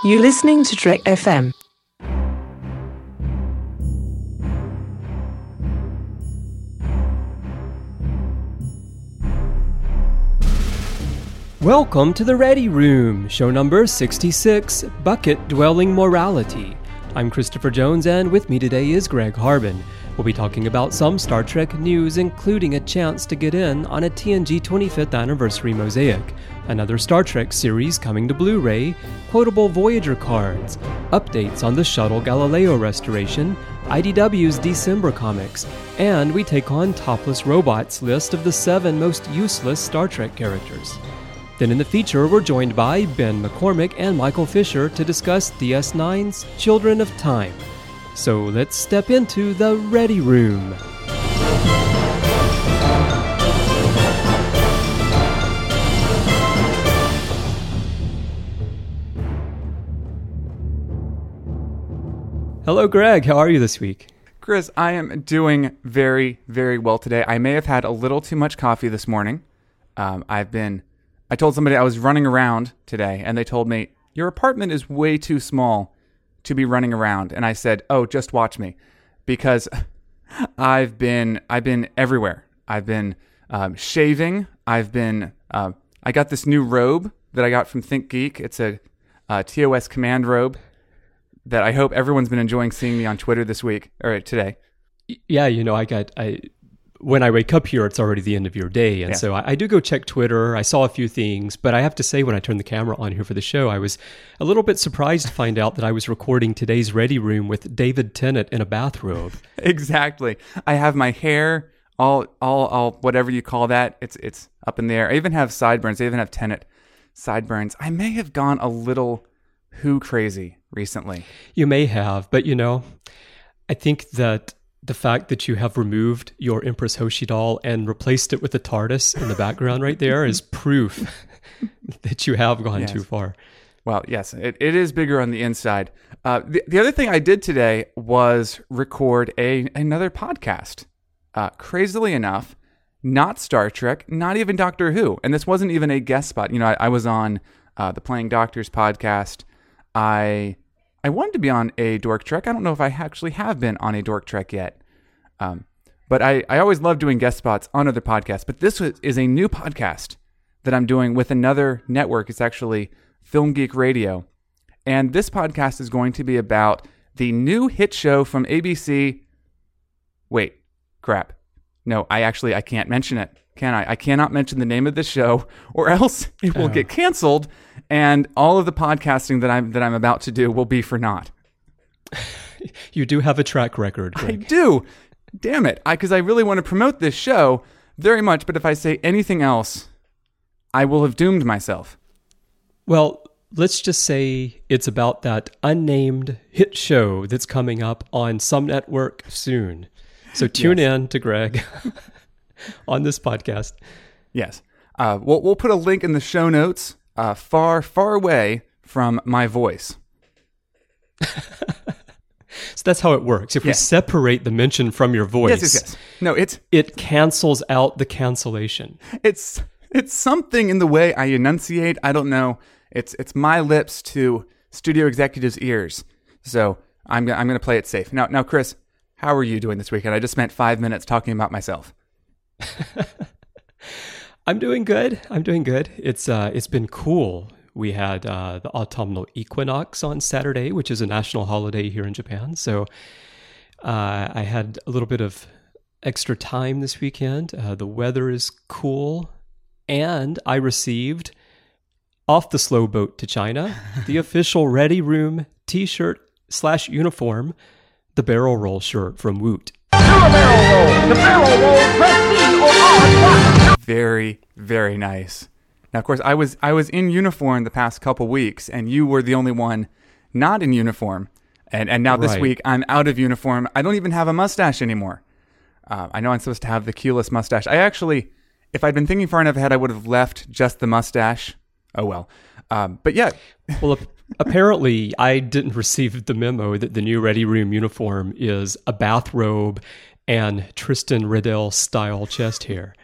You're listening to Trek FM. Welcome to the Ready Room, show number 66, Bucket Dwelling Morality. I'm Christopher Jones, and with me today is Greg Harbin. We'll be talking about some Star Trek news, including a chance to get in on a TNG 25th Anniversary Mosaic, another Star Trek series coming to Blu-ray, quotable Voyager cards, updates on the Shuttle Galileo restoration, IDW's December comics, and we take on Topless Robot's list of the 7 most useless Star Trek characters. Then in the feature, we're joined by Ben McCormick and Michael Fisher to discuss DS9's Children of Time. So let's step into the Ready Room. Hello, Greg. How are you this week? Chris, I am doing very, very well today. I may have had a little too much coffee this morning. I told somebody I was running around today, and they told me, your apartment is way too small to be running around. And I said, oh, just watch me, because I've been everywhere. I've been shaving. I got this new robe that I got from ThinkGeek. It's a TOS command robe that I hope everyone's been enjoying seeing me on Twitter this week, or today. Yeah, when I wake up here, it's already the end of your day. And so I do go check Twitter. I saw a few things, but I have to say, when I turned the camera on here for the show, I was a little bit surprised to find out that I was recording today's Ready Room with David Tennant in a bathrobe. Exactly. I have my hair all whatever you call that. It's up in the air. I even have sideburns. I even have Tennant sideburns. I may have gone a little Who crazy recently. You may have, but I think that the fact that you have removed your Empress Hoshi doll and replaced it with a TARDIS in the background right there is proof that you have gone too far. Well, yes, it is bigger on the inside. The other thing I did today was record another podcast. Crazily enough, not Star Trek, not even Doctor Who. And this wasn't even a guest spot. I was on the Playing Doctors podcast. I wanted to be on a Dork Trek. I don't know if I actually have been on a Dork Trek yet. But I always love doing guest spots on other podcasts. But this is a new podcast that I'm doing with another network. It's actually Film Geek Radio. And this podcast is going to be about the new hit show from ABC. Wait, crap. No, I can't mention it. Can I? I cannot mention the name of the show, or else it will get canceled, and all of the podcasting that I'm about to do will be for naught. You do have a track record, Greg. I do. Damn it. Because I really want to promote this show very much, but if I say anything else, I will have doomed myself. Well, let's just say it's about that unnamed hit show that's coming up on some network soon. So tune in to Greg on this podcast. Yes. We'll put a link in the show notes far, far away from my voice. So that's how it works. If we separate the mention from your voice, yes. No, it cancels out the cancellation. It's something in the way I enunciate. I don't know. It's my lips to studio executives' ears. So I'm going to play it safe. Now, Chris, how are you doing this weekend? I just spent 5 minutes talking about myself. I'm doing good. It's been cool. We had the autumnal equinox on Saturday, which is a national holiday here in Japan. So I had a little bit of extra time this weekend. The weather is cool. And I received, off the slow boat to China, the official Ready Room t-shirt / uniform, the barrel roll shirt from Woot. Do a barrel roll. The barrel roll, press C or R. Very, very nice. Now, of course, I was in uniform the past couple weeks, and you were the only one not in uniform. And now this week, I'm out of uniform. I don't even have a mustache anymore. I know I'm supposed to have the Keyless mustache. I actually, if I'd been thinking far enough ahead, I would have left just the mustache. Oh, well. But yeah. Well, apparently, I didn't receive the memo that the new Ready Room uniform is a bathrobe and Tristan Riddell style chest hair.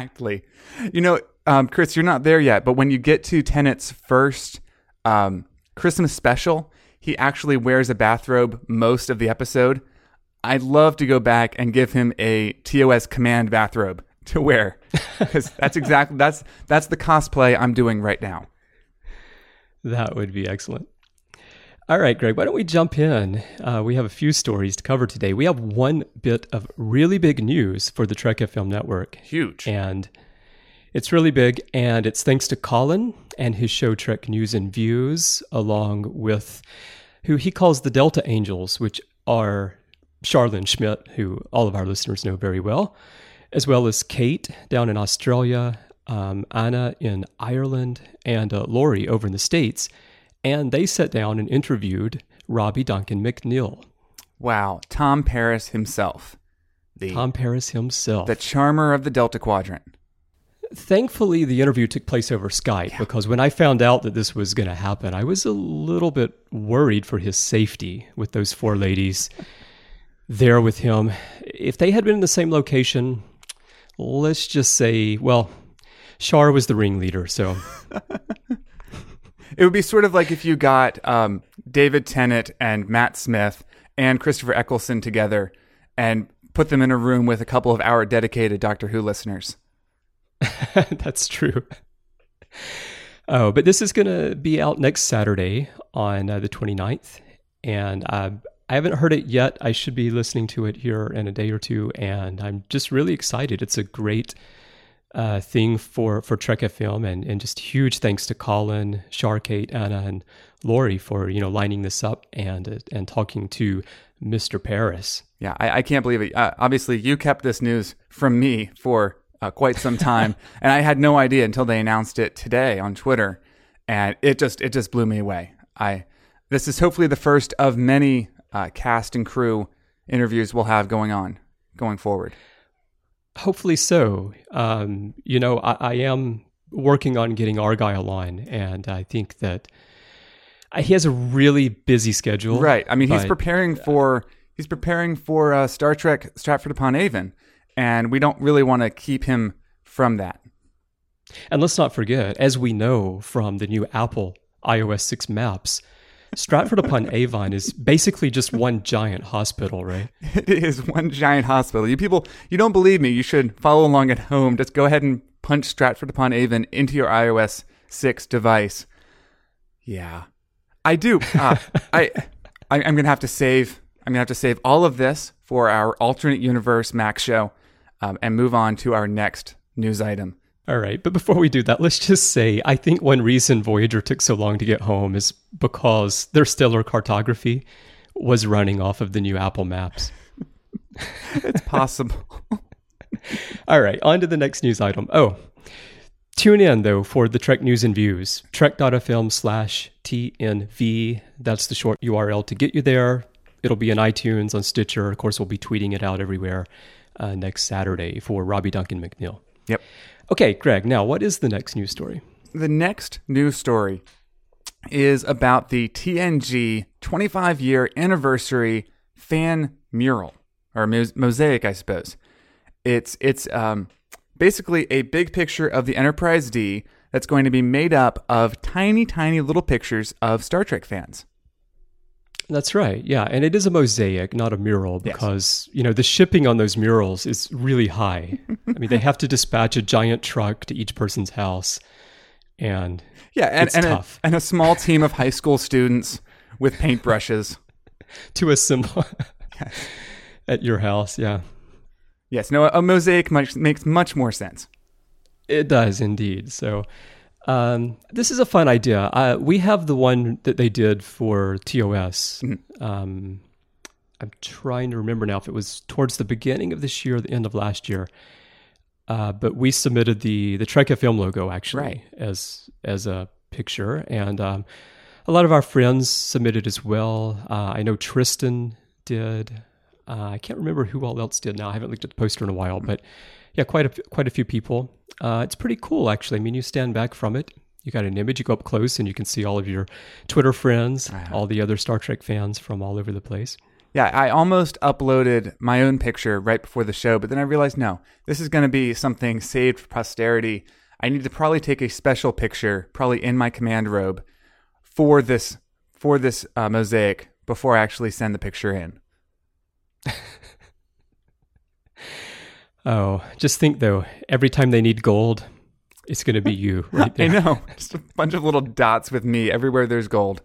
Exactly. Chris, you're not there yet, but when you get to Tennant's first Christmas special, he actually wears a bathrobe most of the episode. I'd love to go back and give him a TOS command bathrobe to wear, because that's the cosplay I'm doing right now. That would be excellent. All right, Greg, why don't we jump in? We have a few stories to cover today. We have one bit of really big news for the Trek FM network. Huge. And it's really big, and it's thanks to Colin and his show Trek News and Views, along with who he calls the Delta Angels, which are Charlene Schmidt, who all of our listeners know very well, as well as Kate down in Australia, Anna in Ireland, and Lori over in the States. And they sat down and interviewed Robbie Duncan McNeil. Wow. Tom Paris himself. The charmer of the Delta Quadrant. Thankfully, the interview took place over Skype, because when I found out that this was going to happen, I was a little bit worried for his safety with those four ladies there with him. If they had been in the same location, let's just say, well, Char was the ringleader, so... It would be sort of like if you got David Tennant and Matt Smith and Christopher Eccleston together and put them in a room with a couple of our dedicated Doctor Who listeners. That's true. Oh, but this is going to be out next Saturday on the 29th. And I haven't heard it yet. I should be listening to it here in a day or two. And I'm just really excited. It's a great thing for Trek FM, and just huge thanks to Colin, Char, Kate, Anna, and Lori for lining this up and talking to Mr. Paris. Yeah, I can't believe it. Obviously, you kept this news from me for quite some time, and I had no idea until they announced it today on Twitter, and it just blew me away. This is hopefully the first of many cast and crew interviews we'll have going forward. Hopefully so. I am working on getting Argyle on, and I think that he has a really busy schedule. Right. I mean, he's preparing for Star Trek Stratford-upon-Avon, and we don't really want to keep him from that. And let's not forget, as we know from the new Apple iOS 6 maps, Stratford-upon-Avon is basically just one giant hospital, right? It is one giant hospital. You people, you don't believe me, you should follow along at home. Just go ahead and punch Stratford-upon-Avon into your iOS 6 device. Yeah, I do. I'm going to have to save all of this for our alternate universe Max show and move on to our next news item. All right, but before we do that, let's just say I think one reason Voyager took so long to get home is because their stellar cartography was running off of the new Apple Maps. It's possible. All right, on to the next news item. Oh, tune in, though, for the Trek News and Views. Trek.fm/TNV. That's the short URL to get you there. It'll be in iTunes, on Stitcher. Of course, we'll be tweeting it out everywhere next Saturday for Robbie Duncan McNeil. Yep. Okay, Greg, now what is the next news story? The next news story is about the TNG 25-year anniversary fan mural, or mosaic, I suppose. It's basically a big picture of the Enterprise D that's going to be made up of tiny, tiny little pictures of Star Trek fans. That's right, yeah. And it is a mosaic, not a mural, because, the shipping on those murals is really high. I mean, they have to dispatch a giant truck to each person's house, and it's tough. And a small team of high school students with paintbrushes. To assemble at your house, yeah. Yes, no, a mosaic makes much more sense. It does, indeed. So... this is a fun idea. We have the one that they did for TOS. Mm-hmm. I'm trying to remember now if it was towards the beginning of this year or the end of last year. But we submitted the Trek FM logo actually as a picture, and a lot of our friends submitted as well. I know Tristan did. I can't remember who all else did now. I haven't looked at the poster in a while, but yeah, quite a few people. It's pretty cool, actually. I mean, you stand back from it, you got an image, you go up close, and you can see all of your Twitter friends, all the other Star Trek fans from all over the place. Yeah, I almost uploaded my own picture right before the show, but then I realized, no, this is going to be something saved for posterity. I need to probably take a special picture, probably in my command robe, for this for this mosaic before I actually send the picture in. Oh, just think though, every time they need gold, it's going to be you right there. I know. Just a bunch of little dots with me everywhere there's gold.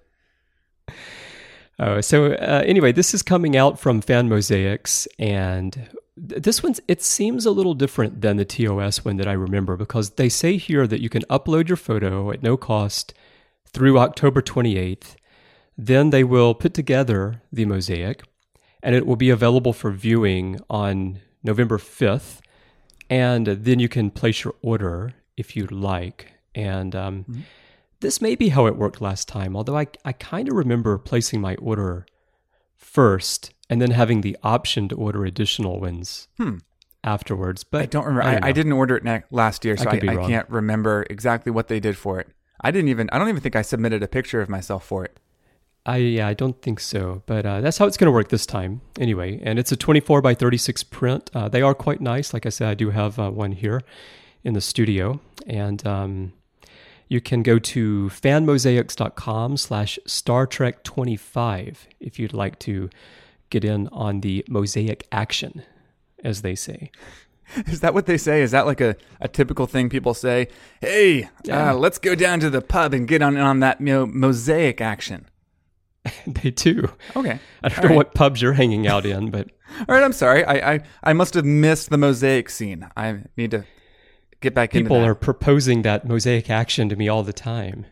So anyway, this is coming out from Fan Mosaics, and this one, it seems a little different than the TOS one that I remember, because they say here that you can upload your photo at no cost through October 28th. Then they will put together the mosaic, and it will be available for viewing on November 5th, and then you can place your order if you'd like. And this may be how it worked last time, although I kind of remember placing my order first and then having the option to order additional ones afterwards. But I don't remember. I didn't order it last year, so I could be wrong. can't remember exactly what they did for it. I don't even think I submitted a picture of myself for it. I don't think so, but that's how it's going to work this time anyway. And it's a 24 by 36 print. They are quite nice. Like I said, I do have one here in the studio. And you can go to fanmosaics.com/Star Trek 25 if you'd like to get in on the mosaic action, as they say. Is that what they say? Is that like a typical thing people say? Hey, let's go down to the pub and get on that mosaic action. They do. Okay. I don't know what pubs you're hanging out in, but... All right, I'm sorry. I must have missed the mosaic scene. I need to get back into that. People are proposing that mosaic action to me all the time.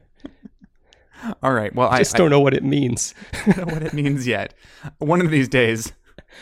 All right. Well, I just don't know what it means. I don't know what it means yet. One of these days.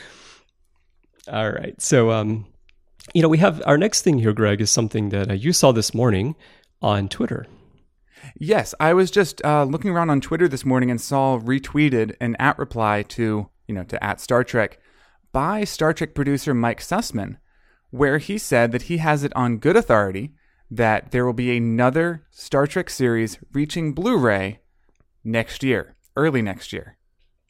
All right. So, we have our next thing here, Greg, is something that you saw this morning on Twitter. Yes, I was just looking around on Twitter this morning and saw retweeted an @reply to @StarTrek by Star Trek producer Mike Sussman, where he said that he has it on good authority that there will be another Star Trek series reaching Blu-ray next year, early next year.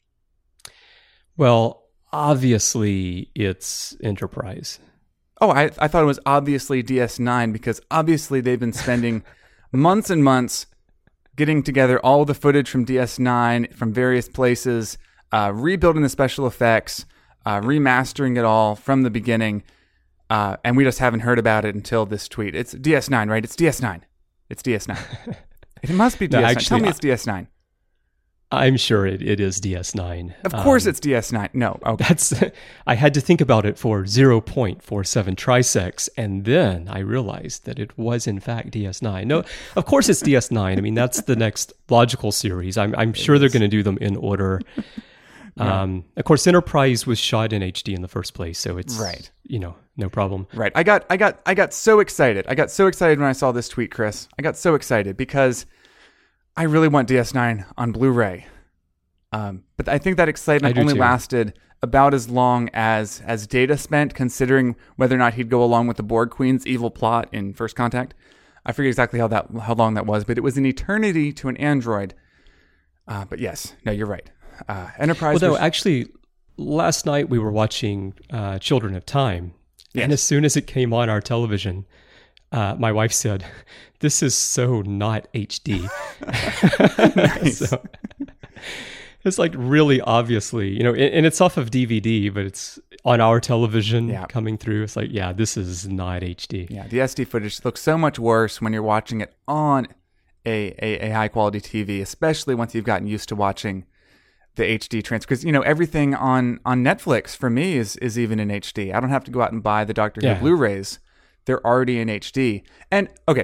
Well, obviously it's Enterprise. Oh, I thought it was obviously DS9, because obviously they've been spending months and months getting together all the footage from DS9 from various places, rebuilding the special effects, remastering it all from the beginning, and we just haven't heard about it until this tweet. It's DS9, right? It's DS9. It's DS9. It must be DS9. No, actually, Tell me it's DS9. I'm sure it is DS9. Of course it's DS9. No. Okay. I had to think about it for 0.47 trisecs, and then I realized that it was in fact DS9. No, of course it's DS9. I mean, that's the next logical series. I'm sure they're going to do them in order. Of course, Enterprise was shot in HD in the first place, so it's right. No problem. Right. I got so excited. I got so excited when I saw this tweet, Chris. I got so excited because I really want DS9 on Blu-ray. But I think that excitement only lasted about as long as Data spent, considering whether or not he'd go along with the Borg Queen's evil plot in First Contact. I forget exactly how long that was, but it was an eternity to an android. But yes, no, you're right. Enterprise. Well, no, actually, last night we were watching Children of Time, and as soon as it came on our television, my wife said, "This is so not HD." Nice. So, it's like really obviously, and it's off of DVD, but it's on our television coming through. It's like, yeah, this is not HD. Yeah, the SD footage looks so much worse when you're watching it on a high quality TV, especially once you've gotten used to watching the HD transfer. Because everything on Netflix for me is even in HD. I don't have to go out and buy the Doctor Who Blu-rays; they're already in HD. And okay,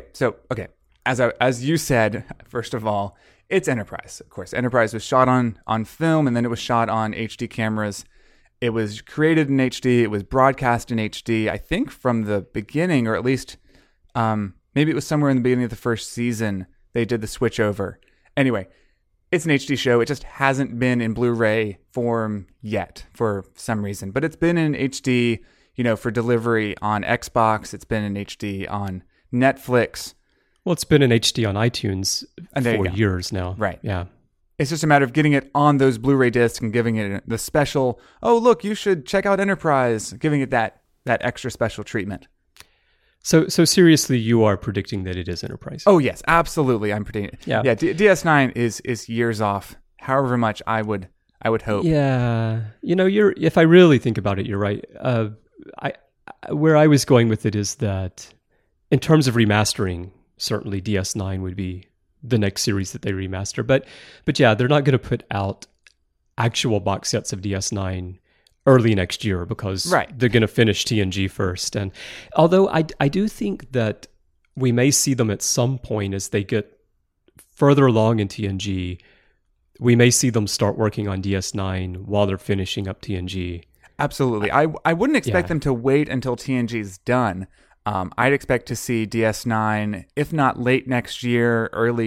as you said, first of all, it's Enterprise. Of course, Enterprise was shot on film, and then it was shot on HD cameras. It was created in HD. It was broadcast in HD. I think from the beginning, or at least maybe it was somewhere in the beginning of the first season, they did the switch over. Anyway, it's an HD show. It just hasn't been in Blu-ray form yet for some reason. But it's been in HD, for delivery on Xbox. It's been in HD on Netflix. Well, it's been in HD on iTunes for years now. Right. Yeah. It's just a matter of getting it on those Blu-ray discs and giving it the special, oh, look, you should check out Enterprise, giving it that extra special treatment. So seriously, you are predicting that it is Enterprise? Oh, yes, absolutely. I'm predicting. Yeah. DS9 is years off, however much I would hope. Yeah, if I really think about it, you're right. Where I was going with it is that in terms of remastering, certainly DS9 would be the next series that they remaster. But yeah, they're not going to put out actual box sets of DS9 early next year because they're going to finish TNG first. And although I do think that we may see them at some point as they get further along in TNG, we may see them start working on DS9 while they're finishing up TNG. Absolutely. I wouldn't expect them to wait until TNG is done. I'd expect to see DS9, if not late next year, early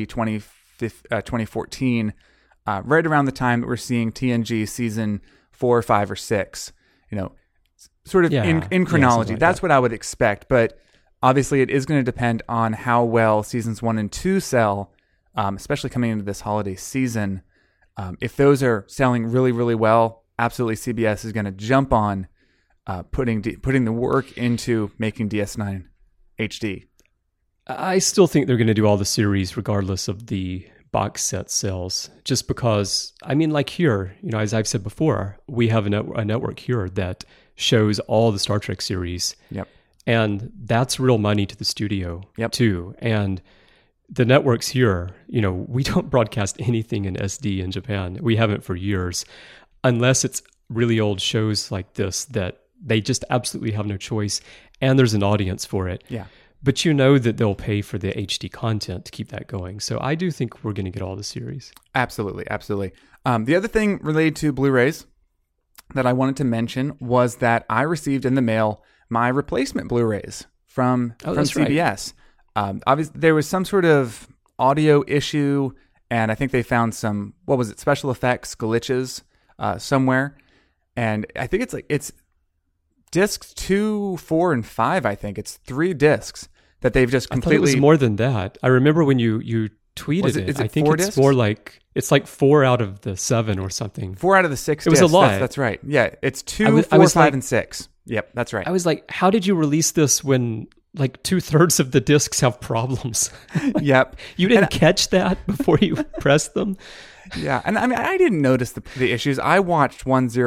2014, right around the time that we're seeing TNG season 4, 5, or 6. Sort of in chronology. That's what I would expect. But obviously, it is going to depend on how well seasons 1 and 2 sell, especially coming into this holiday season. If those are selling really, really well, absolutely CBS is going to jump on putting the work into making DS9 HD. I still think they're going to do all the series regardless of the box set sales, just because, like here, as I've said before, we have a network here that shows all the Star Trek series. Yep. And that's real money to the studio too. And the networks here, we don't broadcast anything in SD in Japan. We haven't for years, unless it's really old shows like this that they just absolutely have no choice, and there's an audience for it. Yeah. But that they'll pay for the HD content to keep that going. So I do think we're going to get all the series. Absolutely. The other thing related to Blu-rays that I wanted to mention was that I received in the mail my replacement Blu-rays from CBS. Right. Obviously, there was some sort of audio issue, and I think they found some, special effects glitches somewhere. And I think it's discs 2, 4, and 5, I think. It's 3 discs that they've just completely... I thought it was more than that. I remember when you tweeted it. Is it I think 4 it's discs? more like... It's like 4 out of the 7 or something. 4 out of the 6 It discs. was a lot. That's right. Yeah, it's 2, 4, 5, and 6. Yep, that's right. I was like, how did you release this when like 2/3 of the discs have problems? Yep. You didn't catch that before you pressed them? Yeah, and I didn't notice the issues. I watched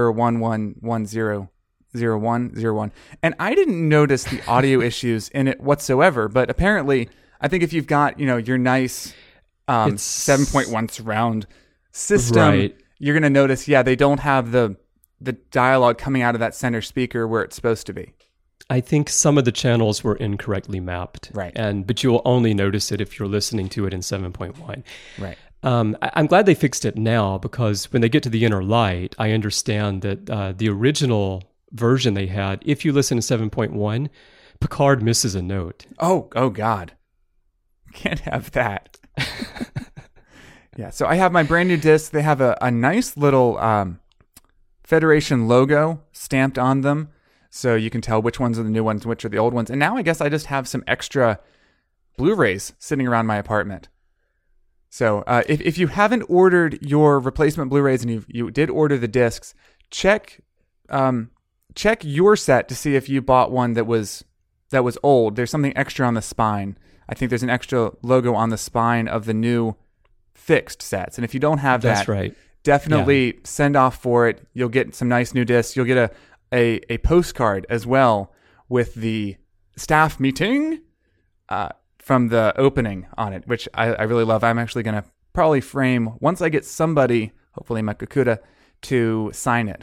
10110101, and I didn't notice the audio issues in it whatsoever. But apparently, I think if you've got your nice 7.1 surround system, you're going to notice. Yeah, they don't have the dialogue coming out of that center speaker where it's supposed to be. I think some of the channels were incorrectly mapped, right? But you'll only notice it if you're listening to it in 7.1, right? I'm glad they fixed it now, because when they get to the inner light, I understand that the original version they had, if you listen to 7.1, Picard misses a note. Oh God. Can't have that. Yeah, so I have my brand new disc. They have a nice little Federation logo stamped on them, so you can tell which ones are the new ones, which are the old ones. And now I guess I just have some extra Blu-rays sitting around my apartment. So if you haven't ordered your replacement Blu-rays and you did order the discs, check your set to see if you bought one that was old. There's something extra on the spine. I think there's an extra logo on the spine of the new fixed sets. And if you don't have that, that's right. Definitely send off for it. You'll get some nice new discs. You'll get a postcard as well with the staff meeting from the opening on it, which I really love. I'm actually going to probably frame, once I get somebody, hopefully Makakuda, to sign it.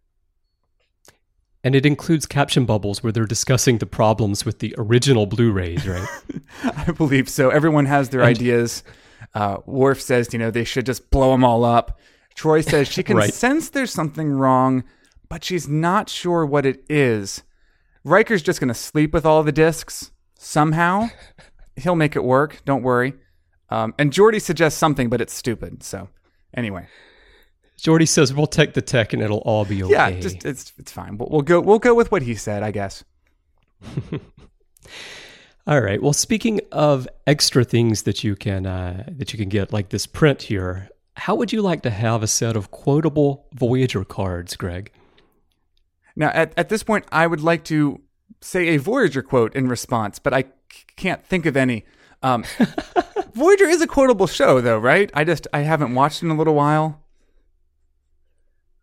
And it includes caption bubbles where they're discussing the problems with the original Blu-rays, right? I believe so. Everyone has their ideas. Worf says, they should just blow them all up. Troy says she can sense there's something wrong, but she's not sure what it is. Riker's just going to sleep with all the discs somehow. He'll make it work. Don't worry. And Geordi suggests something, but it's stupid. So anyway. Geordi says we'll take the tech and it'll all be okay. Yeah, it's fine. We'll go with what he said, I guess. All right. Well, speaking of extra things that you can get, like this print here, how would you like to have a set of quotable Voyager cards, Greg? Now, at this point, I would like to say a Voyager quote in response, but I can't think of any. Voyager is a quotable show, though, right? I haven't watched in a little while,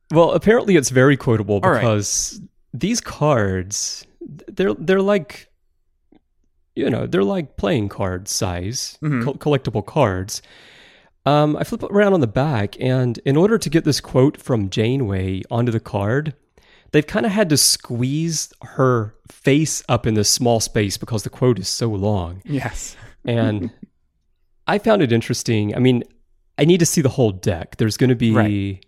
Well, apparently it's very quotable All right. because these cards, they're like, they're like playing card size, collectible cards. I flip it around on the back, and in order to get this quote from Janeway onto the card, they've kind of had to squeeze her face up in this small space because the quote is so long. Yes. And I found it interesting. I mean, I need to see the whole deck. There's going to be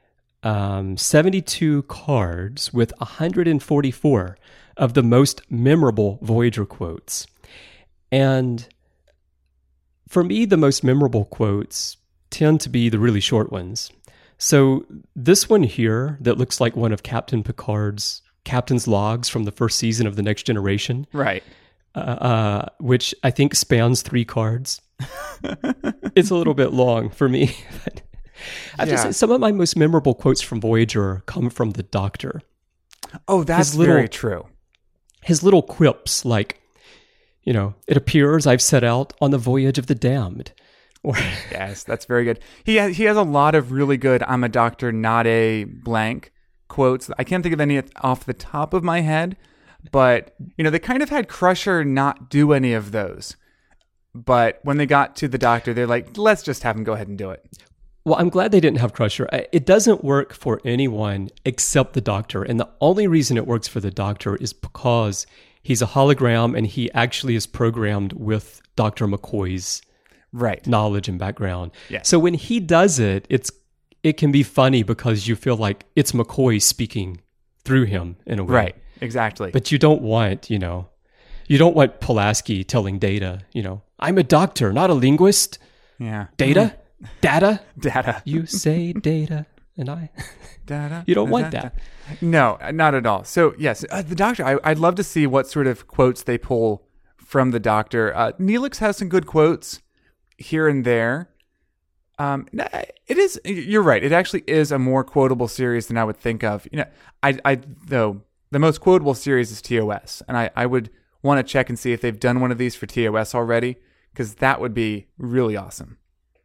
72 cards with 144 of the most memorable Voyager quotes. And for me, the most memorable quotes tend to be the really short ones. So this one here that looks like one of Captain Picard's captain's logs from the first season of The Next Generation, Right. which I think spans 3 cards. It's a little bit long for me. But I have to say, some of my most memorable quotes from Voyager come from the Doctor. Oh, that's very true. His little quips like, it appears I've set out on the voyage of the damned. Yes, that's very good. He has a lot of really good "I'm a doctor, not a blank" quotes. I can't think of any off the top of my head, but they kind of had Crusher not do any of those. But when they got to the Doctor, they're like, let's just have him go ahead and do it. Well, I'm glad they didn't have Crusher. It doesn't work for anyone except the Doctor, and the only reason it works for the Doctor is because he's a hologram and he actually is programmed with Dr. McCoy's knowledge and background. Yeah. So when he does it, it can be funny because you feel like it's McCoy speaking through him in a way. Right, exactly. But you don't want, you don't want Pulaski telling Data, I'm a doctor, not a linguist. Yeah. Data? Data? Data. You say Data, and I... Data. You don't want that. No, not at all. So, yes, the Doctor, I'd love to see what sort of quotes they pull from the Doctor. Neelix has some good quotes here and there. It is, you're right, it actually is a more quotable series than I would think of. Though, the most quotable series is TOS, and I would want to check and see if they've done one of these for TOS already, because that would be really awesome.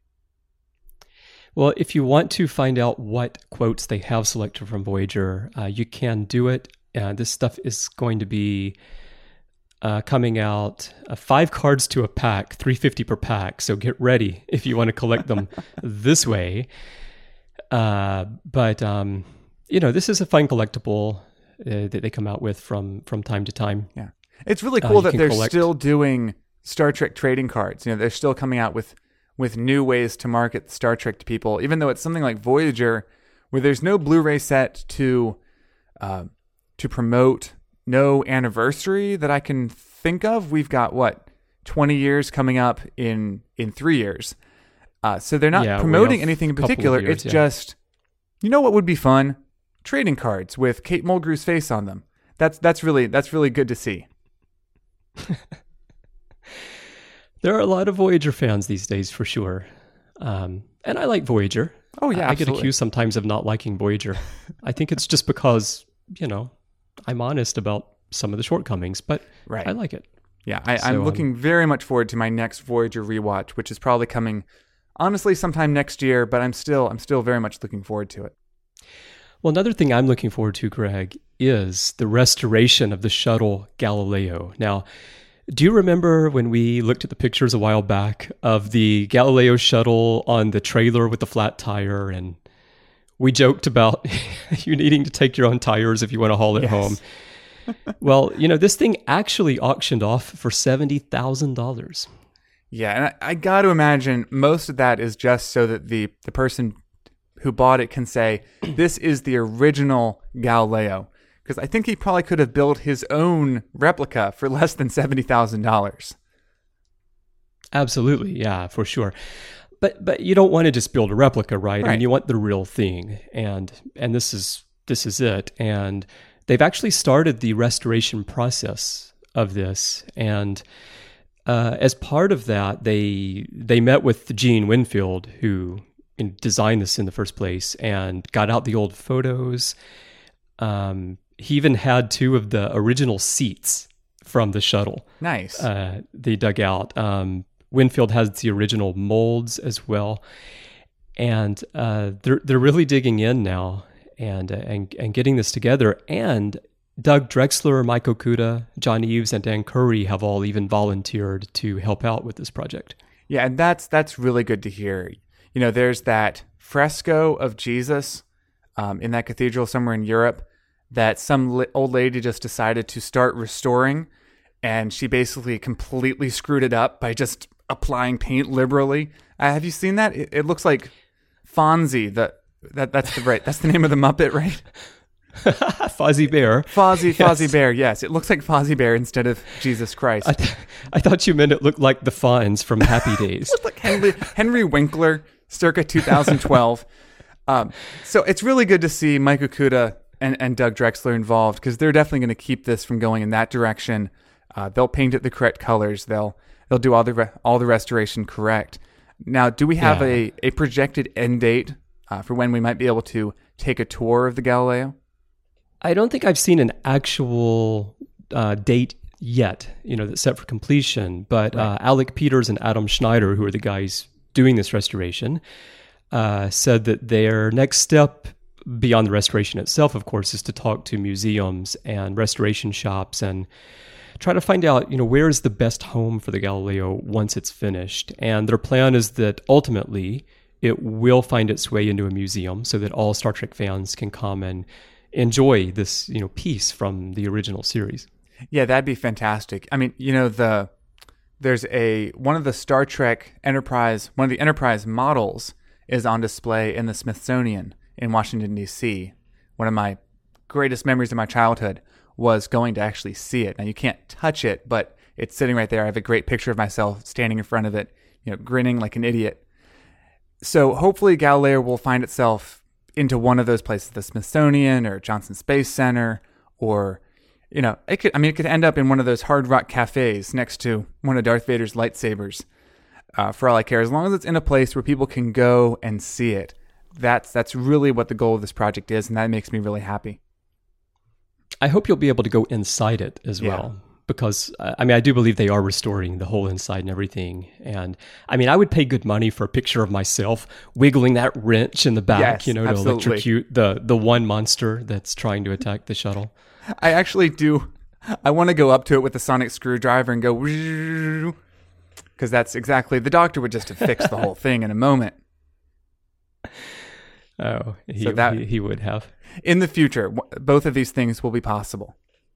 Well, if you want to find out what quotes they have selected from Voyager, you can do it. This stuff is going to be coming out 5 cards to a pack, $3.50 per pack. So get ready if you want to collect them this way. But this is a fun collectible that they come out with from time to time. Yeah, it's really cool that they're collect. still doing Star Trek trading cards. They're still coming out with new ways to market Star Trek to people, even though it's something like Voyager, where there's no Blu-ray set to promote, no anniversary that I can think of. We've got 20 years coming up in 3 years, so they're not promoting anything in particular. It's just, what would be fun? Trading cards with Kate Mulgrew's face on them. That's really good to see. There are a lot of Voyager fans these days, for sure. And I like Voyager. Oh, yeah, I get accused sometimes of not liking Voyager. I think it's just because, I'm honest about some of the shortcomings, but I like it. Yeah, I'm looking very much forward to my next Voyager rewatch, which is probably coming, honestly, sometime next year, but I'm still very much looking forward to it. Well, another thing I'm looking forward to, Greg, is the restoration of the shuttle Galileo. Now, do you remember when we looked at the pictures a while back of the Galileo shuttle on the trailer with the flat tire, and we joked about you needing to take your own tires if you want to haul it home? Well, this thing actually auctioned off for $70,000. Yeah, and I got to imagine most of that is just so that the person who bought it can say, this is the original Galileo. Because I think he probably could have built his own replica for less than $70,000. Absolutely, yeah, for sure. But you don't want to just build a replica, right? I mean, you want the real thing, and this is it. And they've actually started the restoration process of this, and as part of that, they met with Gene Winfield, who designed this in the first place, and got out the old photos. He even had 2 of the original seats from the shuttle. Nice. They dug out. Winfield has the original molds as well, and they're really digging in now. and getting this together. And Doug Drexler, Mike Okuda, John Eves, and Dan Curry have all even volunteered to help out with this project. Yeah, and that's really good to hear. You know, there's that fresco of Jesus in that cathedral somewhere in Europe that some old lady just decided to start restoring, and she basically completely screwed it up by just applying paint liberally. Have you seen that? It looks like Fonzie. That's the name of the Muppet, right? Fozzie Bear. Fozzie Bear, yes. It looks like Fozzie Bear instead of Jesus Christ. I thought you meant it looked like the Fonz from Happy Days. It looked like Henry Winkler, circa 2012. So it's really good to see Mike Okuda and Doug Drexler involved, because they're definitely going to keep this from going in that direction. They'll paint it the correct colors. They'll do all the restoration correct. Now, do we have a projected end date for when we might be able to take a tour of the Galileo? I don't think I've seen an actual date yet, that's set for completion. But Right. Alec Peters and Adam Schneider, who are the guys doing this restoration, said that their next step beyond the restoration itself, of course, is to talk to museums and restoration shops and try to find out, where is the best home for the Galileo once it's finished. And their plan is that ultimately it will find its way into a museum so that all Star Trek fans can come and enjoy this, piece from the original series. Yeah, that'd be fantastic. I mean, there's one of the Star Trek Enterprise, one of the Enterprise models is on display in the Smithsonian in Washington, D.C. One of my greatest memories of my childhood was going to actually see it. Now, you can't touch it, but it's sitting right there. I have a great picture of myself standing in front of it, grinning like an idiot. So hopefully Galileo will find itself into one of those places, the Smithsonian or Johnson Space Center, or, it could end up in one of those Hard Rock cafes next to one of Darth Vader's lightsabers. For all I care, as long as it's in a place where people can go and see it, that's really what the goal of this project is, and that makes me really happy. I hope you'll be able to go inside it as well, because, I do believe they are restoring the whole inside and everything. And, I would pay good money for a picture of myself wiggling that wrench in the back, Yes, to absolutely. electrocute the one monster that's trying to attack the shuttle. I actually do. I want to go up to it with a sonic screwdriver and go, because that's exactly, the Doctor would just have fixed the whole thing in a moment. Oh, he would have. In the future, both of these things will be possible.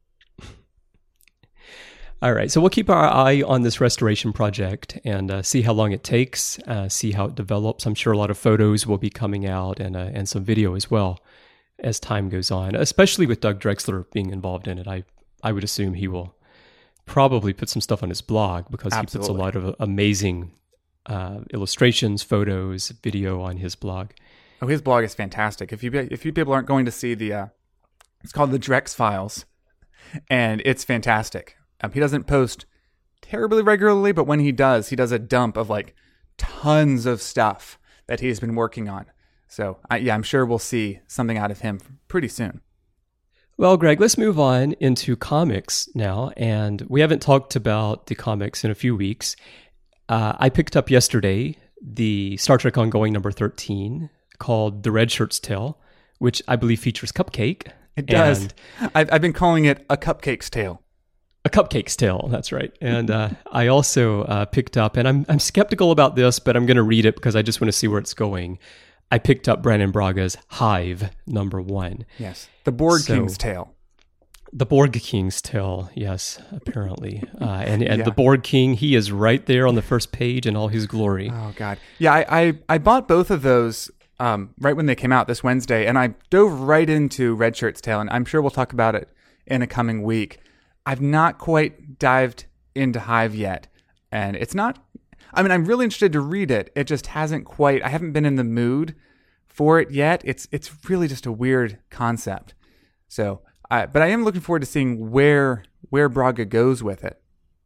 All right, so we'll keep our eye on this restoration project and see how long it takes, see how it develops. I'm sure a lot of photos will be coming out and some video as well as time goes on, especially with Doug Drexler being involved in it. I would assume he will probably put some stuff on his blog, because Absolutely. he puts a lot of amazing illustrations, photos, video on his blog. Oh, his blog is fantastic. If you people aren't going to see it's called the Drex Files, and it's fantastic. He doesn't post terribly regularly, but when he does a dump of like tons of stuff that he's been working on. So I'm sure we'll see something out of him pretty soon. Well, Greg, let's move on into comics now. And we haven't talked about the comics in a few weeks. I picked up yesterday the Star Trek Ongoing number 13 called The Red Shirt's Tale, which I believe features Cupcake. It does. And I've been calling it a Cupcake's Tale. A Cupcake's Tale, that's right. And I also picked up, and I'm skeptical about this, but I'm going to read it because I just want to see where it's going. I picked up Brandon Braga's Hive number 1. Yes. The Borg King's Tale. The Borg King's Tale, yes, apparently. And Yeah. the Borg King, he is right there on the first page in all his glory. Oh, God. Yeah, I bought both of those right when they came out this Wednesday, and I dove right into Red Shirt's Tale, and I'm sure we'll talk about it in a coming week. I've not quite dived into Hive yet, and it's not... I'm really interested to read it. It just hasn't quite... I haven't been in the mood for it yet. It's really just a weird concept. So, but I am looking forward to seeing where Braga goes with it.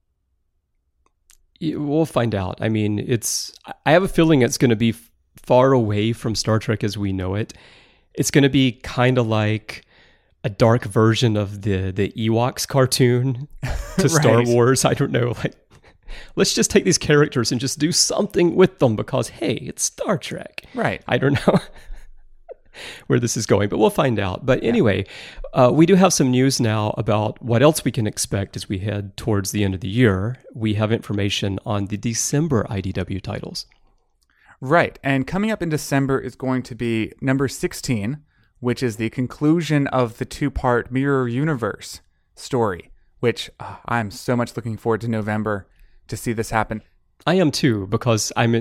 We'll find out. I have a feeling it's going to be far away from Star Trek as we know it. It's going to be kind of like a dark version of the Ewoks cartoon to Star Right. Wars. I don't know. Let's just take these characters and just do something with them because, hey, it's Star Trek. Right. I don't know. where this is going, but we'll find out. But anyway, we do have some news now about what else we can expect as we head towards the end of the year. We have information on the December IDW titles. Right. And coming up in December is going to be number 16, which is the conclusion of the 2-part Mirror Universe story, which I'm so much looking forward to November to see this happen. I am too, because I'm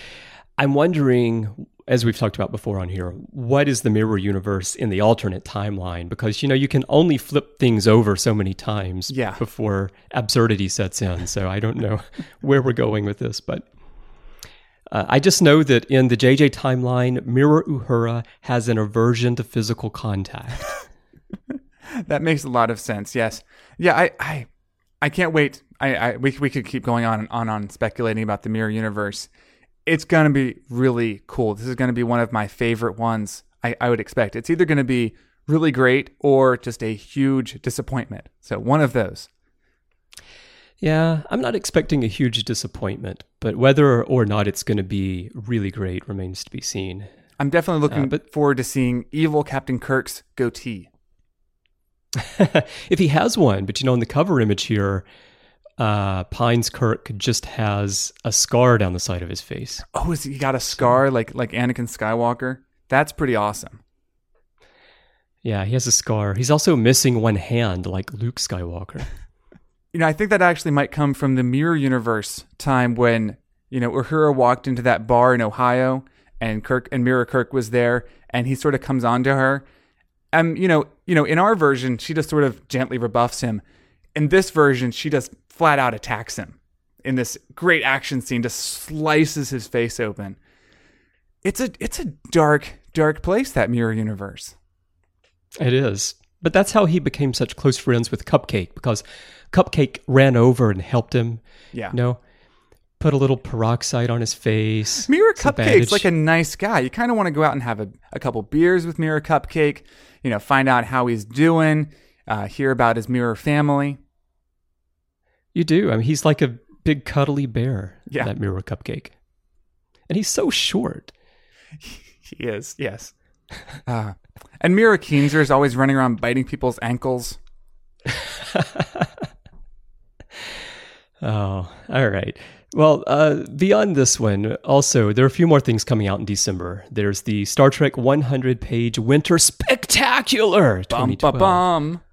wondering, as we've talked about before on here, what is the Mirror Universe in the alternate timeline? Because, you can only flip things over so many times before absurdity sets in. So I don't know where we're going with this, but I just know that in the JJ timeline, Mirror Uhura has an aversion to physical contact. That makes a lot of sense. Yes. Yeah. I can't wait. We could keep going on speculating about the Mirror Universe. It's going to be really cool. This is going to be one of my favorite ones, I would expect. It's either going to be really great or just a huge disappointment. So one of those. Yeah, I'm not expecting a huge disappointment, but whether or not it's going to be really great remains to be seen. I'm definitely looking forward to seeing evil Captain Kirk's goatee. If he has one, but in the cover image here, Pines Kirk just has a scar down the side of his face. Oh, he got a scar like Anakin Skywalker? That's pretty awesome. Yeah, he has a scar. He's also missing one hand like Luke Skywalker. I think that actually might come from the Mirror Universe time when, Uhura walked into that bar in Ohio and Mirror Kirk was there and he sort of comes on to her. In our version, she just sort of gently rebuffs him. In this version, she just flat out attacks him in this great action scene, just slices his face open. It's a dark, dark place, that Mirror Universe. It is. But that's how he became such close friends with Cupcake, because Cupcake ran over and helped him. Yeah. Put a little peroxide on his face. Mirror Cupcake's like a nice guy. You kind of want to go out and have a couple beers with Mirror Cupcake, find out how he's doing, hear about his Mirror family. You do. I mean, he's like a big cuddly bear, that Mirror Cupcake. And he's so short. He is, yes. And Mirror Keenser is always running around biting people's ankles. Oh, all right. Well, beyond this one, also, there are a few more things coming out in December. There's the Star Trek 100-page Winter Spectacular 2012. Bum.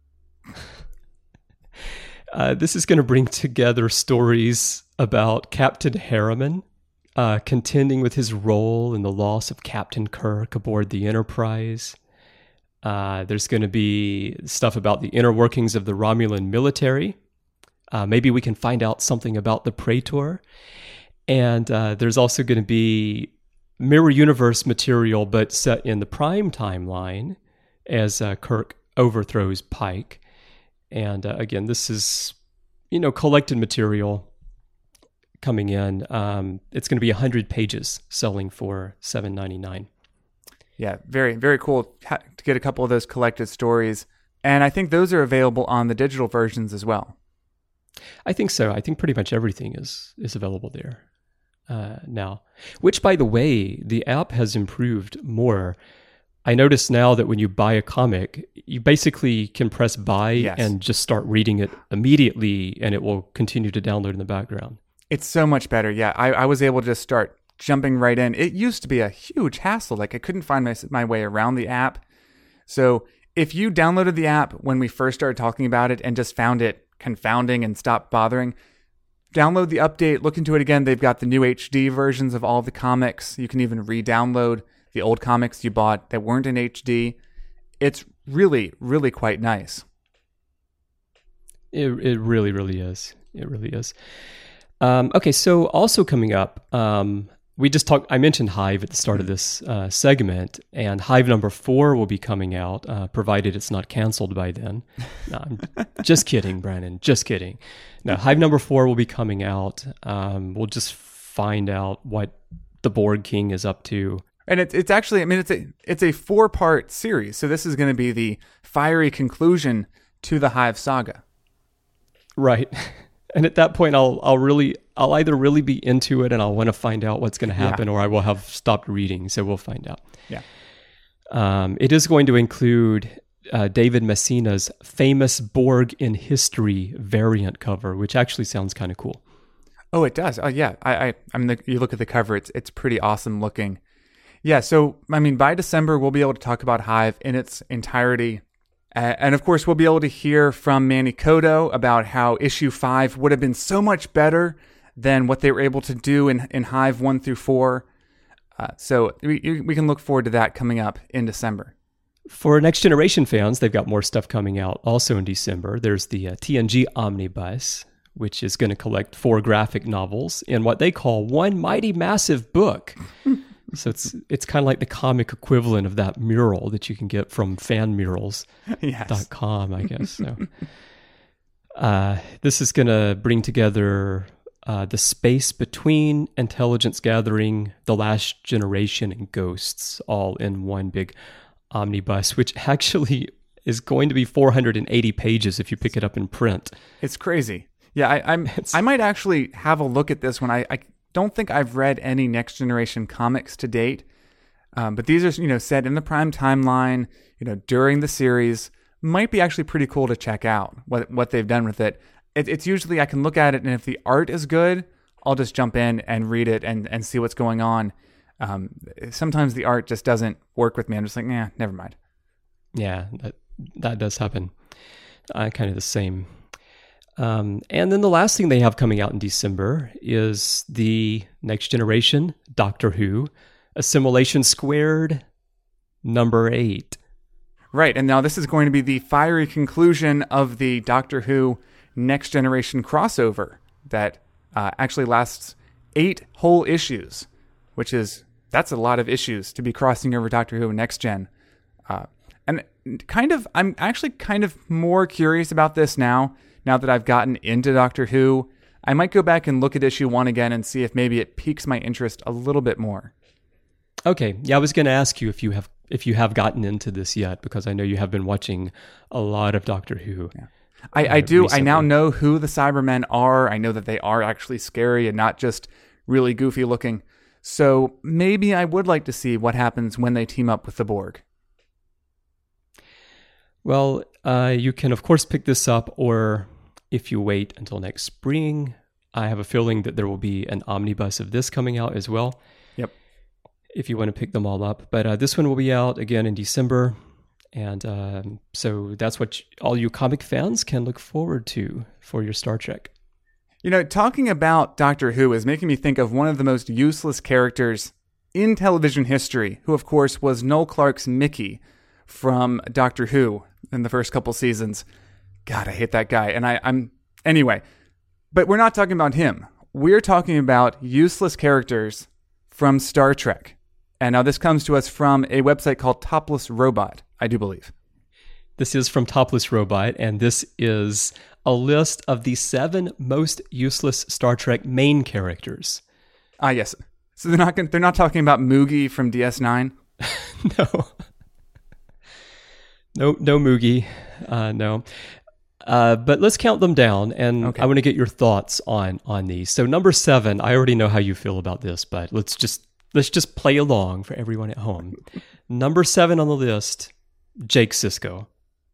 This is going to bring together stories about Captain Harriman contending with his role in the loss of Captain Kirk aboard the Enterprise. There's going to be stuff about the inner workings of the Romulan military. Maybe we can find out something about the Praetor. And there's also going to be Mirror Universe material, but set in the Prime timeline as Kirk overthrows Pike. And again, this is, collected material coming in. It's going to be 100 pages selling for $7.99. Yeah, very, very cool to get a couple of those collected stories. And I think those are available on the digital versions as well. I think so. I think pretty much everything is available there now. Which, by the way, the app has improved more. I notice now that when you buy a comic, you basically can press buy and just start reading it immediately, and it will continue to download in the background. It's so much better. Yeah, I was able to just start jumping right in. It used to be a huge hassle. Like, I couldn't find my way around the app. So if you downloaded the app when we first started talking about it and just found it confounding and stopped bothering, download the update, look into it again. They've got the new HD versions of all the comics. You can even re-download the old comics you bought that weren't in HD. It's really, really quite nice. It really, really is. It really is. Okay, so also coming up, I mentioned Hive at the start of this segment, and Hive number 4 will be coming out, provided it's not canceled by then. No, I'm just kidding, Brandon. Just kidding. No, Hive number 4 will be coming out. We'll just find out what the Borg King is up to. And it's actually, it's a 4-part series. So this is going to be the fiery conclusion to the Hive saga. Right. And at that point, I'll either really be into it and I'll want to find out what's going to happen, or I will have stopped reading. So we'll find out. Yeah. It is going to include David Messina's famous Borg in History variant cover, which actually sounds kind of cool. Oh, it does. Oh, yeah. I mean, you look at the cover; it's pretty awesome looking. Yeah. So, I mean, by December, we'll be able to talk about Hive in its entirety, and of course, we'll be able to hear from Manny Coto about how issue 5 would have been so much better than what they were able to do in Hive 1 through 4. So we can look forward to that coming up in December. For Next Generation fans, they've got more stuff coming out also in December. There's the TNG Omnibus, which is going to collect 4 graphic novels in what they call one mighty massive book. So it's kind of like the comic equivalent of that mural that you can get from fanmurals.com, I guess. So this is going to bring together the space between Intelligence Gathering, The Last Generation, and Ghosts all in one big omnibus, which actually is going to be 480 pages if you pick it up in print. It's crazy. Yeah, I might actually have a look at this one. I don't think I've read any Next Generation comics to date, but these are set in the Prime timeline, during the series. Might be actually pretty cool to check out what they've done with it. It's usually I can look at it, and if the art is good, I'll just jump in and read it and see what's going on. Sometimes the art just doesn't work with me. I'm just like, never mind. Yeah, that does happen. Kind of the same. And then the last thing they have coming out in December is the Next Generation Doctor Who Assimilation Squared number 8. Right, and now this is going to be the fiery conclusion of the Doctor Who Next Generation crossover that actually lasts 8 whole issues, that's a lot of issues to be crossing over Doctor Who Next Gen. And I'm actually kind of more curious about this now that I've gotten into Doctor Who. I might go back and look at issue 1 again and see if maybe it piques my interest a little bit more. Okay, yeah, I was going to ask you if you have gotten into this yet, because I know you have been watching a lot of Doctor Who. Yeah. I do. Recently. I now know who the Cybermen are. I know that they are actually scary and not just really goofy looking. So maybe I would like to see what happens when they team up with the Borg. Well, you can, of course, pick this up, or if you wait until next spring, I have a feeling that there will be an omnibus of this coming out as well. Yep. If you want to pick them all up. But this one will be out again in December. And so that's what all you comic fans can look forward to for your Star Trek. Talking about Doctor Who is making me think of one of the most useless characters in television history, who, of course, was Noel Clarke's Mickey from Doctor Who in the first couple seasons. God, I hate that guy. And anyway, but we're not talking about him. We're talking about useless characters from Star Trek. And now this comes to us from a website called Topless Robot, I do believe. This is from Topless Robot, and this is a list of the 7 most useless Star Trek main characters. Yes. So they're not talking about Moogie from DS9? No. No Moogie. No. But let's count them down, and okay. I want to get your thoughts on these. So number 7, I already know how you feel about this, but let's just play along for everyone at home. Number 7 on the list, Jake Sisko.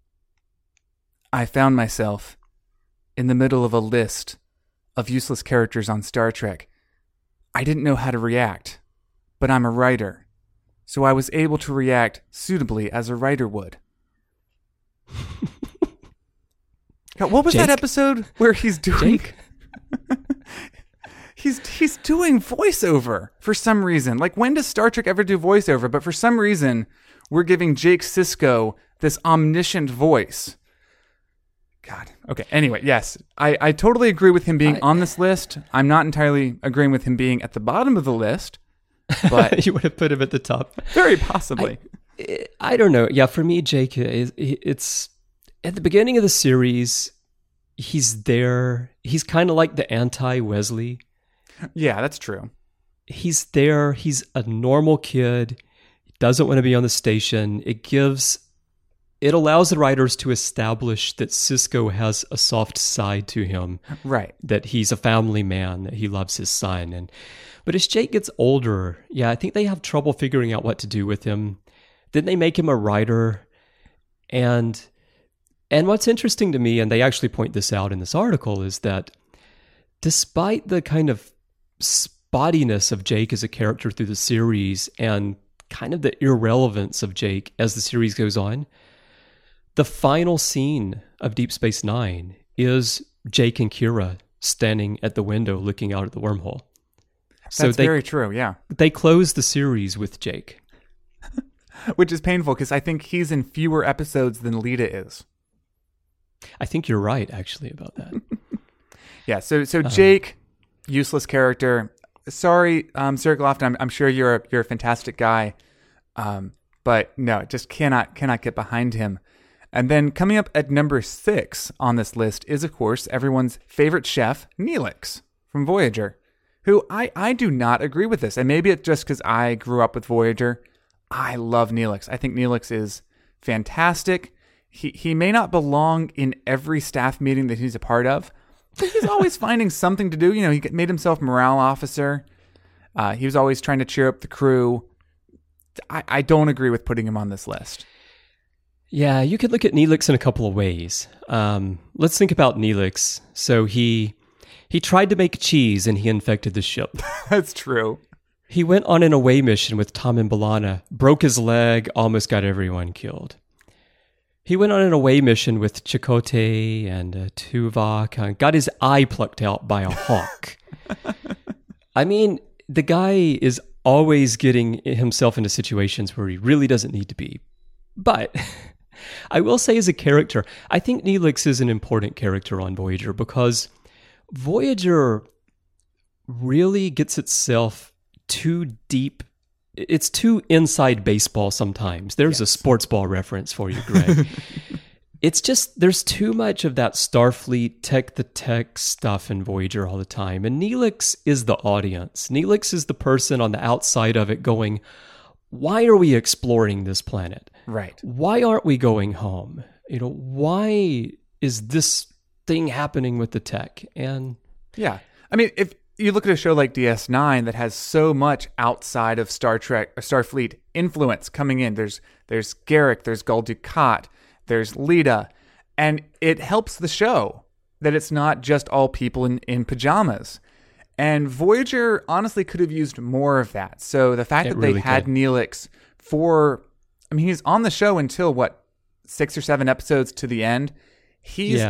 I found myself in the middle of a list of useless characters on Star Trek. I didn't know how to react, but I'm a writer, so I was able to react suitably as a writer would. God, what was Jake? That episode where he's doing... Jake? He's doing voiceover for some reason. Like, when does Star Trek ever do voiceover? But for some reason, we're giving Jake Sisko this omniscient voice. God. Okay. Anyway, yes. I totally agree with him being on this list. I'm not entirely agreeing with him being at the bottom of the list. But you would have put him at the top. Very possibly. I don't know. Yeah, for me, Jake, it's at the beginning of the series, he's there. He's kind of like the anti-Wesley. Yeah, that's true. He's there. He's a normal kid. He doesn't want to be on the station. It allows the writers to establish that Sisko has a soft side to him. Right. That he's a family man, that he loves his son. But as Jake gets older, I think they have trouble figuring out what to do with him. Then they make him a writer. And what's interesting to me, and they actually point this out in this article, is that despite the kind of spottiness of Jake as a character through the series and kind of the irrelevance of Jake as the series goes on, the final scene of Deep Space Nine is Jake and Kira standing at the window looking out at the wormhole. That's very true, yeah. They close the series with Jake. Which is painful because I think he's in fewer episodes than Lita is. I think you're right, actually, about that. Yeah, so Jake, useless character. Sorry, Sir Glofton, I'm sure you're a fantastic guy. But no, just cannot get behind him. And then coming up at number 6 on this list is, of course, everyone's favorite chef, Neelix from Voyager, who I do not agree with this. And maybe it's just because I grew up with Voyager. I love Neelix. I think Neelix is fantastic. He may not belong in every staff meeting that he's a part of, but he's always finding something to do. You know, he made himself morale officer. He was always trying to cheer up the crew. I don't agree with putting him on this list. Yeah, you could look at Neelix in a couple of ways. Let's think about Neelix. So he tried to make cheese and he infected the ship. That's true. He went on an away mission with Tom and B'Elanna, broke his leg, almost got everyone killed. He went on an away mission with Chakotay and Tuvok, got his eye plucked out by a hawk. I mean, the guy is always getting himself into situations where he really doesn't need to be. But I will say as a character, I think Neelix is an important character on Voyager because Voyager really gets itself too deep. It's too inside baseball sometimes. There's a sports ball reference for you, Greg. It's just, there's too much of that Starfleet tech stuff in Voyager all the time. And Neelix is the audience. Neelix is the person on the outside of it going, why are we exploring this planet? Right. Why aren't we going home? You know, why is this thing happening with the tech? And yeah, I mean, if you look at a show like DS9 that has so much outside of Star Trek or Starfleet influence coming in, there's Garrick, there's Gul Dukat, there's Lita, and it helps the show that it's not just all people in pajamas. And Voyager honestly could have used more of that. So the fact that they had Neelix he's on the show until 6 or 7 episodes to the end. He's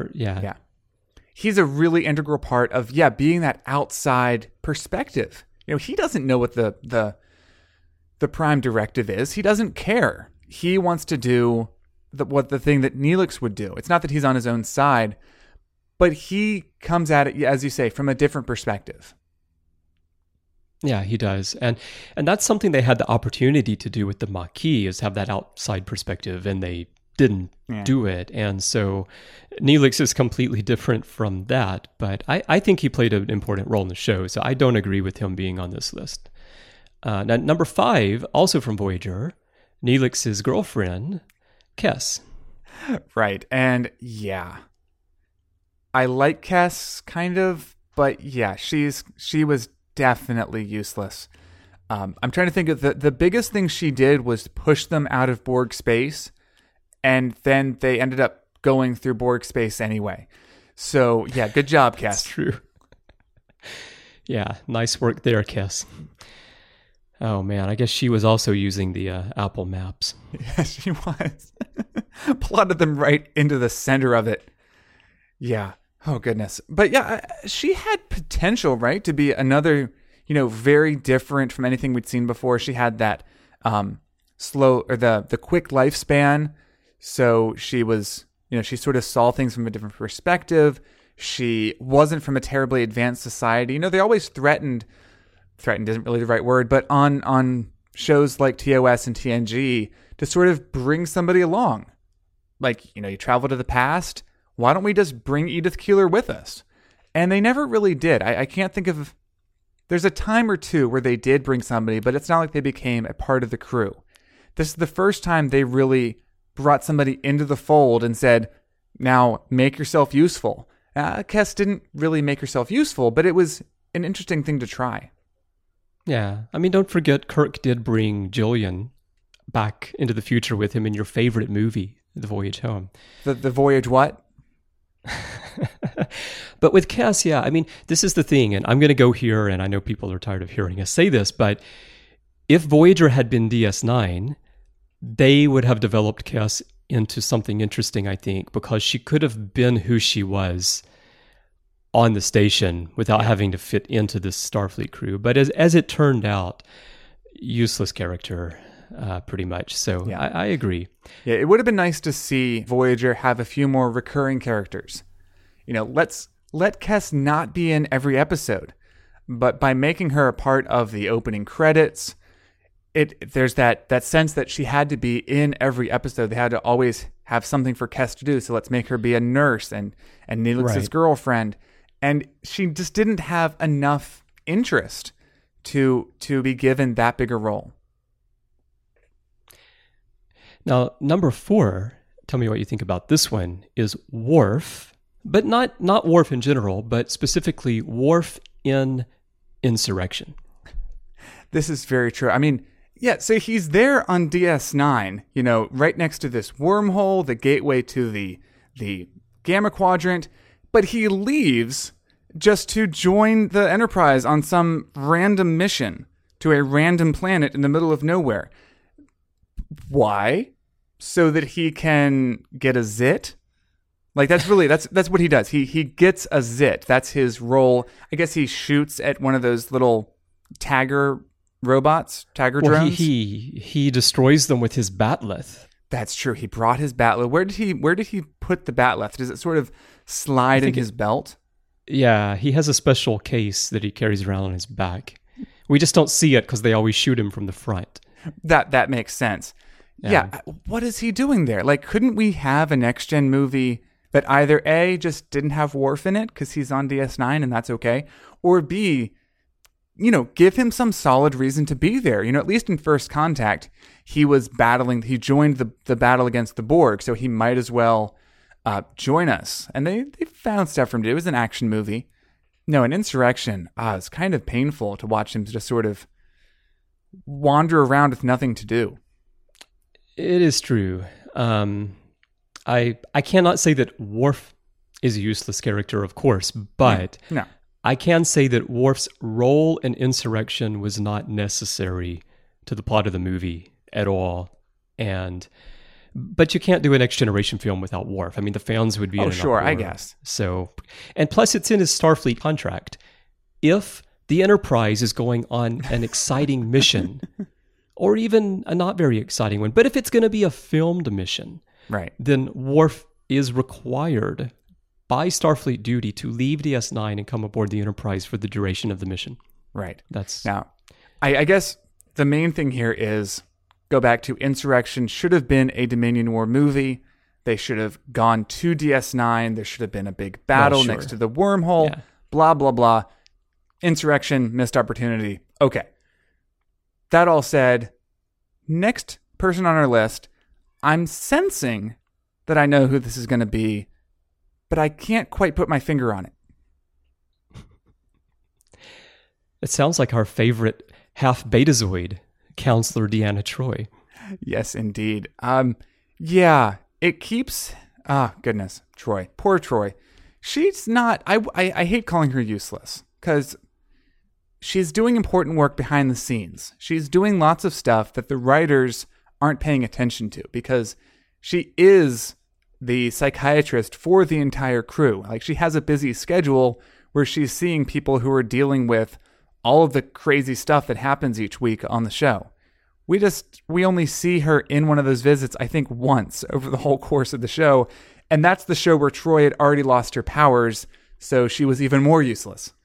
a really integral part of being that outside perspective. You know, he doesn't know what the prime directive is. He doesn't care. He wants to do the thing that Neelix would do. It's not that he's on his own side, but he comes at it, as you say, from a different perspective. Yeah, he does. And that's something they had the opportunity to do with the Maquis, is have that outside perspective, and they didn't do it. And so Neelix is completely different from that, but I think he played an important role in the show, so I don't agree with him being on this list. Now, number 5, also from Voyager, Neelix's girlfriend, Kes. Right, and I like Kes, kind of, but she was definitely useless. I'm trying to think of the biggest thing she did was push them out of Borg space, and then they ended up going through Borg space anyway. So, good job, Kes. That's true. Yeah, nice work there, Kes. Oh, man, I guess she was also using the Apple Maps. Yes, she was. Plotted them right into the center of it. Yeah. Oh, goodness. But she had potential, right, to be another, very different from anything we'd seen before. She had that slow or the quick lifespan. So she was, she sort of saw things from a different perspective. She wasn't from a terribly advanced society. They always threatened isn't really the right word, but on shows like TOS and TNG to sort of bring somebody along. Like, you travel to the past. Why don't we just bring Edith Keeler with us? And they never really did. I can't think of... There's a time or two where they did bring somebody, but it's not like they became a part of the crew. This is the first time they really brought somebody into the fold and said, now make yourself useful. Kes didn't really make herself useful, but it was an interesting thing to try. Yeah. I mean, don't forget Kirk did bring Jillian back into the future with him in your favorite movie, The Voyage Home. The voyage what? But with Kes, yeah, I mean, this is the thing, and I'm going to go here, and I know people are tired of hearing us say this, but if Voyager had been DS9, they would have developed Kes into something interesting, I think, because she could have been who she was on the station without having to fit into this Starfleet crew. But as it turned out, useless character, pretty much. So yeah. I agree. Yeah, it would have been nice to see Voyager have a few more recurring characters. You know, let Kes not be in every episode, but by making her a part of the opening credits, there's that sense that she had to be in every episode. They had to always have something for Kes to do. So let's make her be a nurse and Neelix's girlfriend. And she just didn't have enough interest to be given that big a role. Now, number 4, tell me what you think about this one, is Worf, but not Worf in general, but specifically Worf in Insurrection. This is very true. I mean, yeah, so he's there on DS9, you know, right next to this wormhole, the gateway to the Gamma Quadrant, but he leaves just to join the Enterprise on some random mission to a random planet in the middle of nowhere. Why? So that he can get a zit? Like, that's what he does. He gets a zit. That's his role. I guess he shoots at one of those little tagger drones. He destroys them with his bat'leth. That's true. He brought his bat'leth. Where did he put the bat'leth? Does it sort of slide in his belt? Yeah, he has a special case that he carries around on his back. We just don't see it because they always shoot him from the front. That makes sense. Yeah. What is he doing there? Like, couldn't we have a Next Gen movie that either A, just didn't have Worf in it because he's on DS9 and that's okay, or B, you know, give him some solid reason to be there. You know, at least in First Contact, he joined the battle against the Borg, so he might as well join us. And they found stuff for him to do. It was an action movie. No, an Insurrection, it's kind of painful to watch him just sort of wander around with nothing to do. It is true. I cannot say that Worf is a useless character, of course, but no. I can say that Worf's role in Insurrection was not necessary to the plot of the movie at all. But you can't do a Next Generation film without Worf. I mean, the fans would be in an sure, uproar. I guess. So, and plus it's in his Starfleet contract. If the Enterprise is going on an exciting mission, or even a not very exciting one, but if it's going to be a filmed mission, right, then Worf is required by Starfleet duty to leave DS9 and come aboard the Enterprise for the duration of the mission. Right. Now, I guess the main thing here is, go back to Insurrection should have been a Dominion War movie. They should have gone to DS9. There should have been a big battle next to the wormhole. Yeah. Blah, blah, blah. Insurrection, missed opportunity. Okay. That all said, next person on our list, I'm sensing that I know who this is going to be, but I can't quite put my finger on it. It sounds like our favorite half-betazoid, Counselor Deanna Troi. Yes, indeed. Yeah, it keeps... goodness, Troi. Poor Troi. She's not... I hate calling her useless, because she's doing important work behind the scenes. She's doing lots of stuff that the writers aren't paying attention to, because she is the psychiatrist for the entire crew. Like, she has a busy schedule where she's seeing people who are dealing with all of the crazy stuff that happens each week on the show. We only see her in one of those visits, I think, once over the whole course of the show. And that's the show where Troi had already lost her powers, so she was even more useless.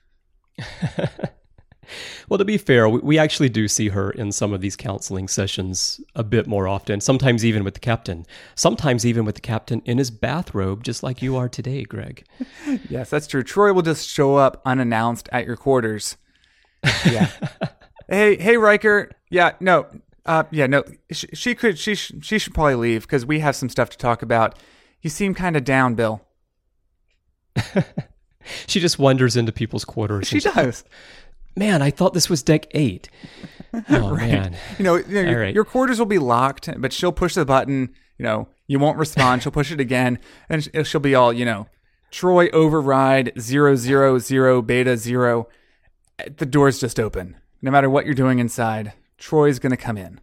Well, to be fair, we actually do see her in some of these counseling sessions a bit more often, sometimes even with the captain. Sometimes even with the captain in his bathrobe, just like you are today, Greg. Yes, that's true. Troi will just show up unannounced at your quarters. Yeah. Hey, Riker. Yeah, no. She should probably leave because we have some stuff to talk about. You seem kind of down, Bill. She just wanders into people's quarters. She does. man, I thought this was deck 8. Oh, Right. man. Your, right. your quarters will be locked, but she'll push the button. You won't respond. She'll push it again, and she'll be all, Troy override 000 beta 0. The door's just open. No matter what you're doing inside, Troy's going to come in.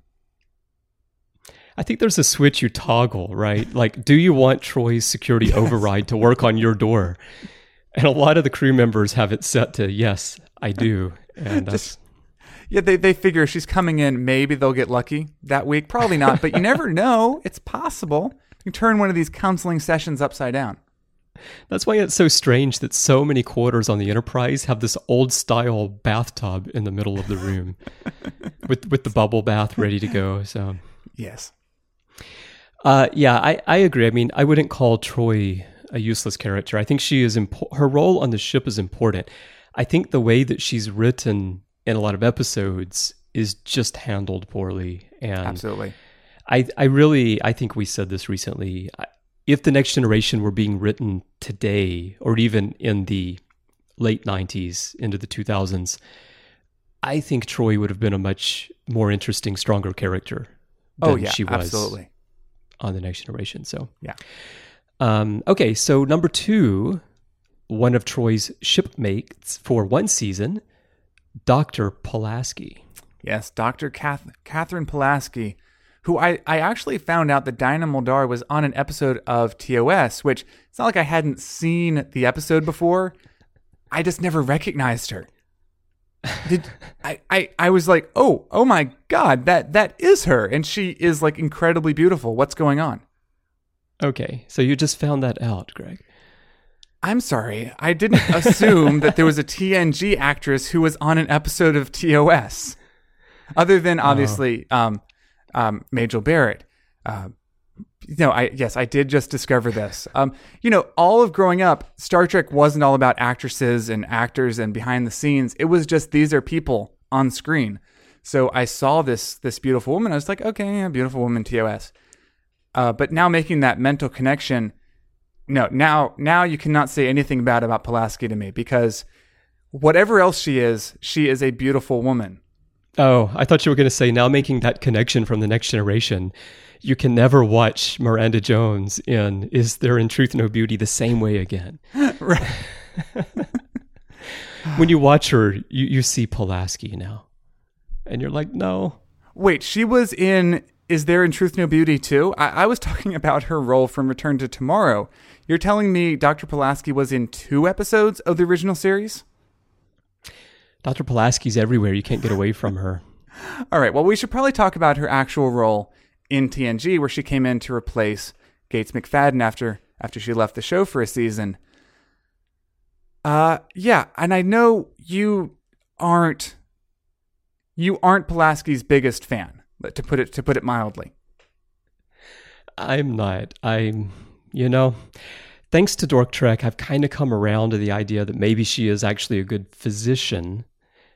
I think there's a switch you toggle, right? Like, do you want Troy's security override to work on your door? And a lot of the crew members have it set to, yes, I do. And that's... Yeah, they figure she's coming in. Maybe they'll get lucky that week. Probably not, but you never know. It's possible. You turn one of these counseling sessions upside down. That's why it's so strange that so many quarters on the Enterprise have this old-style bathtub in the middle of the room with the bubble bath ready to go. So yes. Yeah, I agree. I mean, I wouldn't call Troy a useless character. I think she is her role on the ship is important. I think the way that she's written in a lot of episodes is just handled poorly. And Absolutely. I think we said this recently. If the Next Generation were being written today, or even in the late 90s into the 2000s, I think Troy would have been a much more interesting, stronger character than she was absolutely. on the Next Generation. So yeah. Okay, so number 2, one of Troy's shipmates for one season, Dr. Pulaski. Yes, Dr. Catherine Pulaski, who I actually found out that Dinah Muldaur was on an episode of TOS, which it's not like I hadn't seen the episode before. I just never recognized her. I was like, oh my God, that is her. And she is like incredibly beautiful. What's going on? Okay, so you just found that out, Greg. I'm sorry. I didn't assume that there was a TNG actress who was on an episode of TOS. Other than obviously Majel Barrett. I did just discover this. All of growing up, Star Trek wasn't all about actresses and actors and behind the scenes. It was just these are people on screen. So I saw this beautiful woman. I was like, okay, yeah, beautiful woman, TOS. But now making that mental connection, no, now you cannot say anything bad about Pulaski to me, because whatever else she is a beautiful woman. Oh, I thought you were going to say, now making that connection from the Next Generation, you can never watch Miranda Jones in Is There in Truth No Beauty the same way again. Right. When you watch her, you see Pulaski now. And you're like, no. Wait, she was in Is There in Truth No Beauty too? I was talking about her role from Return to Tomorrow. You're telling me Dr. Pulaski was in 2 episodes of the original series? Dr. Pulaski's everywhere. You can't get away from her. All right. Well, we should probably talk about her actual role in TNG, where she came in to replace Gates McFadden after she left the show for a season. Yeah, and I know you aren't Pulaski's biggest fan, to put it mildly. I'm not. Thanks to Dork Trek, I've kind of come around to the idea that maybe she is actually a good physician.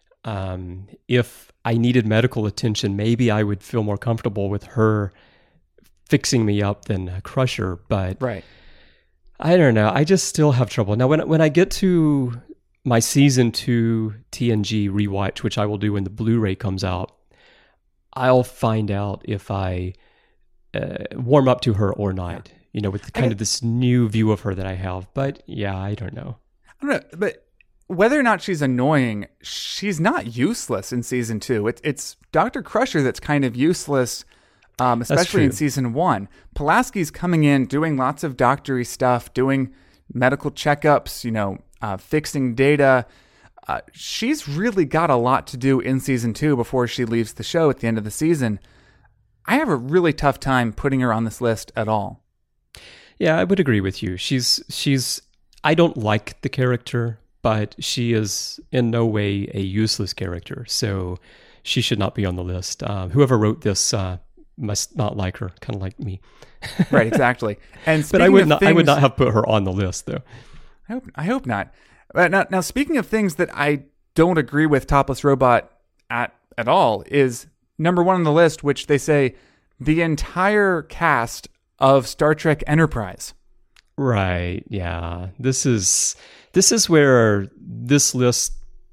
If I needed medical attention, maybe I would feel more comfortable with her fixing me up than Crusher. But right. I don't know. I just still have trouble. Now, when I get to my Season 2 TNG rewatch, which I will do when the Blu-ray comes out, I'll find out if I warm up to her or not, with kind of this new view of her that I have. But yeah, I don't know. I don't know, but whether or not she's annoying, she's not useless in Season 2. It's Dr. Crusher that's kind of useless, especially in Season 1. Pulaski's coming in, doing lots of doctory stuff, doing medical checkups, fixing data. She's really got a lot to do in Season 2 before she leaves the show at the end of the season. I have a really tough time putting her on this list at all. Yeah, I would agree with you. I don't like the character, but she is in no way a useless character, so she should not be on the list. Whoever wrote this must not like her, kind of like me. Right, exactly. And but I would not have put her on the list, though. I hope not. Now, speaking of things that I don't agree with Topless Robot at all, is number 1 on the list, which they say the entire cast of Star Trek Enterprise. Right. Yeah. This is where this list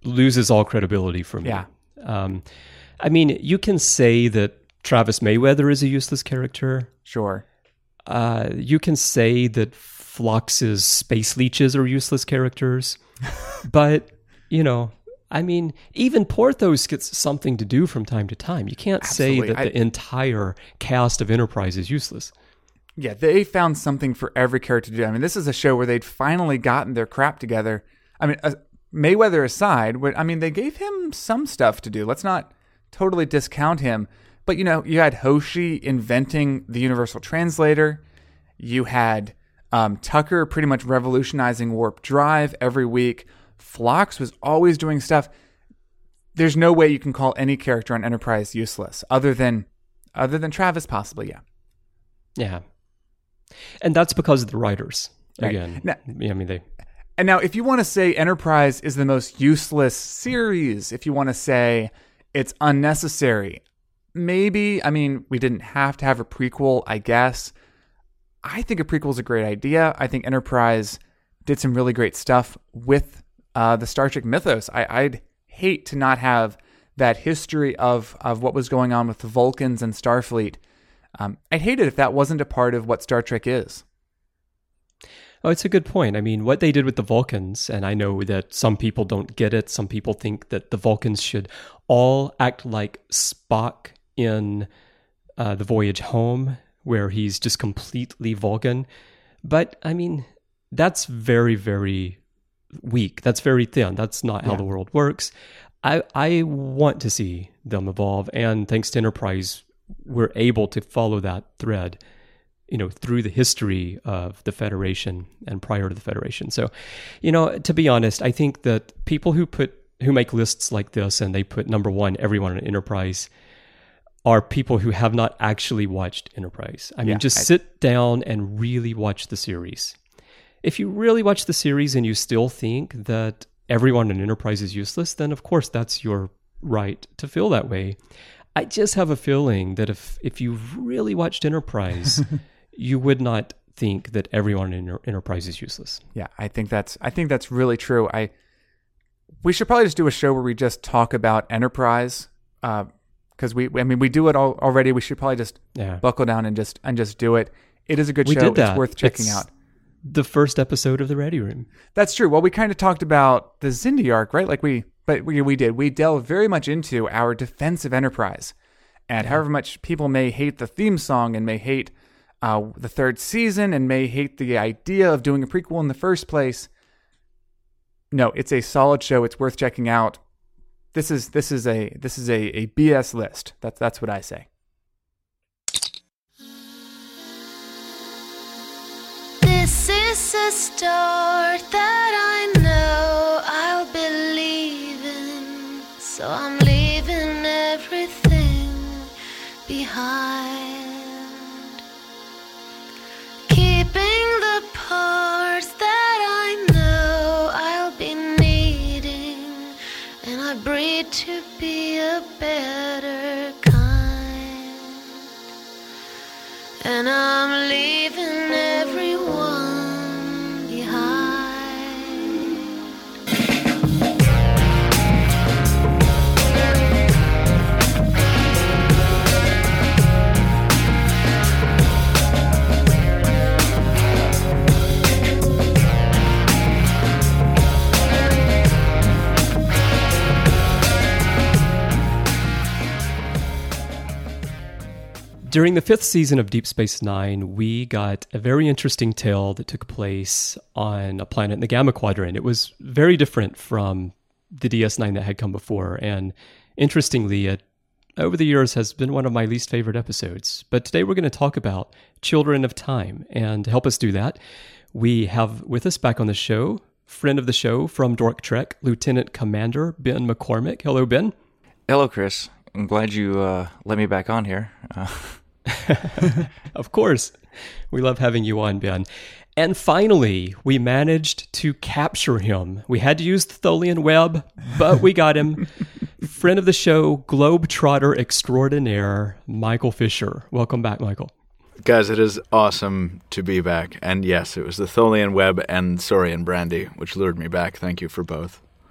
loses all credibility for me. Yeah. I mean, you can say that Travis Mayweather is a useless character. Sure. You can say that Phlox's space leeches are useless characters. But, I mean, even Porthos gets something to do from time to time. You can't say that the entire cast of Enterprise is useless. Yeah, they found something for every character to do. I mean, this is a show where they'd finally gotten their crap together. I mean, Mayweather aside, they gave him some stuff to do. Let's not totally discount him. But, you had Hoshi inventing the Universal Translator. You had Tucker pretty much revolutionizing warp drive every week. Phlox was always doing stuff. There's no way you can call any character on Enterprise useless, other than Travis, possibly, yeah. Yeah. And that's because of the writers. Right. Again, now, And now, if you want to say Enterprise is the most useless series, if you want to say it's unnecessary, maybe, we didn't have to have a prequel, I guess. I think a prequel is a great idea. I think Enterprise did some really great stuff with the Star Trek mythos. I'd hate to not have that history of what was going on with the Vulcans and Starfleet. I'd hate it if that wasn't a part of what Star Trek is. Oh, it's a good point. I mean, what they did with the Vulcans, and I know that some people don't get it. Some people think that the Vulcans should all act like Spock in The Voyage Home, where he's just completely Vulcan. But, that's very, very weak. That's very thin. That's not how the world works. I want to see them evolve, and thanks to Enterprise, we're able to follow that thread, through the history of the Federation and prior to the Federation. So, to be honest, I think that people who make lists like this and they put number one, everyone on Enterprise, are people who have not actually watched Enterprise. Sit down and really watch the series. If you really watch the series and you still think that everyone in Enterprise is useless, then of course that's your right to feel that way. I just have a feeling that if you've really watched Enterprise, you would not think that everyone in Enterprise is useless. Yeah, I think that's really true. We should probably just do a show where we just talk about Enterprise, because we do it already. We should probably just buckle down and just do it. It is a good show. Did that. It's worth checking out. The first episode of the Ready Room. That's true. Well, we kind of talked about the Xindi arc, right? We did. We delved very much into our defense of Enterprise. And however much people may hate the theme song and may hate the third season and may hate the idea of doing a prequel in the first place, no, it's a solid show. It's worth checking out. This is a BS list. That's what I say. This is a start that I know I'll believe in, so I'm leaving everything behind, keeping the parts that I know I'll be needing, and I breed to be a better kind, and I'm leaving everyone behind. During the 5th season of Deep Space Nine, we got a very interesting tale that took place on a planet in the Gamma Quadrant. It was very different from the DS9 that had come before, and interestingly, it, over the years, has been one of my least favorite episodes. But today we're going to talk about Children of Time, and to help us do that, we have with us back on the show, friend of the show from Dork Trek, Lieutenant Commander Ben McCormick. Hello, Ben. Hello, Chris. I'm glad you let me back on here. Of course. We love having you on, Ben. And finally, we managed to capture him. We had to use the Tholian web, but we got him. Friend of the show, Globetrotter extraordinaire, Michael Fisher. Welcome back, Michael. Guys, it is awesome to be back. And yes, it was the Tholian web and Saurian brandy, which lured me back. Thank you for both.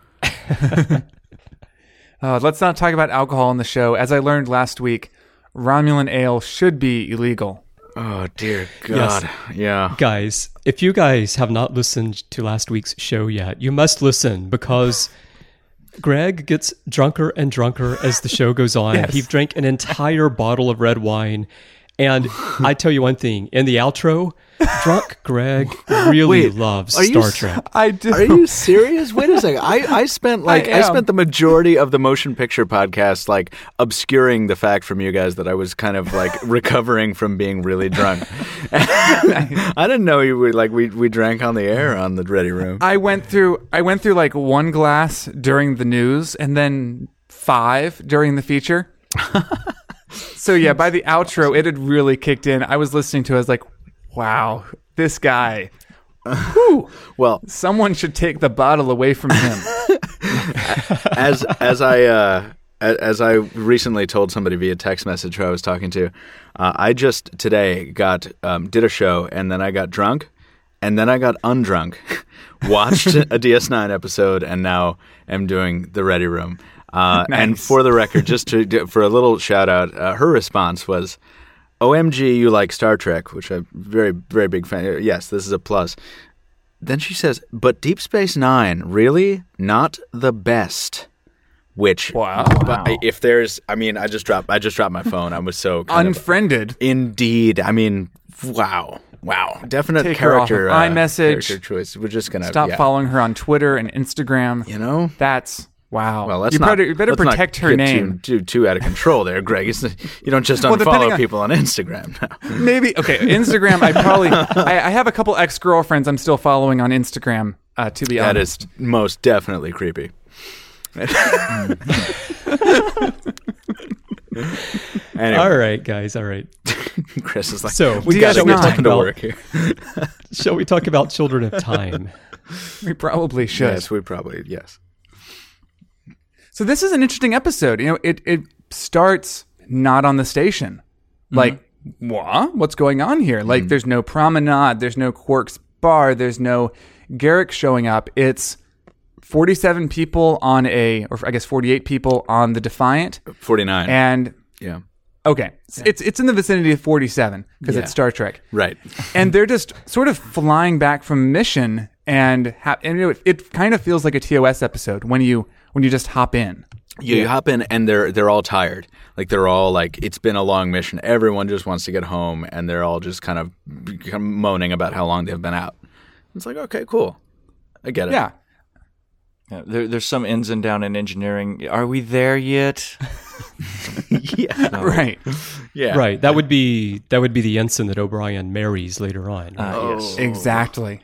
Let's not talk about alcohol on the show. As I learned last week, Romulan ale should be illegal. Oh, dear God. Yeah. Guys, if you guys have not listened to last week's show yet, you must listen because Greg gets drunker and drunker as the show goes on. Yes. He drank an entire bottle of red wine. And I tell you one thing, in the outro, drunk Greg really loves Star Trek. I do. Are you serious? Wait a second. I spent I am. spent the majority of the motion picture podcast like obscuring the fact from you guys that I was kind of like recovering from being really drunk. I didn't know you were like we drank on the air on the Ready Room. I went through like one glass during the news and then 5 during the feature. So yeah, by the outro, it had really kicked in. I was listening to it, I was like, wow, this guy. Whew, Well, someone should take the bottle away from him. as I recently told somebody via text message who I was talking to, I just today did a show and then I got drunk and then I got undrunk, watched a DS9 episode, and now am doing the Ready Room. And for the record, just for a little shout out, her response was, "OMG, you like Star Trek," which I'm very, very big fan. Yes, this is a plus. Then she says, "But Deep Space Nine, really not the best." Which, Wow. But if there's, I mean, I just dropped my phone. I was so kind of- Unfriended. Indeed. I mean, wow, definite Take her off character of iMessage. character choice. We're just gonna Stop following her on Twitter and Instagram. You know. That's wow. Well, let's you not. better let's not protect her get name. Too out of control there, Greg. You don't just Well, depending unfollow on- people on Instagram now. Maybe okay. Instagram. I have a couple ex girlfriends I'm still following on Instagram. To be That honest, is most definitely creepy. Anyway, All right, guys, all right. Chris is like, So, we got shall to we get talk talking to about- work here. Shall we talk about Children of Time? we probably should. Yes, we probably yes. So this is an interesting episode. You know, it starts not on the station. Like, what? What's going on here? Like, there's no promenade. There's no Quark's bar. There's no Garrick showing up. It's 47 people on or I guess 48 people on the Defiant. 49. And yeah. okay, it's in the vicinity of 47 because Yeah. it's Star Trek. Right. And they're just sort of flying back from mission, and you know, it kind of feels like a TOS episode when you just hop in. You hop in and they're all tired. Like they're all like, it's been a long mission. Everyone just wants to get home, and they're all just kind of moaning about how long they've been out. It's like, okay, cool. I get it. Yeah. Yeah, there's some ins and downs in engineering. Are we there yet? Yeah. Right. Yeah. Right. That would be the ensign that O'Brien marries later on. Yes. Exactly.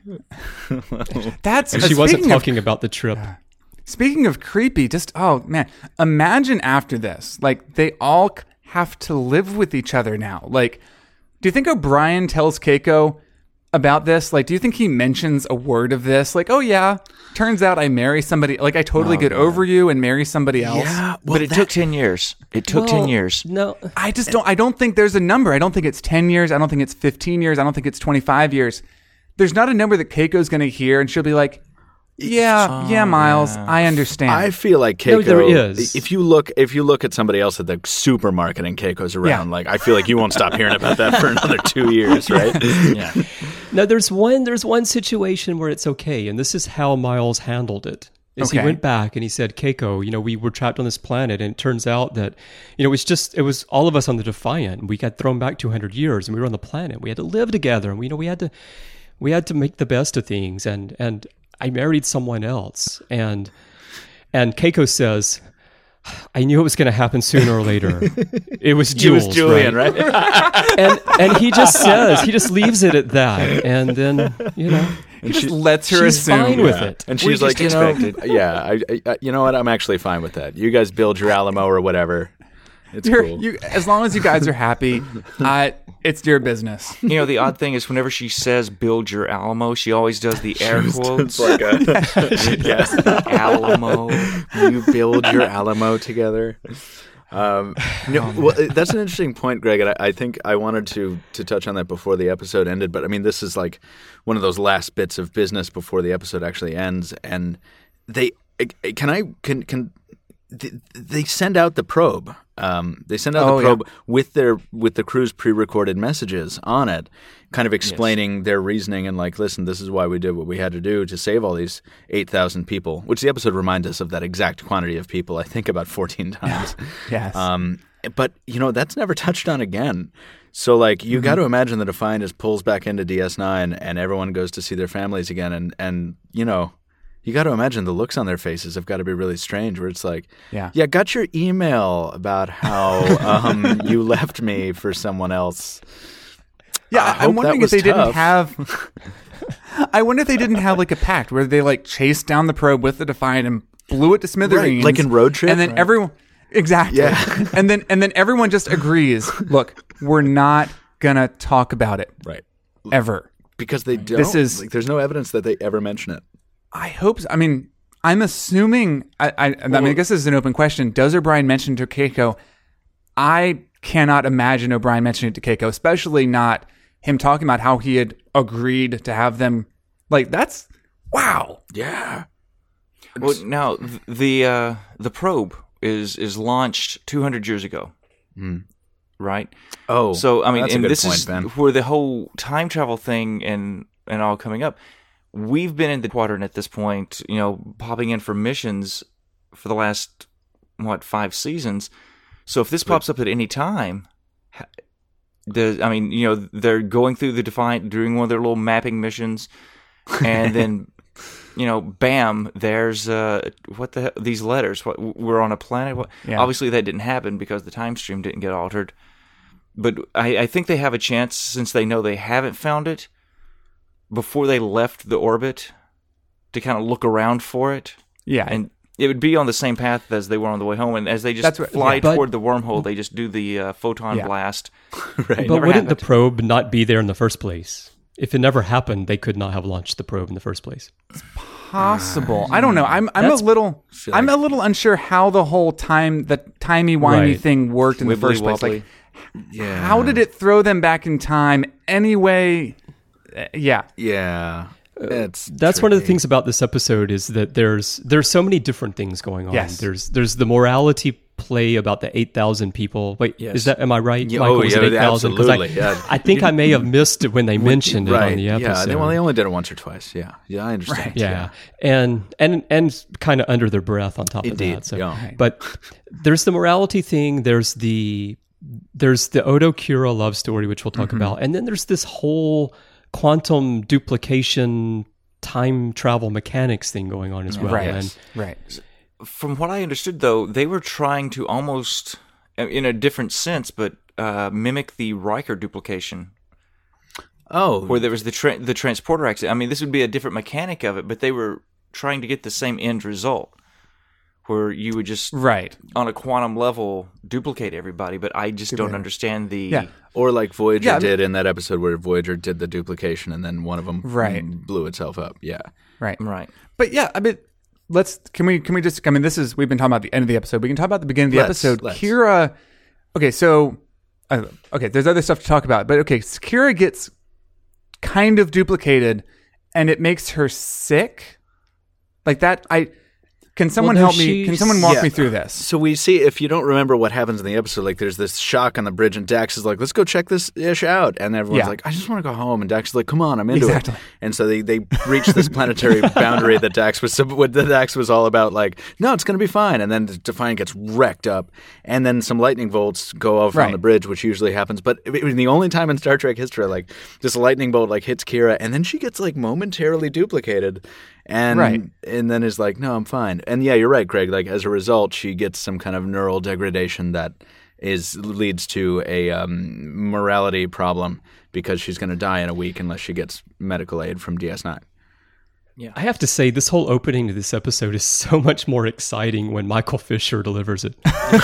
That's And she wasn't speaking of- talking about the trip. Speaking of creepy, just oh man, imagine after this, like they all have to live with each other now. Like, do you think O'Brien tells Keiko about this? Like, do you think he mentions a word of this? Like, oh yeah, turns out I marry somebody. Like, I totally get over you and marry somebody else. Yeah. But it took 10 years. It took 10 years. No. I just don't. I don't think there's a number. I don't think it's 10 years. I don't think it's 15 years. I don't think it's 25 years. There's not a number that Keiko's going to hear, and she'll be like, "Yeah, Miles, I understand." I feel like Keiko. No, there is. If you look at somebody else at the supermarket and Keiko's around, Yeah. like I feel like you won't stop hearing about that for another 2 years, right? Yeah. No, there's one situation where it's okay, and this is how Miles handled it. Is Okay. he went back and he said, Keiko, you know, we were trapped on this planet, and it turns out that, you know, it was all of us on the Defiant, and we got thrown back 200 years, and we were on the planet. We had to live together, and we had to make the best of things, and I married someone else, and Keiko says, I knew it was going to happen sooner or later. It was Jules, Julian, right? and he just leaves it at that, and then, you know, he just lets her she's assume. fine with it. And We she's like, just expected. I you know what? I'm actually fine with that. You guys build your Alamo or whatever. It's cool. As long as you guys are happy, it's your business. You know, the odd thing is whenever she says build your Alamo, she always does the air quotes. It's like a Alamo. you build your Alamo together. Well, that's an interesting point, Greg, and I think I wanted to touch on that before the episode ended. But I mean, this is like one of those last bits of business before the episode actually ends, and they send out the probe? They send out the probe with the crew's pre-recorded messages on it, kind of explaining their reasoning and like, listen, this is why we did what we had to do to save all these 8,000 people, which the episode reminds us of that exact quantity of people, I think about 14 times. Yes. But, that's never touched on again. So, like, you got to imagine the Defiant pulls back into DS9 and everyone goes to see their families again. And you got to imagine the looks on their faces have got to be really strange where it's like, yeah, got your email about how you left me for someone else. Yeah, I'm wondering if they didn't have – I wonder if they didn't have, like, a pact where they, like, chased down the probe with the Defiant and blew it to smithereens. Right, like in Road Trip. And then everyone – exactly. Yeah. and then everyone just agrees, look, we're not going to talk about it. Right. Ever. Because they don't. There's no evidence that they ever mention it. I hope so. I mean, I'm assuming I guess this is an open question. Does O'Brien mention to Keiko? I cannot imagine O'Brien mentioning it to Keiko, especially not him talking about how he had agreed to have them. Like, that's wow. Yeah. Well, now the probe is launched 200 years ago, right? Oh, so I mean, that's and a good this point, is Ben. where the whole time travel thing and all coming up. We've been in the quadrant at this point, popping in for missions for the last 5 seasons. So if this pops up at any time, they're going through the Defiant, doing one of their little mapping missions, and then. Bam, there's these letters. We're on a planet. Obviously, that didn't happen because the time stream didn't get altered. But I think they have a chance, since they know they haven't found it, before they left the orbit, to kind of look around for it. Yeah. And it would be on the same path as they were on the way home. And as they just fly toward the wormhole, they just do the photon blast. Right. But wouldn't the probe not be there in the first place? If it never happened, they could not have launched the probe in the first place. It's possible. I don't know. I'm a little unsure how the whole timey-wimey thing worked in the first place. Like, how did it throw them back in time anyway? Yeah. That's one of the things about this episode is that there's so many different things going on. Yes. There's the morality play about the 8,000 people. Wait, am I right? Yeah, Michael, was it 8,000? Absolutely. I think I may have missed it when they mentioned it on the episode. Yeah, well, they only did it once or twice. Yeah, I understand. Right. Yeah. And kind of under their breath on top of that. So, but there's the morality thing. There's the Odo Kira love story, which we'll talk about, and then there's this whole quantum duplication time travel mechanics thing going on as well. Right. From what I understood, though, they were trying to almost, in a different sense, but mimic the Riker duplication. Oh. Where there was the transporter accident. I mean, this would be a different mechanic of it, but they were trying to get the same end result, where you would just, on a quantum level, duplicate everybody, but I just don't understand the... Yeah. Or like Voyager did in that episode where Voyager did the duplication and then one of them blew itself up. Yeah. Right. But yeah, I mean... Can we just, I mean, we've been talking about the end of the episode. We can talk about the beginning of the episode. Kira, there's other stuff to talk about, but Kira gets kind of duplicated and it makes her sick. Like that, can someone help me? Can someone walk me through this? So we see, if you don't remember what happens in the episode, like there's this shock on the bridge and Dax is like, let's go check this ish out. And everyone's like, I just want to go home. And Dax is like, come on, I'm into it. And so they reach this planetary boundary that Dax was all about, like, no, it's going to be fine. And then Defiant gets wrecked up. And then some lightning bolts go off on the bridge, which usually happens. But it was the only time in Star Trek history, like this lightning bolt like hits Kira and then she gets like momentarily duplicated. And then is like, no, I'm fine. And yeah, you're right, Craig. Like as a result, she gets some kind of neural degradation that leads to a morality problem because she's going to die in a week unless she gets medical aid from DS9. Yeah, I have to say, this whole opening to this episode is so much more exciting when Michael Fisher delivers it.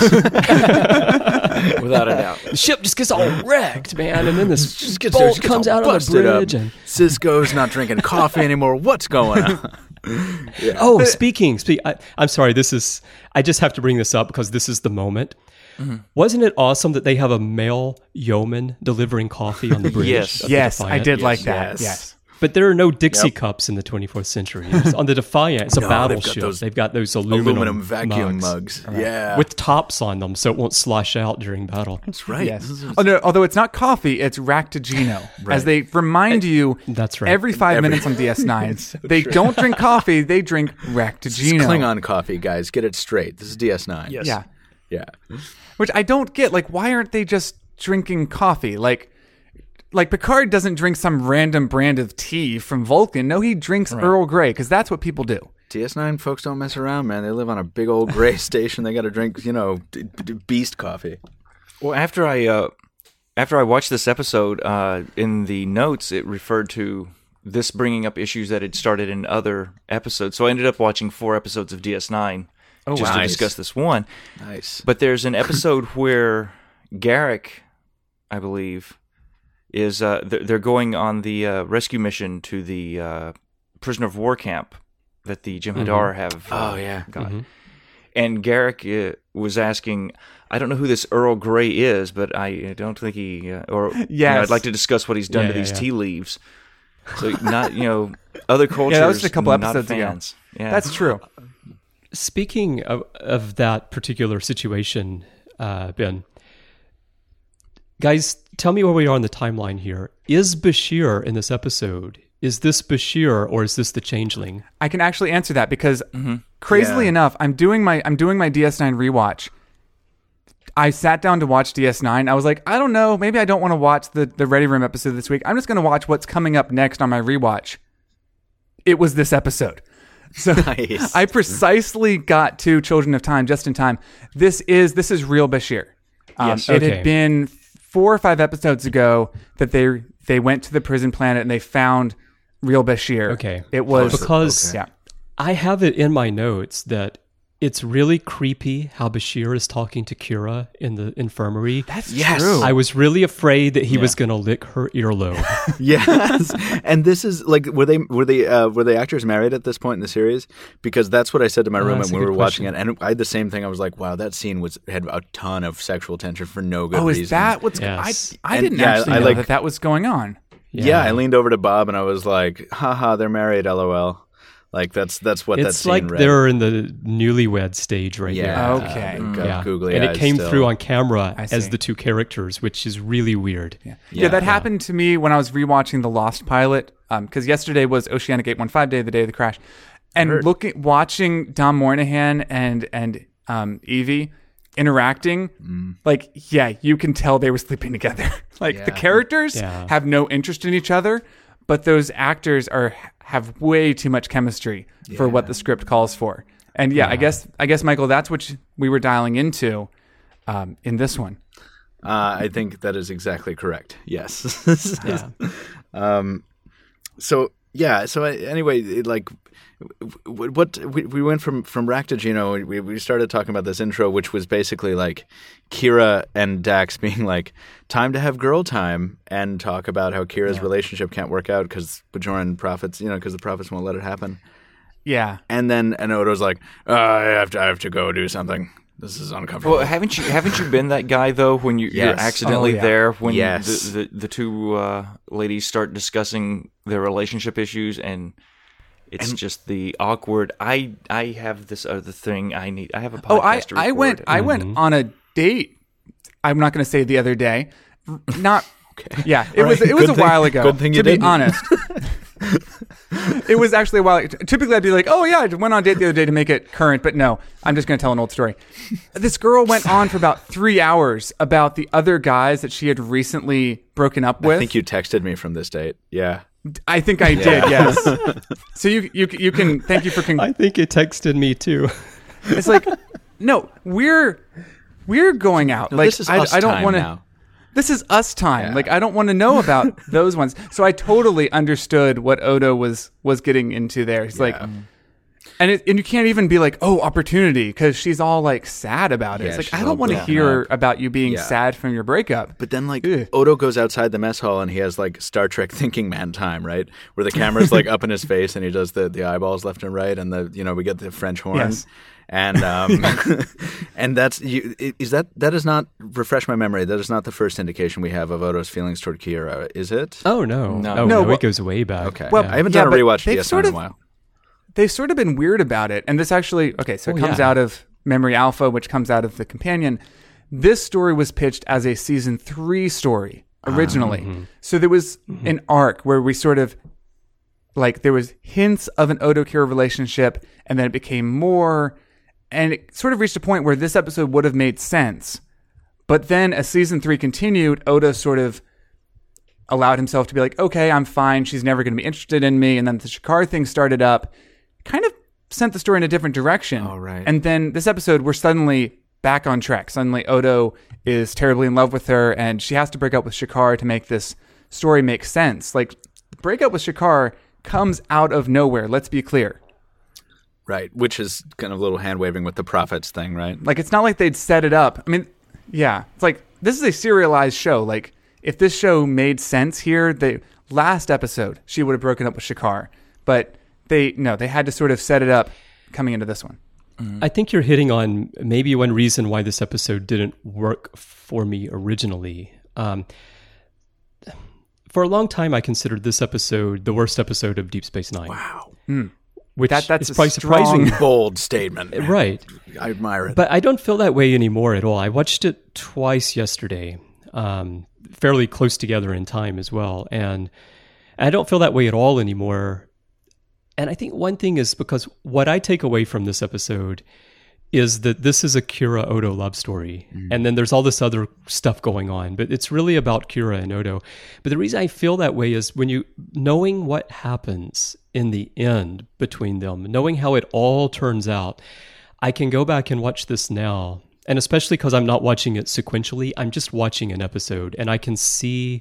Without a doubt. The ship just gets all wrecked, man, and then this bolt comes out on the bridge. And Sisko's not drinking coffee anymore. What's going on? Yeah. Oh, speaking. I'm sorry. I just have to bring this up because this is the moment. Mm-hmm. Wasn't it awesome that they have a male yeoman delivering coffee on the bridge? Yes, I did like that. Yes. But there are no Dixie cups in the 24th century. It's on the Defiant, it's a battleship. They've got those aluminum vacuum mugs. Yeah. With tops on them so it won't slosh out during battle. That's right. Yes. Although it's not coffee, it's Ractigino. As they remind you That's right. every 5 minutes on DS9. They don't drink coffee, they drink Ractigino. This is Klingon coffee, guys. Get it straight. This is DS9. Yes. Yeah. Yeah. Which I don't get. Like, why aren't they just drinking coffee? Like Picard doesn't drink some random brand of tea from Vulcan. No, he drinks Earl Grey because that's what people do. DS9 folks don't mess around, man. They live on a big old gray station. They got to drink, beast coffee. Well, after I watched this episode, in the notes it referred to this bringing up issues that had started in other episodes. So I ended up watching 4 episodes of DS9 just to discuss this one. Nice. But there's an episode where Garrick, I believe, is they're going on the rescue mission to the prisoner of war camp that the Jem'Hadar have got. And Garrick was asking, I don't know who this Earl Grey is, but I don't think he... I'd like to discuss what he's done to these tea leaves. So not, other cultures, that was just a couple not episodes fans. ago. Yeah. That's true. Speaking of that particular situation, Ben, guys, tell me where we are on the timeline here. Is Bashir in this episode? Is this Bashir or is this the Changeling? I can actually answer that because crazily enough, I'm doing my DS9 rewatch. I sat down to watch DS9. I was like, I don't know, maybe I don't want to watch the Ready Room episode this week. I'm just going to watch what's coming up next on my rewatch. It was this episode. So nice. I precisely got to Children of Time just in time. This is real Bashir. Yes, It had been 4 or 5 episodes ago that they went to the prison planet and they found real Bashir. Okay. It was because I have it in my notes that it's really creepy how Bashir is talking to Kira in the infirmary. That's true. I was really afraid that he was going to lick her earlobe. Yes, and this is like were the actors married at this point in the series? Because that's what I said to my roommate when we were watching it, and I had the same thing. I was like, "Wow, that scene had a ton of sexual tension for no good reason." Is that what's? Yes. I didn't actually know that was going on. Yeah, I leaned over to Bob and I was like, "Haha, they're married, LOL." Like that's what that scene it's like read. they're in the newlywed stage right Yeah. here. Okay. Got googly and it eyes came still. through on camera I as see. the two characters, which is really weird. Yeah, that happened to me when I was rewatching the Lost pilot. Because yesterday was Oceanic 815 Day, the day of the crash, and watching Dom Moynihan and Evie interacting, you can tell they were sleeping together. The characters have no interest in each other, but those actors have way too much chemistry for what the script calls for. And I guess Michael, that's what we were dialing into in this one. I think that is exactly correct. Yes. Anyway, what we went from Ractigino. We started talking about this intro, which was basically like Kira and Dax being like, time to have girl time, and talk about how Kira's relationship can't work out because Bajoran prophets, because the prophets won't let it happen. Yeah, and Odo's like, I have to go do something. This is uncomfortable. Well, haven't you been that guy though when you're accidentally there when the two ladies start discussing their relationship issues and it's just the awkward. I have this other thing I have a podcast to record. I went on a date. I'm not going to say the other day. Not okay. Yeah, it was a while ago. Good thing you didn't. To be honest. It was actually a while ago. Typically, I'd be like, oh, yeah, I went on a date the other day to make it current. But no, I'm just going to tell an old story. This girl went on for about 3 hours about the other guys that she had recently broken up with. I think you texted me from this date. Yeah. I think I did, yes. So you can, thank you for... I think it texted me too. It's like, no, we're going out. No, like, this is us I don't time want to... now. This is us time. Yeah. Like, I don't want to know about those ones. So I totally understood what Odo was getting into there. He's like, and you can't even be like, oh, opportunity, because she's all like sad about it. Yeah, It's like, she's I don't all want to broken hear up. about you being Yeah. sad from your breakup. But then, like, Ugh. Odo goes outside the mess hall and he has, like, Star Trek thinking man time, right? Where the camera's, like, up in his face and he does the eyeballs left and right and we get the French horn. Yes. And And that does not refresh my memory. That is not the first indication we have of Odo's feelings toward Kira, is it? Oh, no. No, it goes way back. Okay. Well, I haven't done a but rewatch they've DS9 in a while. They've sort of been weird about it. And this actually, so it comes out of Memory Alpha, which comes out of The Companion. This story was pitched as a season 3 story originally. So there was an arc where we sort of, like, there was hints of an Odo-Kira relationship, and then it became more, and it sort of reached a point where this episode would have made sense. But then as season 3 continued, Odo sort of allowed himself to be like, okay, I'm fine. She's never going to be interested in me. And then the Shakar thing started up, kind of sent the story in a different direction. Oh, right. And then this episode, we're suddenly back on track. Suddenly Odo is terribly in love with her, and she has to break up with Shakar to make this story make sense. Like, the breakup with Shakar comes out of nowhere, let's be clear. Right, which is kind of a little hand-waving with the prophets thing, right? Like, it's not like they'd set it up. I mean, yeah, it's like, this is a serialized show. Like, if this show made sense here, the last episode, she would have broken up with Shakar. But they had to sort of set it up coming into this one. I think you're hitting on maybe one reason why this episode didn't work for me originally. For a long time, I considered this episode the worst episode of Deep Space Nine. Wow. Which That's is probably surprising. Bold statement. Right. I admire it. But I don't feel that way anymore at all. I watched it twice yesterday, fairly close together in time as well. And I don't feel that way at all anymore. And I think one thing is because what I take away from this episode is that this is a Kira Odo love story. And then there's all this other stuff going on, but it's really about Kira and Odo. But the reason I feel that way is knowing what happens in the end between them, knowing how it all turns out, I can go back and watch this now. And especially because I'm not watching it sequentially, I'm just watching an episode, and I can see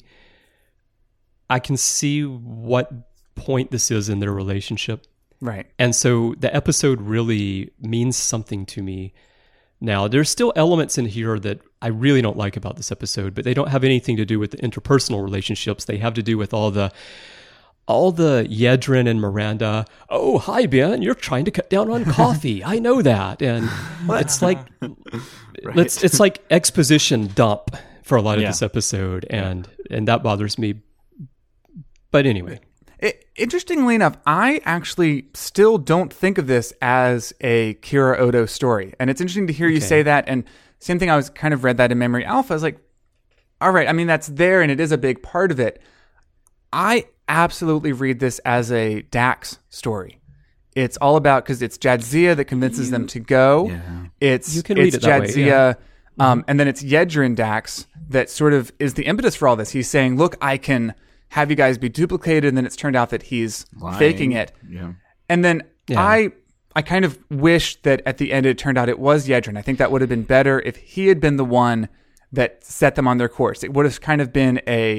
what point this is in their relationship. Right. And so the episode really means something to me now. There's still elements in here that I really don't like about this episode, but they don't have anything to do with the interpersonal relationships. They have to do with all the Yedrin and Miranda. Oh, hi, Ben. You're trying to cut down on coffee. I know that. And it's like, it's like exposition dump for a lot of this episode. And that bothers me. But anyway. Interestingly enough, I actually still don't think of this as a Kira Odo story. And it's interesting to hear you say that. And same thing, I was kind of read that in Memory Alpha. I was like, all right, I mean, that's there and it is a big part of it. I absolutely read this as a Dax story. It's all about, because it's Jadzia that convinces them to go. Yeah. It's Jadzia, and then it's Yedrin Dax that sort of is the impetus for all this. He's saying, look, I can have you guys be duplicated, and then it's turned out that he's faking it. Yeah. And then I kind of wish that at the end it turned out it was Yedrin. I think that would have been better if he had been the one that set them on their course. It would have kind of been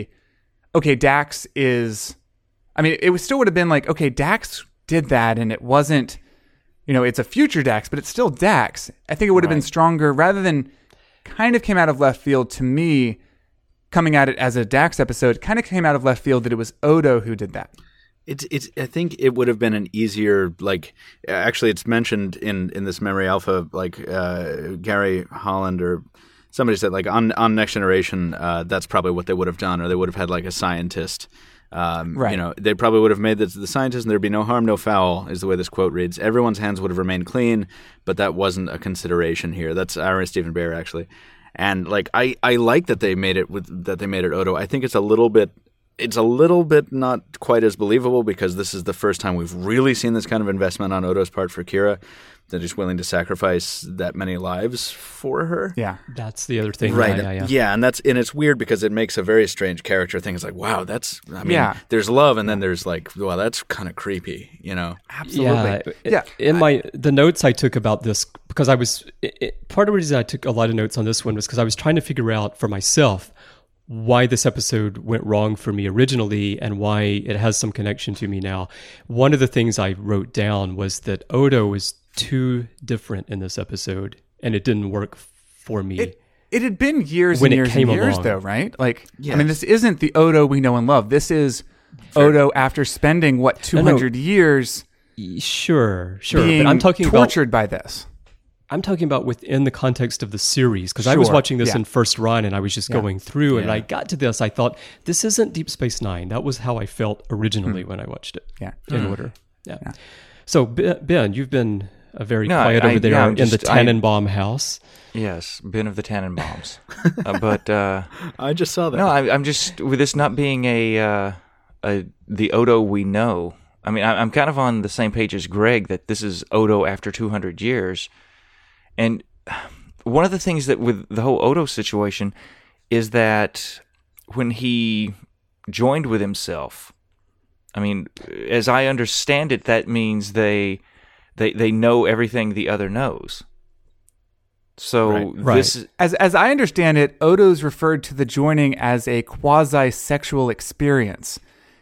Dax is... I mean, it still would have been like, okay, Dax did that, and it wasn't, it's a future Dax, but it's still Dax. I think it would have been stronger, rather than kind of came out of left field to me. Coming at it as a Dax episode, kind of came out of left field that it was Odo who did that. It's. I think it would have been an easier, actually it's mentioned in this Memory Alpha, Gary Holland or somebody said, on Next Generation, that's probably what they would have done, or they would have had a scientist. They probably would have made the scientist, and there'd be no harm, no foul, is the way this quote reads. Everyone's hands would have remained clean, but that wasn't a consideration here. That's Stephen Bear, actually. And I like that they made it Odo. I think it's a little bit not quite as believable, because this is the first time we've really seen this kind of investment on Odo's part for Kira. That he's willing to sacrifice that many lives for her. Yeah, that's the other thing. Right. Yeah, and it's weird because it makes a very strange character thing. It's like, wow, there's love, and then there's wow, that's kind of creepy, Absolutely. Yeah. In the notes I took about this, because I was part of the reason I took a lot of notes on this one was because I was trying to figure out for myself why this episode went wrong for me originally and why it has some connection to me now. One of the things I wrote down was that Odo was too different in this episode, and it didn't work for me. It had been years and years and years, though, right? Yes. I mean, this isn't the Odo we know and love. This is Odo after spending 200 years. Sure. Being but I'm talking tortured by this. I'm talking about within the context of the series, because I was Sure, watching this yeah. in first run and I was just going through and I got to this. I thought, this isn't Deep Space Nine. That was how I felt originally when I watched it. Yeah. In order. Yeah. So, Ben, you've been very No, quiet I- over there yeah, I'm in the just- Tannenbaum house. Yes, Ben of the Tannenbaums. But I just saw that. no, I'm just with this not being the Odo we know. I mean, I'm kind of on the same page as Greg that this is Odo after 200 years. And one of the things that with the whole Odo situation is that when he joined with himself, I mean, as I understand it, that means they know everything the other knows. So Right. this As I understand it, Odo's referred to the joining as a quasi-sexual experience.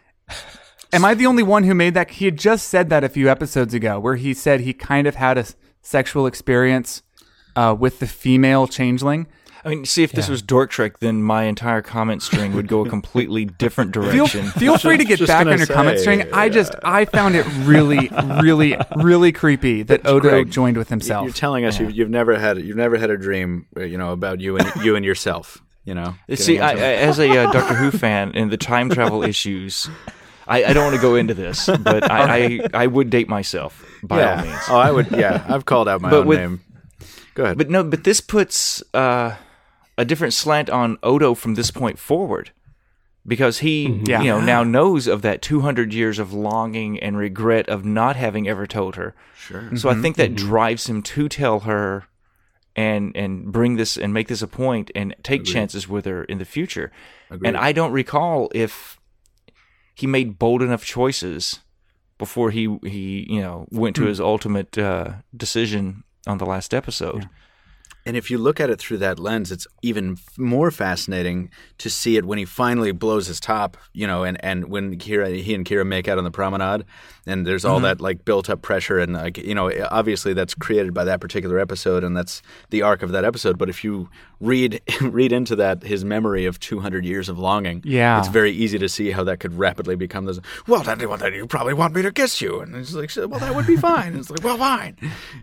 Am I the only one who made that? He had just said that a few episodes ago, where he said he kind of had a sexual experience with the female changeling. I mean, see, if this was Dork Trek, then my entire comment string would go a completely different direction. Feel free to get Just back gonna on your comment say, string. I found it really, really, really creepy that Odo Greg, joined with himself. You're telling us you've never had a dream, about you and yourself. See, Getting I, into it. as a Doctor Who fan and the time travel issues, I don't want to go into this, but I would date myself by all means. Oh, I would. Yeah, I've called out my But own with- name. Go ahead. But this puts a different slant on Odo from this point forward, because he now knows of that 200 years of longing and regret of not having ever told her. Sure. So I think that drives him to tell her and bring this and make this a point and take chances with her in the future. And I don't recall if he made bold enough choices before he went to his ultimate decision on the last episode. And if you look at it through that lens, it's even more fascinating to see it when he finally blows his top, and when he and Kira make out on the promenade, and there's all that like built up pressure, and obviously that's created by that particular episode, and that's the arc of that episode. But if you read into that his memory of 200 years of longing, it's very easy to see how that could rapidly become this. Well, then you probably want me to kiss you, and it's like, well, that would be fine. And it's like, well, fine,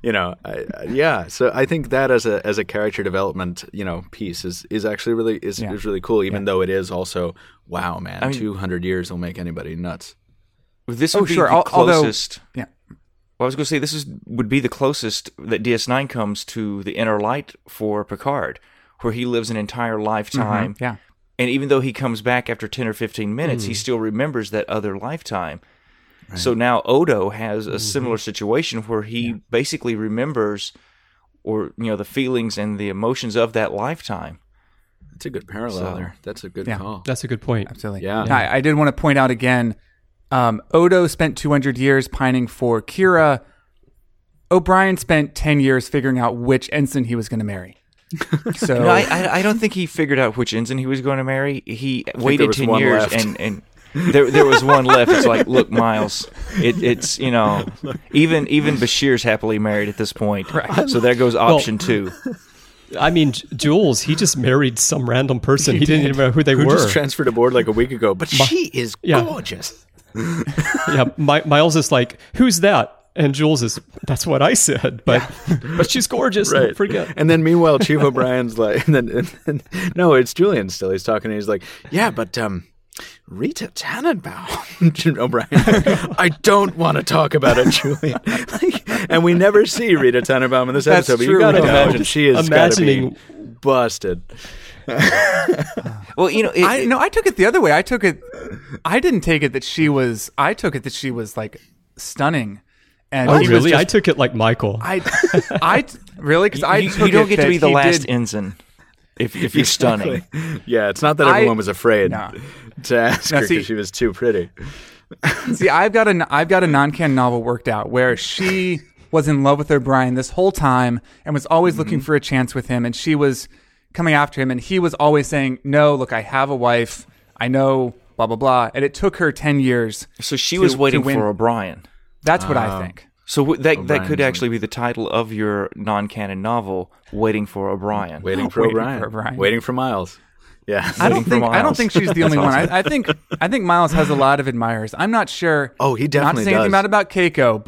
So I think that as a character development, piece is actually really is really cool. Even though it is also, wow, man, 200 years will make anybody nuts. This would be sure. the Although- closest. yeah. Well, I was going to say would be the closest that DS9 comes to the inner light for Picard, where he lives an entire lifetime. Yeah. And even though he comes back after 10 or 15 minutes, he still remembers that other lifetime. Right. So now Odo has a similar situation where he basically remembers, or the feelings and the emotions of that lifetime. That's a good parallel there. That's a good call. That's a good point. Absolutely. Yeah. I did want to point out again, Odo spent 200 years pining for Kira. O'Brien spent 10 years figuring out which ensign he was going to marry. So No, I don't think he figured out which ensign he was going to marry. He there waited was 10 one years left. and there was one left. It's like, look, Miles, it's even Bashir's happily married at this point. Right. So there goes option 2. I mean, Jules, he just married some random person. He didn't even know who they Who were. just transferred aboard like a week ago, but she is gorgeous. Miles is like, who's that? And Jules is, that's what I said, but she's gorgeous. Right. Don't forget. And then meanwhile, Chief O'Brien's like, and no, it's Julian still. He's talking and he's like, yeah, but Rita Tannenbaum. O'Brien, I don't want to talk about it, Julian. And we never see Rita Tannenbaum in this That's episode, but true, you got to we don't. imagine she is Imagining- Well, I took it the other way. I took it that she was like stunning. And Oh, he was really? just- I took it like Michael. I really? Because I took you don't it get to that be the he last did- ensign if you're stunning. Yeah, it's not that everyone was afraid No. to ask her see- because she was too pretty. See, I've got a non-canon novel worked out where she was in love with O'Brien this whole time and was always looking for a chance with him, and she was coming after him, and he was always saying, "No, look, I have a wife. I know, blah blah blah." And it took her 10 years. So she to- was to waiting win. for O'Brien. That's what I think. So that O'Brien's could like- actually be the title of your non-canon novel, Waiting for O'Brien. Waiting for O'Brien. Waiting for Miles. Yeah. I Waiting don't for think Miles. she's the only one. I think Miles has a lot of admirers. I'm not sure. Oh, he definitely not to say anything does. bad about Keiko, but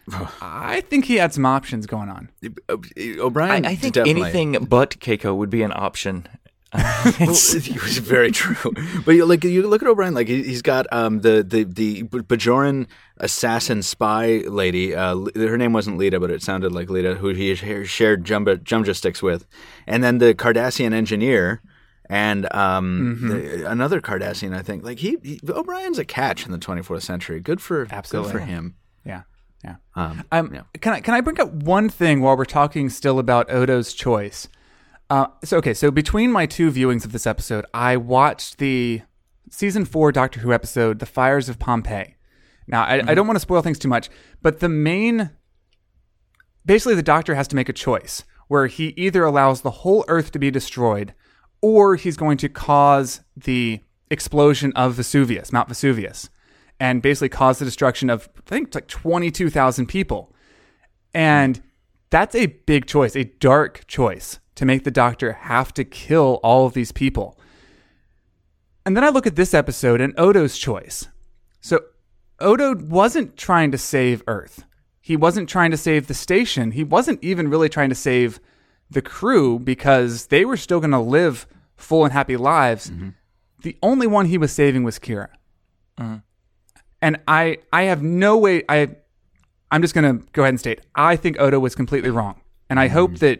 I think he had some options going on. O'Brien, I think definitely. anything but Keiko would be an option. It was very true. But you look at O'Brien, like he's got the Bajoran assassin spy lady. Her name wasn't Lita, but it sounded like Lita, who he shared Jumja sticks with, and then the Cardassian engineer. And another Cardassian, I think. Like O'Brien's a catch in the 24th century. Good for him. Yeah. Yeah. Can I bring up one thing while we're talking still about Odo's choice? So between my two viewings of this episode, I watched the season 4 Doctor Who episode, The Fires of Pompeii. Now, I don't want to spoil things too much, but basically the Doctor has to make a choice where he either allows the whole Earth to be destroyed, or he's going to cause the explosion of Vesuvius, Mount Vesuvius, and basically cause the destruction of, I think it's like 22,000 people. And that's a big choice, a dark choice, to make the Doctor have to kill all of these people. And then I look at this episode and Odo's choice. So Odo wasn't trying to save Earth. He wasn't trying to save the station. He wasn't even really trying to save the crew, because they were still going to live full and happy lives. Mm-hmm. The only one he was saving was Kira. Mm-hmm. And I have no way... I'm just going to go ahead and state, I think Odo was completely wrong. And I hope that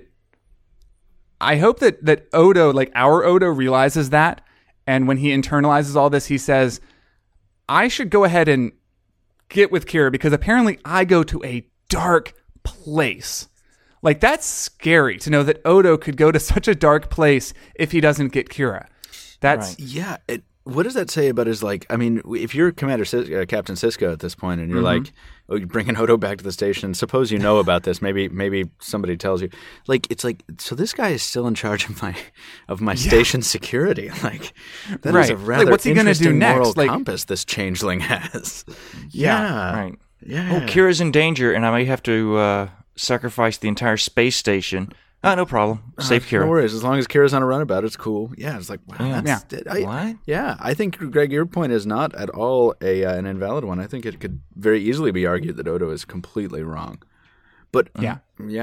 Odo, like our Odo, realizes that. And when he internalizes all this, he says, I should go ahead and get with Kira, because apparently I go to a dark place. Like, that's scary to know that Odo could go to such a dark place if he doesn't get Kira. That's... Right. Yeah. What does that say about his, like, I mean, if you're Captain Sisko at this point and you're like, oh, you're bringing Odo back to the station, suppose you know about this, maybe somebody tells you. Like, it's like, so this guy is still in charge of my station security. Like, that is a rather what's he gonna do next? Moral compass this changeling has. Right. Yeah. Oh, Kira's in danger, and I may have to sacrifice the entire space station. No problem. Save Kira. No worries. As long as Kira's on a runabout, it's cool. Yeah, it's like, wow. What? Yeah, I think, Greg, your point is not at all an invalid one. I think it could very easily be argued that Odo is completely wrong. But, yeah.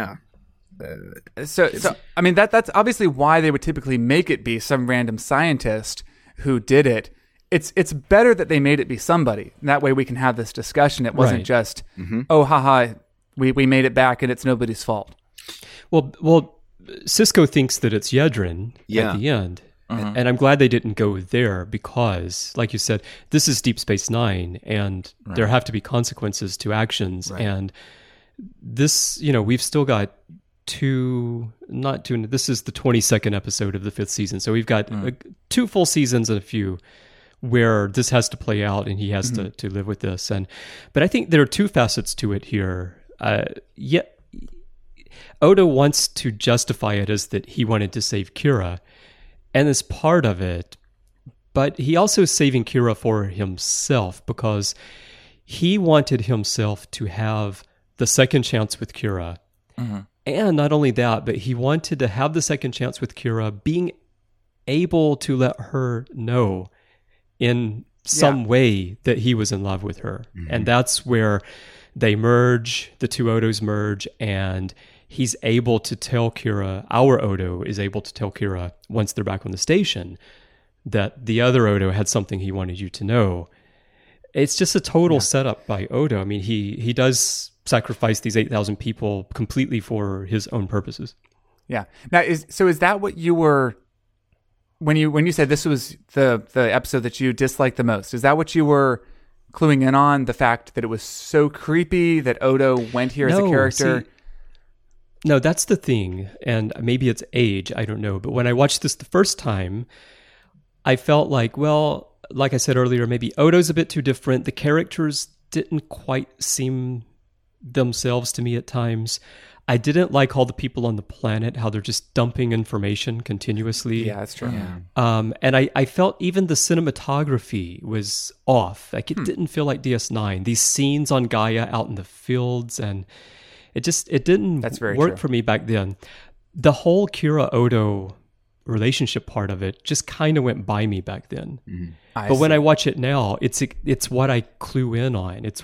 So I mean, that's obviously why they would typically make it be some random scientist who did it. It's better that they made it be somebody. That way we can have this discussion. It wasn't just, oh, haha, we made it back and it's nobody's fault. Well, Sisko thinks that it's Yedrin at the end. And I'm glad they didn't go there because, like you said, this is Deep Space Nine, and there have to be consequences to actions. Right. And this, we've still got this is the 22nd episode of the 5th season. So we've got 2 full seasons and a few where this has to play out and he has to live with this. But I think there are 2 facets to it here. Odo wants to justify it as that he wanted to save Kira, and is part of it, but he also is saving Kira for himself because he wanted himself to have the second chance with Kira. Mm-hmm. And not only that, but he wanted to have the second chance with Kira being able to let her know in some way that he was in love with her. Mm-hmm. And that's where they merge, the 2 Odos merge, and he's able to tell Kira, our Odo is able to tell Kira once they're back on the station that the other Odo had something he wanted you to know. It's just a total setup by Odo. I mean, he does sacrifice these 8,000 people completely for his own purposes. Yeah. Now, is that what you were, when you said this was the episode that you disliked the most, is that what you were cluing in on, the fact that it was so creepy that Odo went here as a character? No, that's the thing, and maybe it's age, I don't know. But when I watched this the first time, I felt like, well, like I said earlier, maybe Odo's a bit too different. The characters didn't quite seem themselves to me at times. I didn't like all the people on the planet, how they're just dumping information continuously. Yeah, that's true. Yeah. And I felt even the cinematography was off. Like it didn't feel like DS9. These scenes on Gaia out in the fields, and it didn't work for me back then. The whole Kira-Odo relationship part of it just kind of went by me back then. Mm-hmm. But when I watch it now, it's what I clue in on. It's what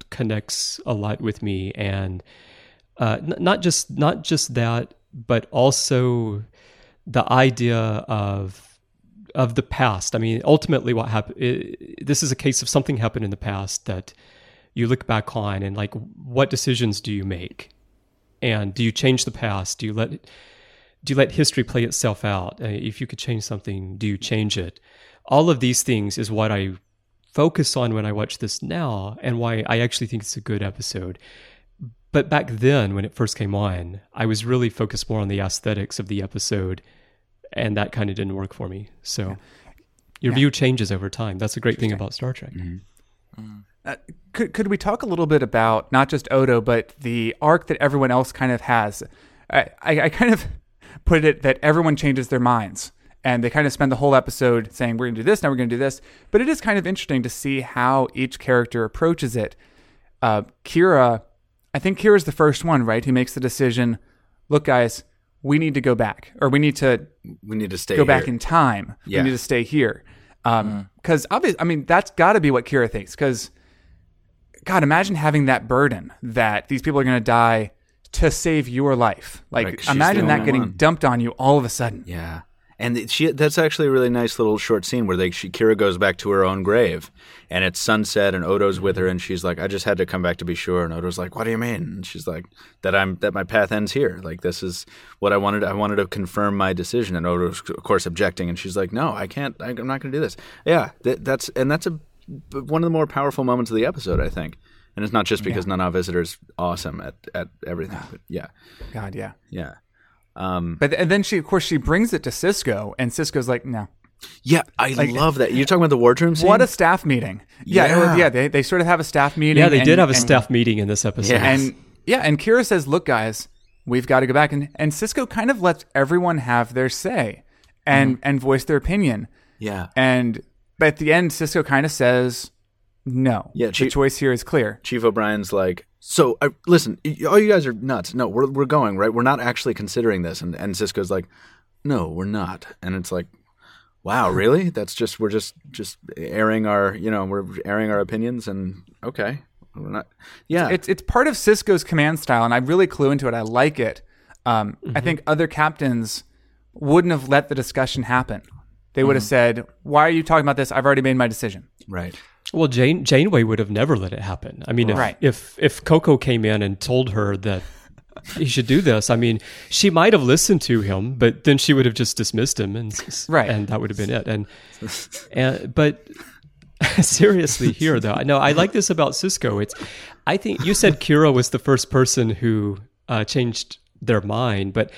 connects a lot with me, and not just that, but also the idea of the past. I mean, ultimately, what happened? This is a case of something happened in the past that you look back on, and like, what decisions do you make? And do you change the past? Do you let history play itself out? If you could change something, do you change it? All of these things is what I focus on when I watch this now, and why I actually think it's a good episode. But back then, when it first came on, I was really focused more on the aesthetics of the episode, and that kind of didn't work for me. So your view changes over time. That's a great thing about Star Trek. Could we talk a little bit about not just Odo, but the arc that everyone else kind of has? I kind of put it that everyone changes their minds, and they kind of spend the whole episode saying, we're going to do this, now we're going to do this. But it is kind of interesting to see how each character approaches it. Kira, I think Kira's the first one, right, who makes the decision, look, guys, we need to go back, or we need to stay go here. Back in time. Yeah. We need to stay here. Because obviously, I mean, that's got to be what Kira thinks. Because, God, imagine having that burden that these people are going to die to save your life. Like, she's imagine the that only getting one. dumped on you all of a sudden. Yeah. And that's actually a really nice little short scene where Kira goes back to her own grave, and it's sunset, and Odo's with her, and she's like, I just had to come back to be sure. And Odo's like, what do you mean? And she's like, that my path ends here. Like, this is what I wanted. I wanted to confirm my decision. And Odo's, of course, objecting, and she's like, no, I can't. I'm not going to do this. Yeah, that's one of the more powerful moments of the episode, I think. And it's not just because Nana Visitor's awesome at everything, but yeah. God, yeah. Yeah. But and then she brings it to Sisko, and Sisko's like, no. Yeah, I love that. You're talking about the wardroom scene? What a staff meeting. Yeah. They sort of have a staff meeting. Yeah, they did have a staff meeting in this episode. Yeah. And Kira says, look, guys, we've got to go back. And Sisko kind of lets everyone have their say and voice their opinion. Yeah. But at the end, Sisko kind of says, no. Yeah, the choice here is clear. Chief O'Brien's like, so listen, all you guys are nuts. No, we're going, right? We're not actually considering this. And Sisko's like, no, we're not. And it's like, wow, really? That's just, we're just airing we're airing our opinions, and okay. We're not. Yeah. It's part of Sisko's command style, and I really clue into it. I like it. I think other captains wouldn't have let the discussion happen. They would have said, why are you talking about this? I've already made my decision. Right. Well, Janeway would have never let it happen. I mean, if Coco came in and told her that he should do this, I mean, she might have listened to him, but then she would have just dismissed him, and that would have been it. But seriously, here though, no, I like this about Sisko. I think you said Kira was the first person who changed their mind, but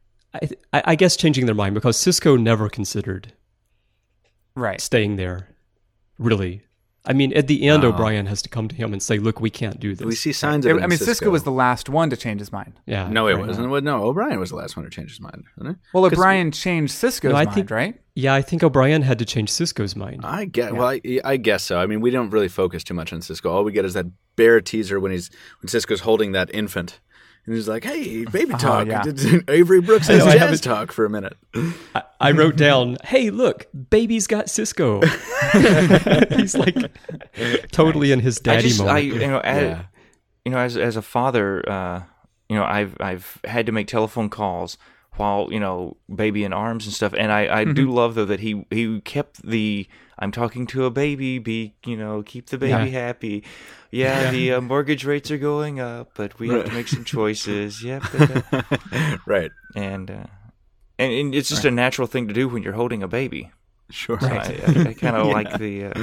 I guess changing their mind because Sisko never considered staying there. Really. I mean, at the end, O'Brien has to come to him and say, look, we can't do this. We see signs of it. I mean, Sisko was the last one to change his mind. Yeah. No, it wasn't. Well, no, O'Brien was the last one to change his mind, wasn't it? Well, O'Brien changed Sisko's mind, right? Yeah, I think O'Brien had to change Sisko's mind. I guess so. I mean, we don't really focus too much on Sisko. All we get is that bare teaser when Sisko's holding that infant. And he's like, hey, baby talk. Avery Brooks has jazz talk for a minute. I wrote down, hey, look, baby's got Sisko. He's like totally in his daddy moment. As a father, I've had to make telephone calls while, baby in arms and stuff. And I do love, though, that he kept the, I'm talking to a baby, keep the baby happy. Yeah, the mortgage rates are going up, but we have to make some choices. Yep. Right. And it's just a natural thing to do when you're holding a baby. Sure. So I kind of like the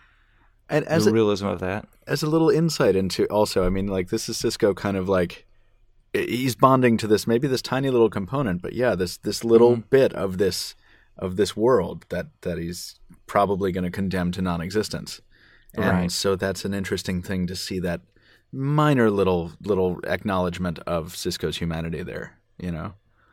realism of that. As a little insight into also, I mean, like, this is Sisko kind of like, he's bonding to this, maybe this tiny little component, but yeah, this little bit of this world that he's probably going to condemn to non-existence. And so that's an interesting thing to see, that minor little acknowledgement of Sisko's humanity there, Yeah.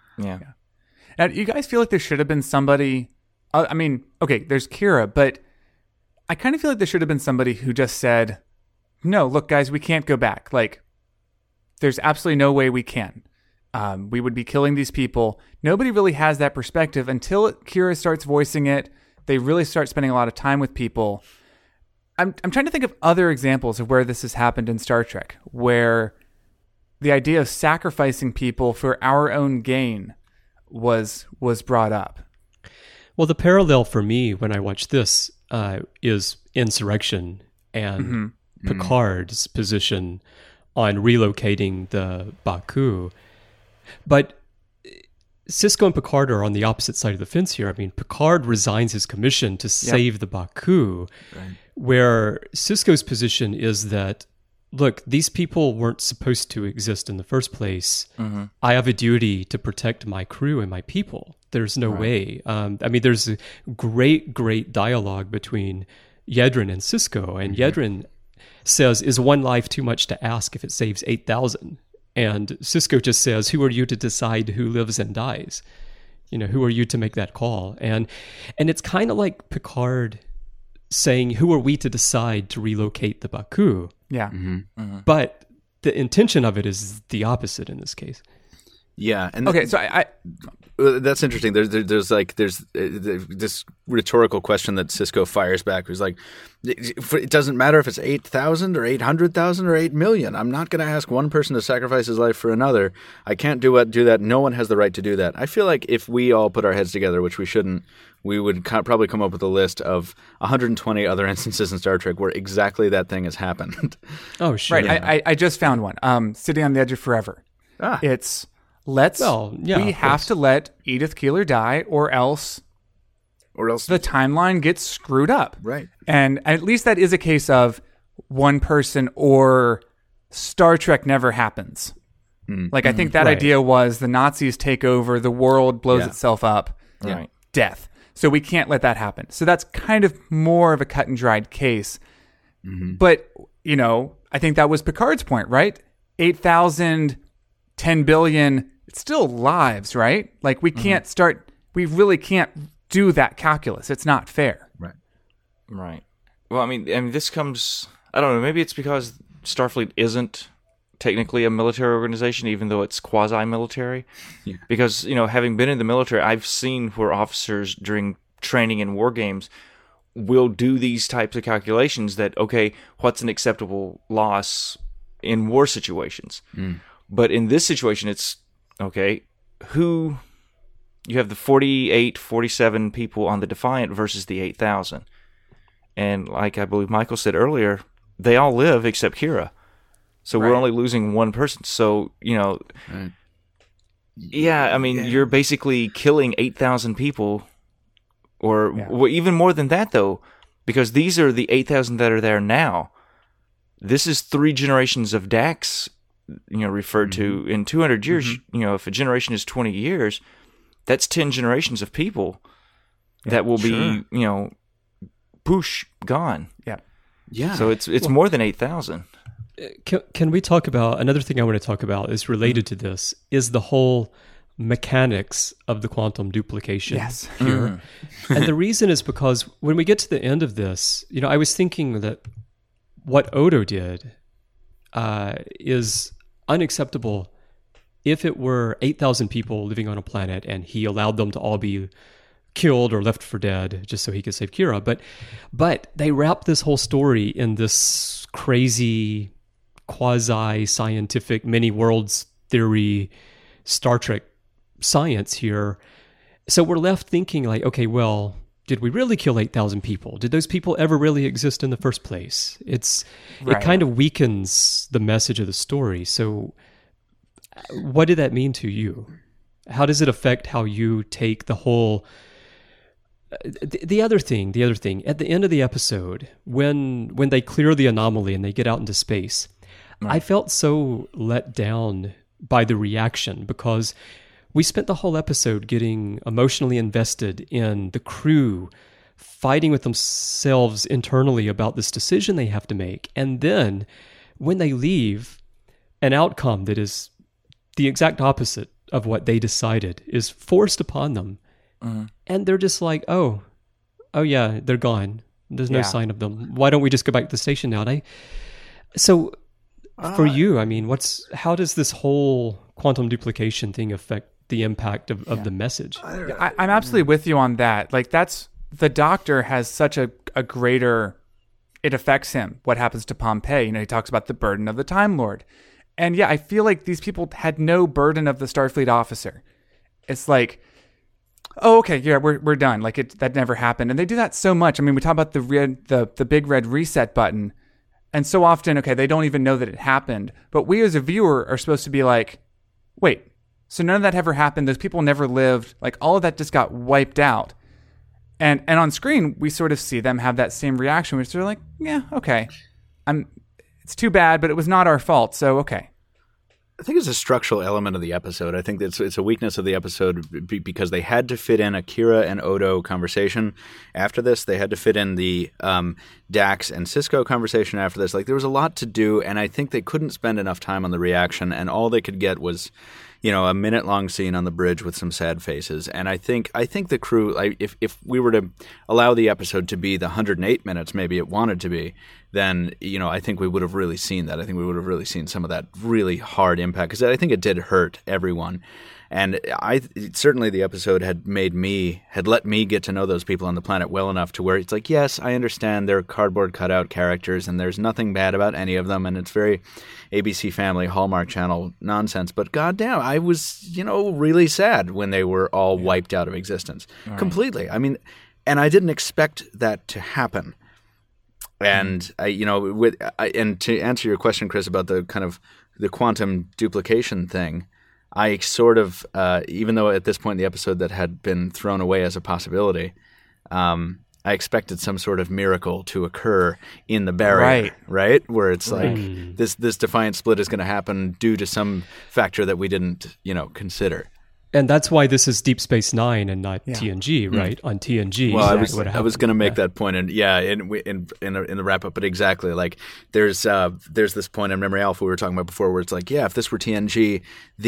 Now, do you guys feel like there should have been somebody, I mean, okay, there's Kira, but I kind of feel like there should have been somebody who just said, no, look, guys, we can't go back. Like, there's absolutely no way we can. We would be killing these people. Nobody really has that perspective until Kira starts voicing it. They really start spending a lot of time with people. I'm trying to think of other examples of where this has happened in Star Trek, where the idea of sacrificing people for our own gain was brought up. Well, the parallel for me when I watch this is Insurrection and Picard's position on relocating the Baku. But Sisko and Picard are on the opposite side of the fence here. I mean, Picard resigns his commission to save the Baku, where Sisko's position is that, look, these people weren't supposed to exist in the first place. I have a duty to protect my crew and my people. There's no way. I mean, there's a great dialogue between Yedrin and Sisko, and Yedrin says, is one life too much to ask if it saves 8,000? And Sisko just says, who are you to decide who lives and dies? You know, who are you to make that call? And it's kind of like Picard saying, who are we to decide to relocate the Baku? Yeah. But the intention of it is the opposite in this case. Yeah. And Okay, so I that's interesting. There's this rhetorical question that Sisko fires back. Who's like, it doesn't matter if it's 8,000 or 800,000 or 8 million. I'm not going to ask one person to sacrifice his life for another. I can't do that. No one has the right to do that. I feel like if we all put our heads together, which we shouldn't, we would probably come up with a list of 120 other instances in Star Trek where exactly that thing has happened. Oh, sure. right. Yeah. I just found one. City on the Edge of Forever. It's we have to let Edith Keeler die, or else the timeline gets screwed up. Right. And at least that is a case of one person, or Star Trek never happens. Like, I think that idea was the Nazis take over, the world blows itself up, death. So we can't let that happen. So that's kind of more of a cut and dried case. But, you know, I think that was Picard's point, right? 8,000, 10 billion, it's still lives, right? Like, we we really can't do that calculus. It's not fair. Right. Well, I mean, this comes, I don't know, maybe it's because Starfleet isn't technically a military organization, even though it's quasi-military. Yeah. Because, you know, having been in the military, I've seen where officers during training in war games will do these types of calculations that, okay, what's an acceptable loss in war situations? But in this situation, it's, okay, you have the 48, 47 people on the Defiant versus the 8,000. And like I believe Michael said earlier, they all live except Kira. So we're only losing one person. So, you know, I mean, you're basically killing 8,000 people, or even more than that, though, because these are the 8,000 that are there now. This is 3 generations of Dax, you know, referred to in 200 years. You know, if a generation is 20 years, that's 10 generations of people that will be, you know, poosh, gone. Yeah. So it's more than 8,000. Can we talk about another thing I want to talk about is related to this is the whole mechanics of the quantum duplication here. And the reason is because when we get to the end of this, you know, I was thinking that what Odo did is unacceptable if it were 8,000 people living on a planet and he allowed them to all be killed or left for dead just so he could save Kira. But they wrap this whole story in this crazy quasi-scientific many worlds theory Star Trek science here. So we're left thinking like, okay, well, did we really kill 8,000 people? Did those people ever really exist in the first place? It kind of weakens the message of the story. So what did that mean to you? How does it affect how you take the whole... The other thing, at the end of the episode, when they clear the anomaly and they get out into space, I felt so let down by the reaction because we spent the whole episode getting emotionally invested in the crew fighting with themselves internally about this decision they have to make. And then when they leave, an outcome that is the exact opposite of what they decided is forced upon them. And they're just like, oh yeah, they're gone. There's no sign of them. Why don't we just go back to the station now? So for you, I mean, how does this whole quantum duplication thing affect the impact of the message? I'm absolutely with you on that. Like, the Doctor has such a greater it affects him. What happens to Pompeii? He talks about the burden of the Time Lord. And yeah, I feel like these people had no burden of the Starfleet officer. It's like, oh, okay, yeah, we're done. Like that never happened. And they do that so much. I mean, we talk about the big red reset button, and so often, okay, they don't even know that it happened. But we as a viewer are supposed to be like, wait, so none of that ever happened. Those people never lived. Like all of that just got wiped out. And on screen, we sort of see them have that same reaction. We're sort of like, yeah, okay, it's too bad, but it was not our fault. So okay. I think it's a structural element of the episode. I think it's a weakness of the episode because they had to fit in a Kira and Odo conversation after this. They had to fit in the Dax and Sisko conversation after this. Like there was a lot to do, and I think they couldn't spend enough time on the reaction, and all they could get was, a minute-long scene on the bridge with some sad faces. And I think the crew, if we were to allow the episode to be the 108 minutes maybe it wanted to be, then, I think we would have really seen that. I think we would have really seen some of that really hard impact, because I think it did hurt everyone. And certainly the episode had let me get to know those people on the planet well enough to where it's like, yes, I understand they're cardboard cutout characters and there's nothing bad about any of them, and it's very ABC Family, Hallmark Channel nonsense. But goddamn, I was, really sad when they were all wiped out of existence completely. I mean, and I didn't expect that to happen. And and to answer your question, Chris, about the kind of the quantum duplication thing, I sort of, even though at this point in the episode that had been thrown away as a possibility, I expected some sort of miracle to occur in the barrier, right? Where it's like this defiant split is going to happen due to some factor that we didn't, consider. And that's why this is Deep Space Nine and not TNG, right? On TNG, well, I was going to make that point, and in the wrap up, but exactly, like there's this point in Memory Alpha we were talking about before, where it's like, yeah, if this were TNG,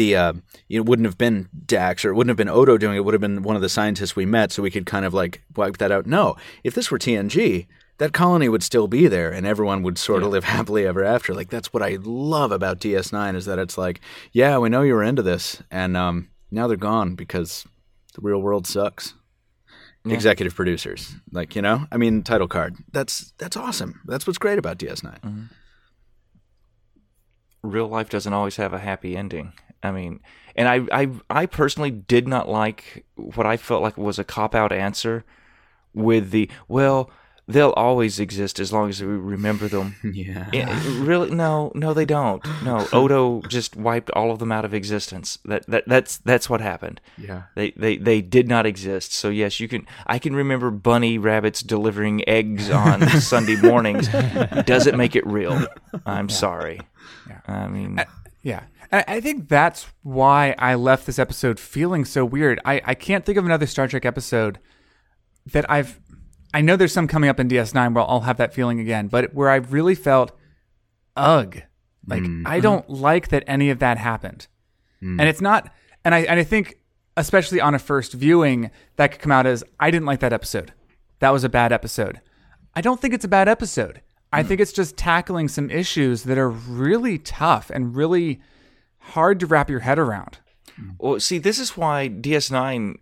it wouldn't have been Dax, or it wouldn't have been Odo doing it. It would have been one of the scientists we met, so we could kind of like wipe that out. No, if this were TNG, that colony would still be there, and everyone would sort of live happily ever after. Like that's what I love about DS9, is that it's like, yeah, we know you were into this, and now they're gone because the real world sucks. Yeah. Executive producers, title card. That's awesome. That's what's great about DS9. Mm-hmm. Real life doesn't always have a happy ending. I mean, and I personally did not like what I felt like was a cop-out answer with they'll always exist as long as we remember them. Yeah. Really? No, they don't. No, Odo just wiped all of them out of existence. That's what happened. Yeah. They did not exist. So yes, I can remember bunny rabbits delivering eggs on Sunday mornings. Doesn't make it real. I'm sorry. Yeah. I mean, I think that's why I left this episode feeling so weird. I can't think of another Star Trek episode that I know there's some coming up in DS9 where I'll have that feeling again, but where I really felt, ugh. Like, I don't like that any of that happened. And it's not, and I think, especially on a first viewing, that could come out as, I didn't like that episode. That was a bad episode. I don't think it's a bad episode. I think it's just tackling some issues that are really tough and really hard to wrap your head around. Well, see, this is why DS9,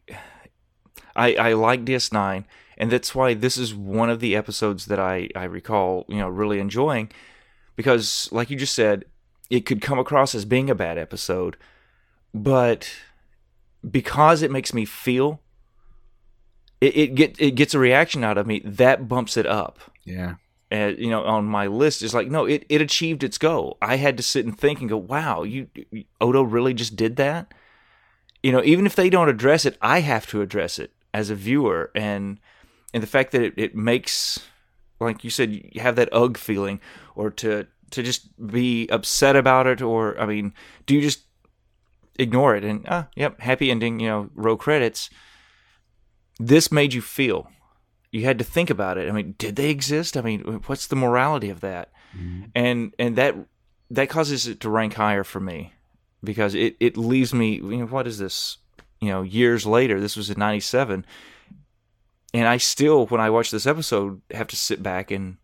I like DS9. And that's why this is one of the episodes that I recall, really enjoying, because, like you just said, it could come across as being a bad episode, but because it makes me feel, it gets a reaction out of me that bumps it up. Yeah. On my list, it's like, no, it achieved its goal. I had to sit and think and go, wow, Odo really just did that? Even if they don't address it, I have to address it as a viewer, and the fact that it makes, like you said, you have that ugh feeling, or to just be upset about it, or, I mean, do you just ignore it and, yep, happy ending, roll credits? This made you feel. You had to think about it. I mean, did they exist? I mean, what's the morality of that? Mm-hmm. And that causes it to rank higher for me, because it leaves me, what is this? Years later, this was in 97. And I still, when I watch this episode, have to sit back and,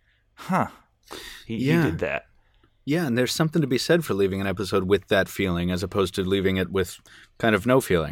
he did that. Yeah, and there's something to be said for leaving an episode with that feeling, as opposed to leaving it with kind of no feeling,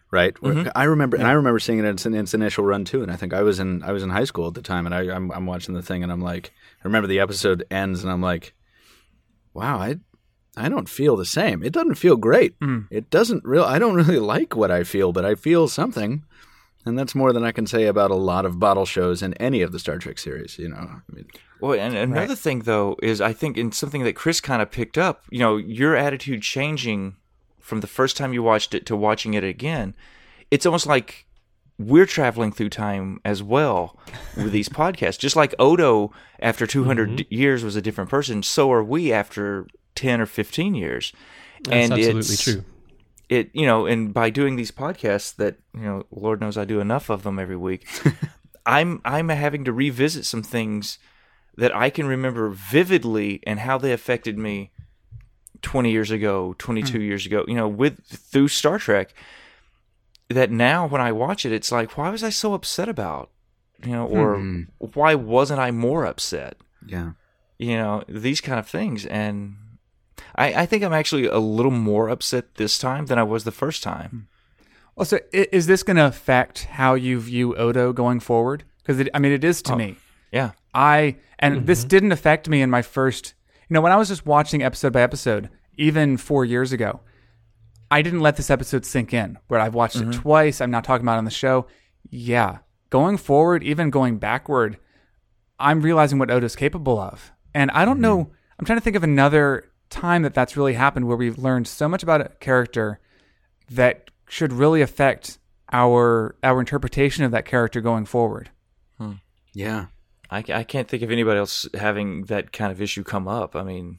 right? I remember seeing it in its initial run too, and I think I was in high school at the time, and I'm watching the thing, and I'm like, I remember the episode ends, and I'm like, wow, I don't feel the same. It doesn't feel great. It doesn't I don't really like what I feel, but I feel something. And that's more than I can say about a lot of bottle shows in any of the Star Trek series, you know. I mean, well, and another thing, though, is I think in something that Chris kind of picked up, you know, your attitude changing from the first time you watched it to watching it again, it's almost like we're traveling through time as well with these podcasts. Just like Odo, after 200 years, was a different person, so are we after 10 or 15 years. That's absolutely true. It, you know, and by doing these podcasts that, you know, Lord knows I do enough of them every week, I'm having to revisit some things that I can remember vividly and how they affected me 20 years ago, 22 years ago, you know, through Star Trek, that now when I watch it, it's like, why was I so upset about, you know, or why wasn't I more upset? Yeah. You know, these kind of things. And I think I'm actually a little more upset this time than I was the first time. Well, so is this going to affect how you view Odo going forward? Because it is to me. Yeah. This didn't affect me in my first, you know, when I was just watching episode by episode, even 4 years ago, I didn't let this episode sink in, where I've watched it twice. I'm not talking about it on the show. Yeah. Going forward, even going backward, I'm realizing what Odo's capable of. And I don't know, I'm trying to think of another time that's really happened where we've learned so much about a character that should really affect our interpretation of that character going forward. Yeah. I can't think of anybody else having that kind of issue come up. I mean,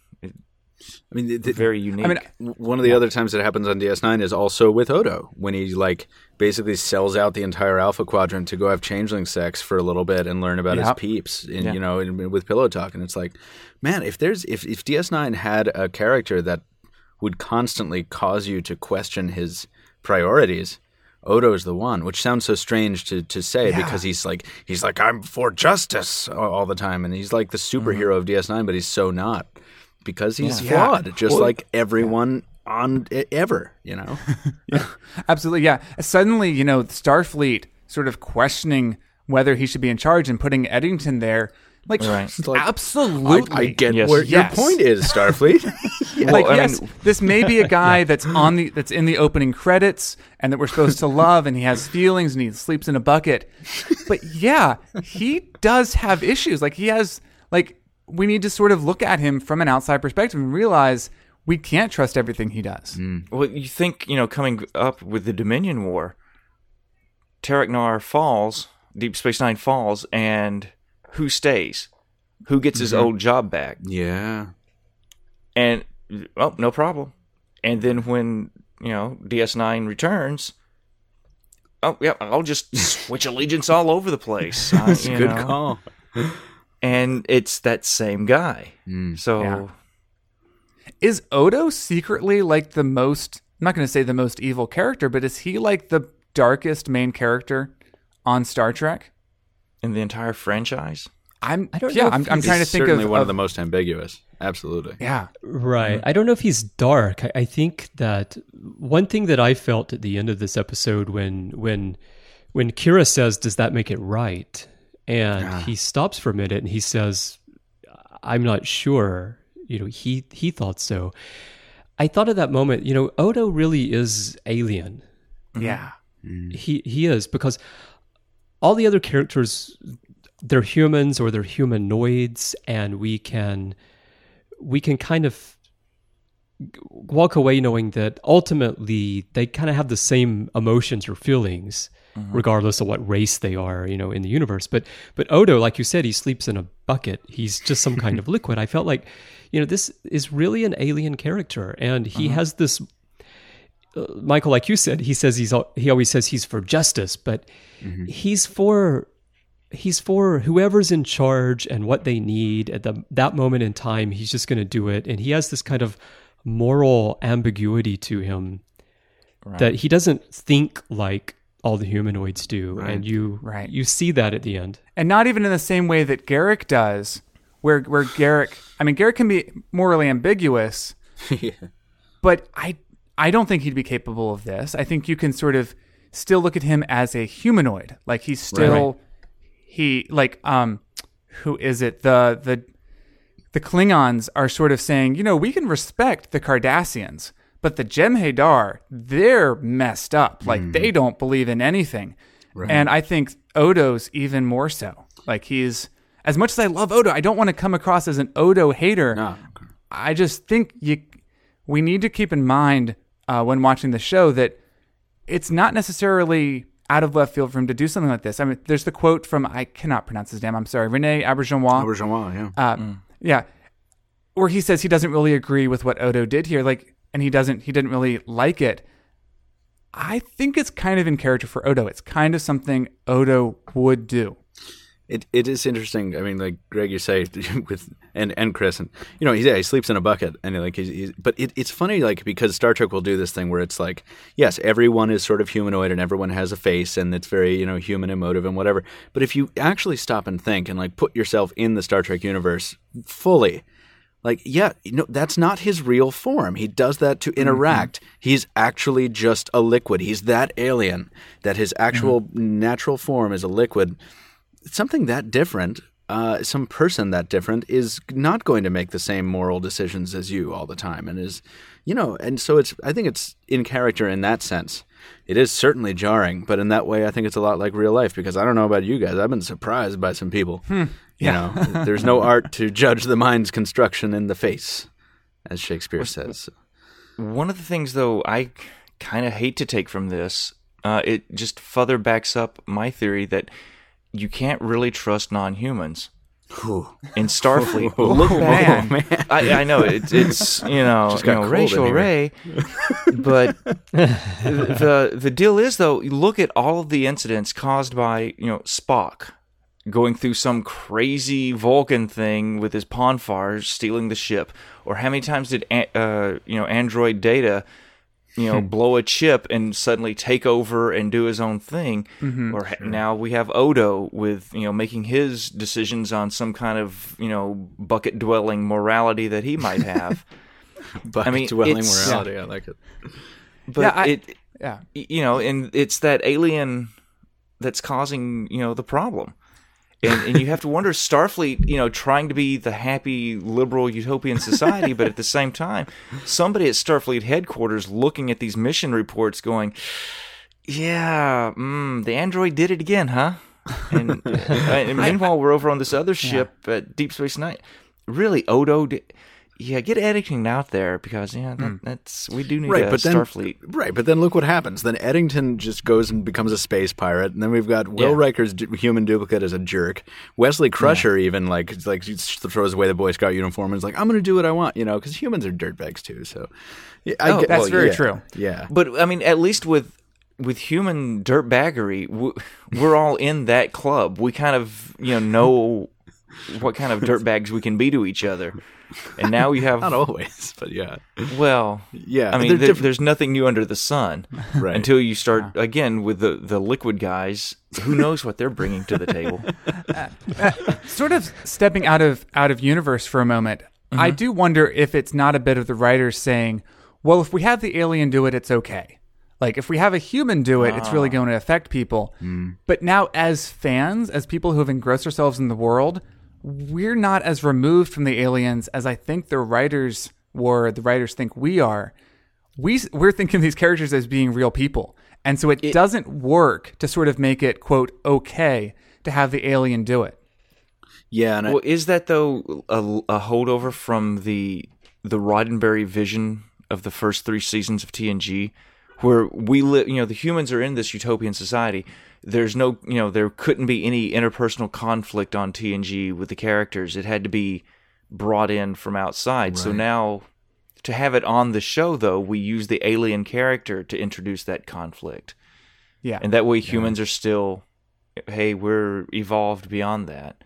very unique. I mean, one of the other times it happens on DS9 is also with Odo, when he like basically sells out the entire Alpha Quadrant to go have changeling sex for a little bit and learn about his peeps, you know, with Pillow Talk. And it's like, man, if DS9 had a character that would constantly cause you to question his priorities, Odo's the one, which sounds so strange to say because he's like I'm for justice all the time, and he's like the superhero of DS9, but he's so not, because he's flawed, just like everyone on ever, you know. Absolutely, yeah. Suddenly, you know, Starfleet sort of questioning whether he should be in charge and putting Eddington there. Like, absolutely. I get where your point is, Starfleet. This may be a guy that's in the opening credits and that we're supposed to love, and he has feelings and he sleeps in a bucket. But yeah, he does have issues. Like, he has, like, we need to sort of look at him from an outside perspective and realize we can't trust everything he does. Well, you think, you know, coming up with the Dominion War, Tarek Nar falls, Deep Space Nine falls, and who stays? Who gets his old job back? Yeah. And, no problem. And then when, you know, DS9 returns, I'll just switch allegiance all over the place. That's a good call. And it's that same guy. So, is Odo secretly like the most, I'm not going to say the most evil character, but is he like the darkest main character on Star Trek? In the entire franchise? I'm trying to think of one of the most ambiguous. Absolutely. Yeah. Right. I don't know if he's dark. I think that one thing that I felt at the end of this episode when Kira says, "Does that make it right?" and he stops for a minute and he says, "I'm not sure." You know, he thought so. I thought at that moment, you know, Odo really is alien. Yeah. He is, because all the other characters, they're humans or they're humanoids, and we can kind of walk away knowing that ultimately they kind of have the same emotions or feelings, regardless of what race they are, you know, in the universe. But Odo, like you said, he sleeps in a bucket. He's just some kind of liquid. I felt like, you know, this is really an alien character, and he has this. Michael, like you said, he always says he's for justice, but he's for whoever's in charge and what they need at that moment in time. He's just going to do it, and he has this kind of moral ambiguity to him that he doesn't think like all the humanoids do, and you see that at the end, and not even in the same way that Garak does, where Garak can be morally ambiguous, but I don't think he'd be capable of this. I think you can sort of still look at him as a humanoid. Like he's still who is it? The Klingons are sort of saying, we can respect the Cardassians, but the Jem'Hadar, they're messed up. Like they don't believe in anything. Right. And I think Odo's even more so. Like he's, as much as I love Odo, I don't want to come across as an Odo hater. No. I just think we need to keep in mind when watching the show that it's not necessarily out of left field for him to do something like this. I mean, there's the quote from, I cannot pronounce his name, I'm sorry, Rene Auberjonois. Auberjonois, yeah. Yeah. Where he says he doesn't really agree with what Odo did here, and he didn't really like it. I think it's kind of in character for Odo. It's kind of something Odo would do. It is interesting. I mean, like Greg, you say with and Chris, and he sleeps in a bucket, and but it's funny, like, because Star Trek will do this thing where it's like, yes, everyone is sort of humanoid and everyone has a face and it's very human, emotive, and whatever. But if you actually stop and think and like put yourself in the Star Trek universe fully, like, that's not his real form. He does that to interact. He's actually just a liquid. He's that alien that his actual natural form is a liquid. Something that different, some person that different is not going to make the same moral decisions as you all the time, and is, and so I think it's in character in that sense. It is certainly jarring, but in that way, I think it's a lot like real life, because I don't know about you guys, I've been surprised by some people. There's no art to judge the mind's construction in the face, as Shakespeare says. One of the things, though, I kind of hate to take from this, it just further backs up my theory that you can't really trust non-humans. In Starfleet, look back. Man. I know it's Rachel Ray, but the deal is, though, you look at all of the incidents caused by Spock going through some crazy Vulcan thing with his Ponfar stealing the ship, or how many times did Android Data blow a chip and suddenly take over and do his own thing. Or now we have Odo with, making his decisions on some kind of, bucket-dwelling morality that he might have. Bucket-dwelling morality, I like it. But and it's that alien that's causing, the problem. And you have to wonder, Starfleet, trying to be the happy, liberal, utopian society, but at the same time, somebody at Starfleet headquarters looking at these mission reports going, the android did it again, huh? And meanwhile, we're over on this other ship at Deep Space Nine. Really, Odo get Eddington out there, because that's we do need Starfleet. Right, but then look what happens. Then Eddington just goes and becomes a space pirate, and then we've got Will Riker's human duplicate as a jerk. Wesley Crusher even like throws away the Boy Scout uniform and is like, I'm going to do what I want, because humans are dirtbags too. So that's very true. Yeah, but I mean, at least with human dirtbaggery, we're all in that club. We kind of know what kind of dirtbags we can be to each other. And now you have... Not always, but yeah. Well, yeah. I mean, there's nothing new under the sun right. until you start, again, with the liquid guys. Who knows what they're bringing to the table? Sort of stepping out of universe for a moment, I do wonder if it's not a bit of the writers saying, well, if we have the alien do it, it's okay. Like, if we have a human do it, it's really going to affect people. But now, as fans, as people who have engrossed ourselves in the world... we're not as removed from the aliens as I think the writers think we are. We're thinking these characters as being real people. And so it doesn't work to sort of make it, quote, okay to have the alien do it. Yeah. And is that, though, a holdover from the Roddenberry vision of the first 3 seasons of TNG, where we live, the humans are in this utopian society. There's no, there couldn't be any interpersonal conflict on TNG with the characters. It had to be brought in from outside. Right. So now, to have it on the show, though, we use the alien character to introduce that conflict. Yeah. And that way humans are still, hey, we're evolved beyond that.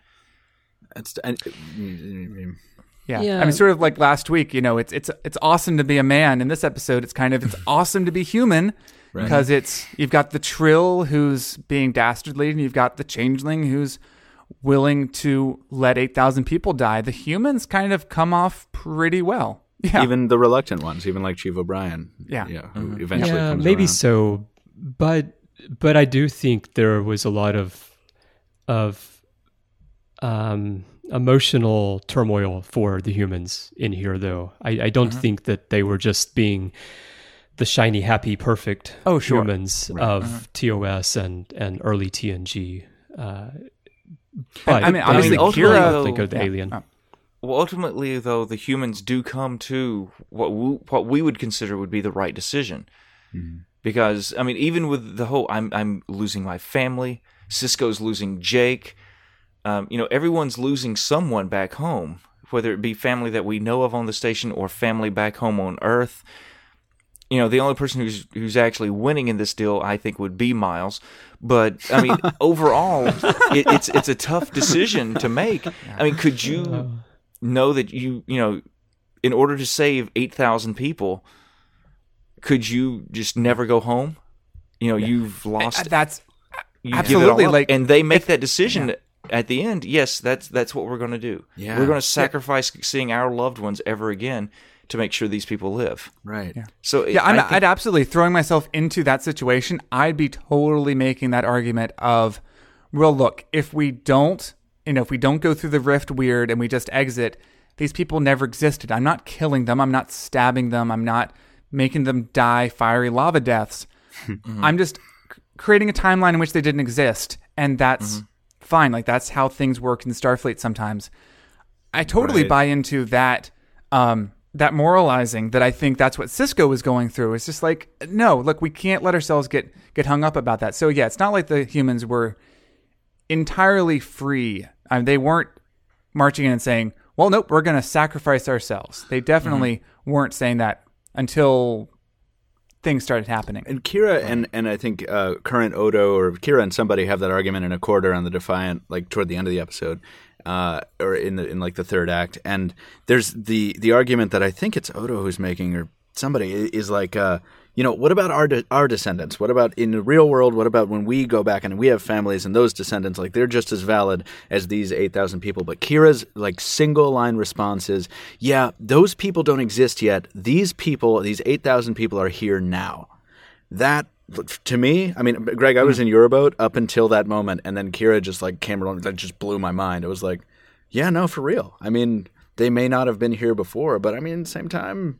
Yeah. I mean, sort of like last week, it's awesome to be a man. In this episode, it's awesome to be human. Right. Because you've got the Trill who's being dastardly, and you've got the Changeling who's willing to let 8,000 people die. The humans kind of come off pretty well. Yeah. Even the reluctant ones, even like Chief O'Brien. Yeah. Who eventually comes maybe around. so. But but I do think there was a lot of emotional turmoil for the humans in here, though. I don't think that they were just being the shiny, happy, perfect humans of TOS and early TNG. But I mean, obviously, Kira think of the alien. Well, ultimately, though, the humans do come to what we would consider would be the right decision. Because, I mean, even with the whole, I'm losing my family, Sisko's losing Jake, everyone's losing someone back home, whether it be family that we know of on the station or family back home on Earth. The only person who's actually winning in this deal, I think, would be Miles. But I mean, overall, it's a tough decision to make. I mean, could you know that in order to save 8,000 people, could you just never go home? You've lost. That's absolutely and they make that decision at the end. Yes, that's what we're going to do. Yeah. We're going to sacrifice seeing our loved ones ever again to make sure these people live. Right. Yeah. So I'd absolutely, throwing myself into that situation, I'd be totally making that argument of, well, look, if we don't go through the rift weird and we just exit, these people never existed. I'm not killing them. I'm not stabbing them. I'm not making them die fiery lava deaths. I'm just creating a timeline in which they didn't exist. And that's fine. Like, that's how things work in Starfleet sometimes. I totally buy into that, that moralizing, that I think that's what Sisko was going through. It's just like, no, look, we can't let ourselves get hung up about that. So yeah, it's not like the humans were entirely free. They weren't marching in and saying, well, nope, we're going to sacrifice ourselves. They definitely weren't saying that until things started happening. And Kira and I think current Odo or Kira and somebody have that argument in a quarter on the Defiant, like toward the end of the episode. Or in like the third act, and there's the argument that I think it's Odo who's making, or somebody is like, what about our descendants? What about in the real world? What about when we go back and we have families and those descendants? Like, they're just as valid as these 8,000 people. But Kira's like single line response is, yeah, those people don't exist yet. These people, these 8,000 people, are here now. That, to me, I mean, Greg, I was in your boat up until that moment, and then Kira just like came along. That just blew my mind. It was like, yeah, no, for real. I mean, they may not have been here before, but I mean, at the same time,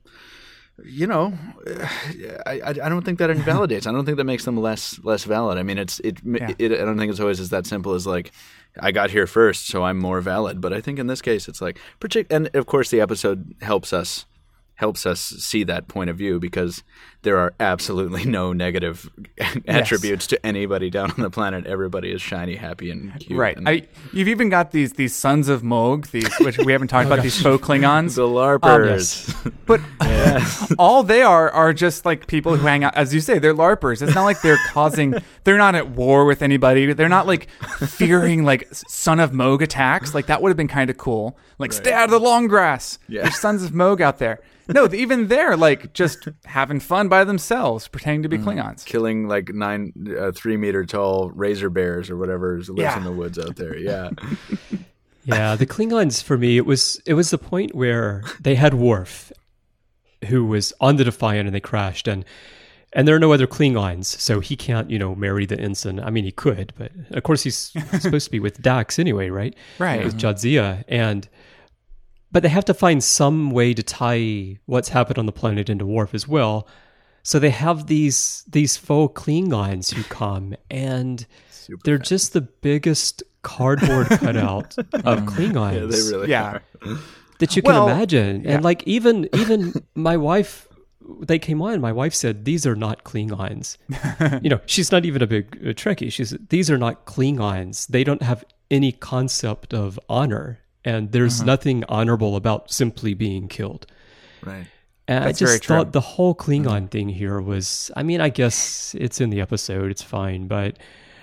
I don't think that invalidates. I don't think that makes them less valid. I mean, I don't think it's always as that simple as like, I got here first, so I'm more valid. But I think in this case, it's like, and of course, the episode helps us see that point of view, because there are absolutely no negative attributes to anybody down on the planet. Everybody is shiny, happy, and cute. Right. You've even got these sons of Moog, which we haven't talked about, these faux Klingons. The LARPers. But all they are just like people who hang out. As you say, they're LARPers. It's not like they're not at war with anybody. They're not like fearing like son of Moog attacks. Like, that would have been kind of cool. Like, stay out of the long grass. Yeah. There's sons of Moog out there. No, even they're like just having fun by themselves, pretending to be Klingons, killing like 3 meter tall razor bears or whatever lives in the woods out there. Yeah, yeah. The Klingons, for me, it was the point where they had Worf, who was on the Defiant, and they crashed, and there are no other Klingons, so he can't marry the ensign. I mean, he could, but of course he's supposed to be with Dax anyway, right? Right, with Jadzia, but they have to find some way to tie what's happened on the planet into Worf as well. So they have these faux Klingons who come, and they're just the biggest cardboard cutout of Klingons. Yeah, they really are. That you can imagine. Yeah. And like even my wife, they came on, my wife said, these are not Klingons. She's not even a big Trekkie. She said, these are not Klingons. They don't have any concept of honor. And there's nothing honorable about simply being killed. Right. And that's I just thought the whole Klingon thing here was, I mean, I guess it's in the episode, it's fine, but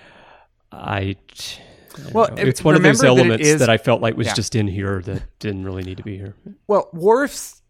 it's one of those elements that I felt like was just in here that didn't really need to be here. Well, Worf's,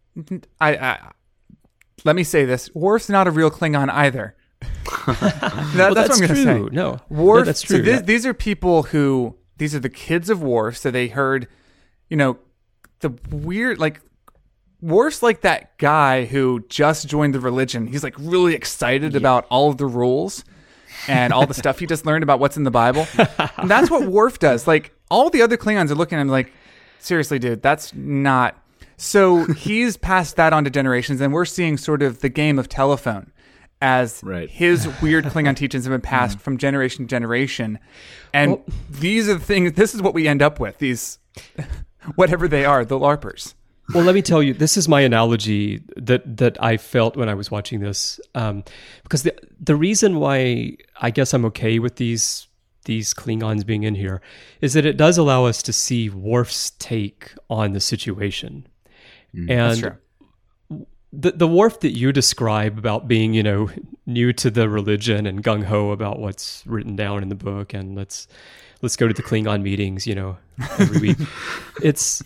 let me say this, Worf's not a real Klingon either. That's what I'm going to say. No, Worf, that's true. So these are people who, these are the kids of Worf, so they heard, the weird, like, Worf's like that guy who just joined the religion. He's like really excited about all of the rules. and all the stuff he just learned about what's in the Bible. And that's what Worf does. Like, all the other Klingons are looking at him like, seriously, dude, that's not. So he's passed that on to generations, and we're seeing sort of the game of telephone as his weird Klingon teachings have been passed from generation to generation. And these are the things, this is what we end up with, these, whatever they are, the LARPers. Well, let me tell you, this is my analogy that I felt when I was watching this. Because the reason why I guess I'm okay with these Klingons being in here is that it does allow us to see Worf's take on the situation. And That's true. The Worf that you describe about being, new to the religion and gung-ho about what's written down in the book and let's go to the Klingon meetings, every week. It's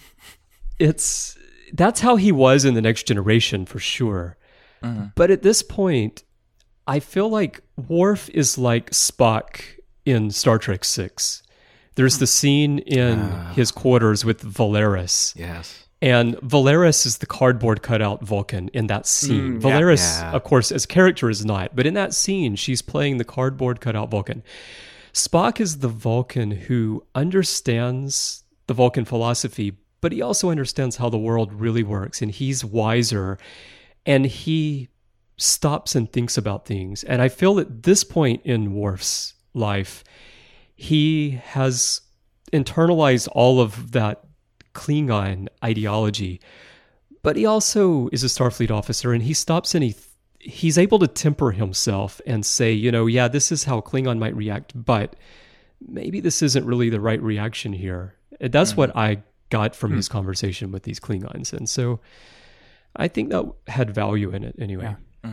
that's how he was in The Next Generation for sure. But at this point, I feel like Worf is like Spock in Star Trek VI. There's the scene in his quarters with Valeris. Yes. And Valeris is the cardboard cutout Vulcan in that scene. Valeris, of course, as a character is not, but in that scene, she's playing the cardboard cutout Vulcan. Spock is the Vulcan who understands the Vulcan philosophy, but he also understands how the world really works, and he's wiser, and he stops and thinks about things. And I feel at this point in Worf's life, he has internalized all of that Klingon ideology, but he also is a Starfleet officer, and he stops and he's able to temper himself and say, this is how Klingon might react, but maybe this isn't really the right reaction here. And that's what I got from his conversation with these Klingons, and so I think that had value in it anyway.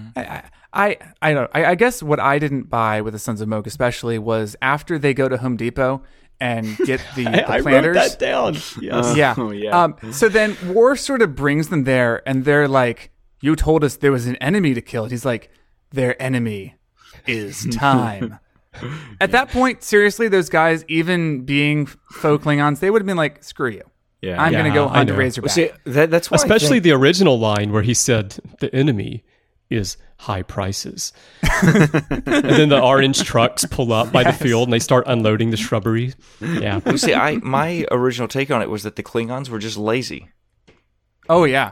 I don't know. I guess what I didn't buy with the Sons of Moog especially was after they go to Home Depot and get the planters. I wrote that down. Yes. So then Worf sort of brings them there, and they're like, "You told us there was an enemy to kill." And he's like, "Their enemy is time." At that point, seriously, those guys, even being faux Klingons, they would have been like, "Screw you. Yeah. I'm going to go hunt a know. Razorback." See, that's why Especially the original line where he said the enemy is high prices. And then the orange trucks pull up by the field and they start unloading the shrubbery. Yeah. You see, my original take on it was that the Klingons were just lazy. Oh, yeah.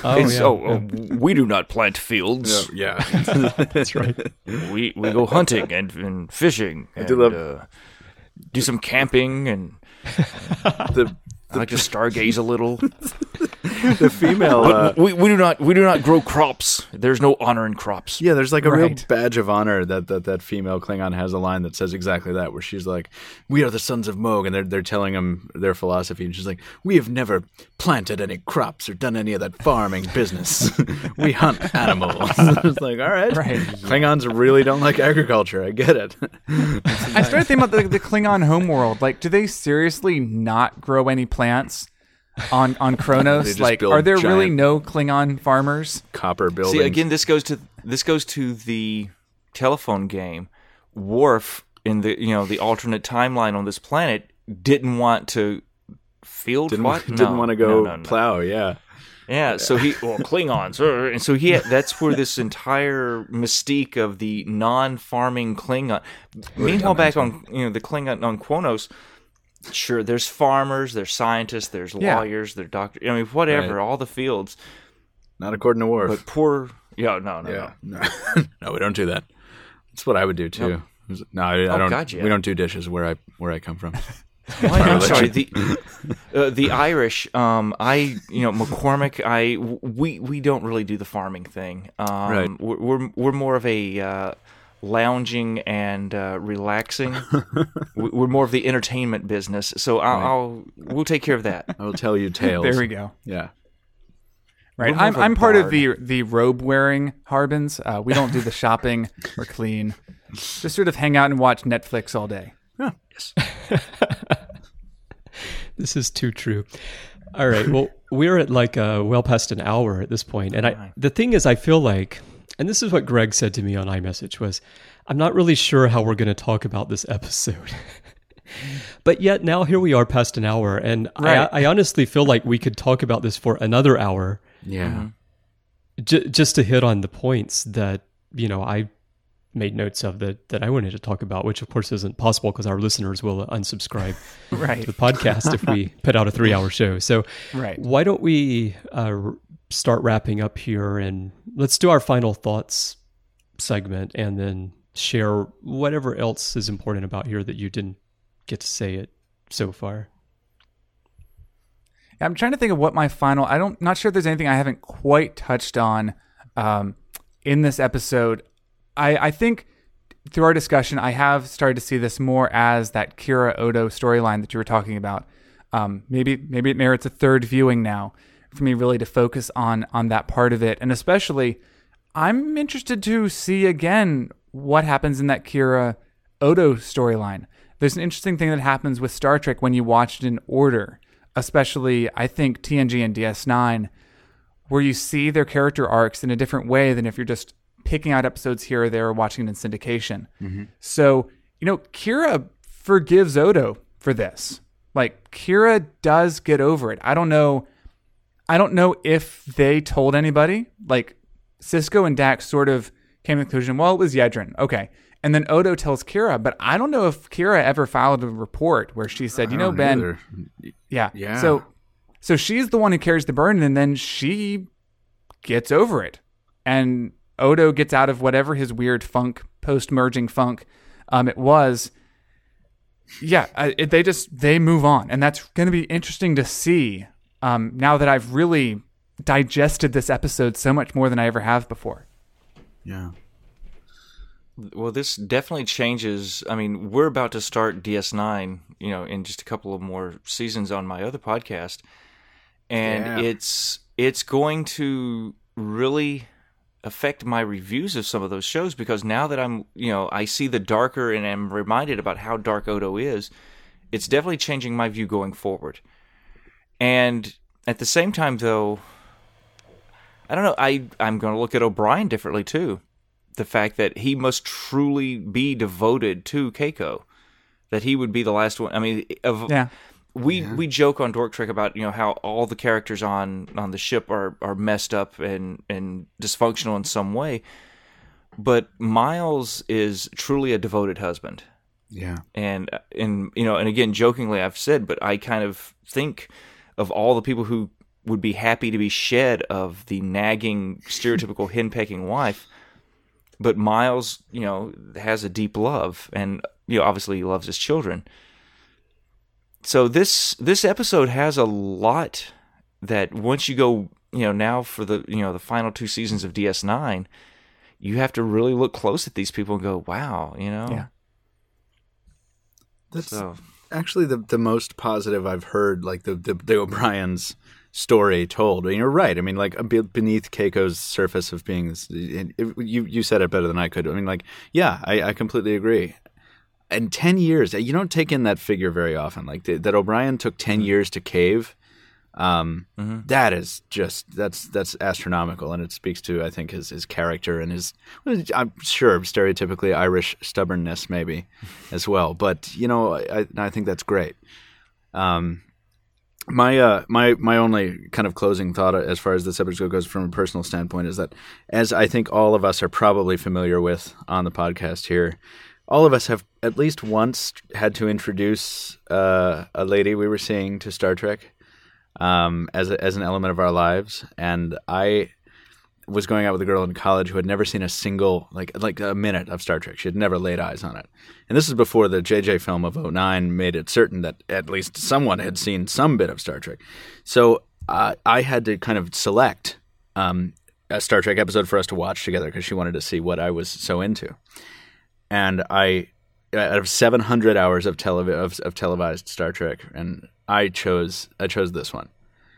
We do not plant fields. Yeah. That's right. We go hunting and fishing and do some camping and I like to stargaze a little. The female, we do not grow crops. There's no honor in crops. yeah, there's like a real badge of honor that female Klingon has a line that says exactly that, where she's like, "We are the Sons of Moog," and they're telling them their philosophy, and she's like, "We have never planted any crops or done any of that farming business. We hunt animals." It's like, all right, Klingons really don't like agriculture. I get it. I started thinking about the Klingon homeworld. Like, do they seriously not grow any plants on Kronos? Like, are there really no Klingon farmers? Copper buildings. See, again, this goes to the telephone game. Worf in the alternate timeline on this planet didn't want to field didn't want to go plow. Yeah. So Klingons, and so that's where this entire mystique of the non-farming Klingon. Meanwhile, back on the Klingon on Kronos, sure, there's farmers, there's scientists, there's lawyers, there's doctors. I mean, whatever, all the fields. Not according to Worf. But poor, no. No, we don't do that. That's what I would do too. No, I don't. God, yeah. We don't do dishes where I come from. I'm sorry. The Irish, McCormick, we don't really do the farming thing. Right. We're more of a lounging and relaxing. We're more of the entertainment business. So we'll take care of that. I will tell you tales. There we go. Yeah. Right. I'm part of the robe wearing Harbins. We don't do the shopping or clean. Just sort of hang out and watch Netflix all day. Oh, yes. This is too true. All right. Well, we're at like well past an hour at this point. And the thing is, I feel like, and this is what Greg said to me on iMessage, was I'm not really sure how we're going to talk about this episode. But yet now here we are past an hour. And I honestly feel like we could talk about this for another hour. Yeah. Just to hit on the points that, I made notes of that I wanted to talk about, which of course isn't possible because our listeners will unsubscribe Right. to the podcast if we put out a 3-hour show. So Right. why don't we start wrapping up here, and let's do our final thoughts segment and then share whatever else is important about here that you didn't get to say it so far. I'm trying to think of what my final. Not sure if there's anything I haven't quite touched on in this episode. I think through our discussion, I have started to see this more as that Kira Odo storyline that you were talking about. Maybe it merits a third viewing now for me really to focus on that part of it, and especially I'm interested to see again what happens in that Kira Odo storyline. There's an interesting thing that happens with Star Trek when you watch it in order. Especially, I think, TNG and DS9, where you see their character arcs in a different way than if you're just picking out episodes here or there or watching it in syndication. Mm-hmm. So, Kira forgives Odo for this. Like, Kira does get over it. I don't know if they told anybody. Like, Sisko and Dax sort of came to the conclusion, well, it was Yedrin. Okay. And then Odo tells Kira, but I don't know if Kira ever filed a report where she said, Ben, either. Yeah. So she's the one who carries the burden, and then she gets over it. And Odo gets out of whatever his weird funk, post-merging funk it was. Yeah, they move on. And that's going to be interesting to see now that I've really digested this episode so much more than I ever have before. Yeah. Well, this definitely changes. I mean, we're about to start DS9, in just a couple of more seasons on my other podcast. And it's going to really affect my reviews of some of those shows, because now that I see the darker and am reminded about how dark Odo is, it's definitely changing my view going forward. And at the same time, though, I don't know, I'm going to look at O'Brien differently, too. The fact that he must truly be devoted to Keiko, that he would be the last one. I mean, we joke on Dork Trek about how all the characters on the ship are messed up and dysfunctional in some way, but Miles is truly a devoted husband. Yeah, and again, jokingly I've said, but I kind of think of all the people who would be happy to be shed of the nagging, stereotypical henpecking wife. But Miles, has a deep love, and obviously he loves his children. So this episode has a lot that once you go, now for the the final 2 seasons of DS9, you have to really look close at these people and go, wow, Yeah. That's actually the most positive I've heard, like the O'Brien's story told. And you're right. I mean, like, beneath Keiko's surface of being this, you said it better than I could. I mean, like, yeah, I completely agree. And 10 years, you don't take in that figure very often. Like that O'Brien took 10 years to cave. That is just that's astronomical, and it speaks to, I think, his character and his, I'm sure, stereotypically Irish stubbornness maybe as well. But I think that's great. My only kind of closing thought as far as this episode goes from a personal standpoint is that, as I think all of us are probably familiar with on the podcast here, all of us have at least once had to introduce a lady we were seeing to Star Trek as an element of our lives. And I was going out with a girl in college who had never seen a single, like a minute of Star Trek. She had never laid eyes on it. And this is before the JJ film of 2009 made it certain that at least someone had seen some bit of Star Trek. So I had to kind of select a Star Trek episode for us to watch together because she wanted to see what I was so into. And out of 700 hours of televised Star Trek, and I chose this one.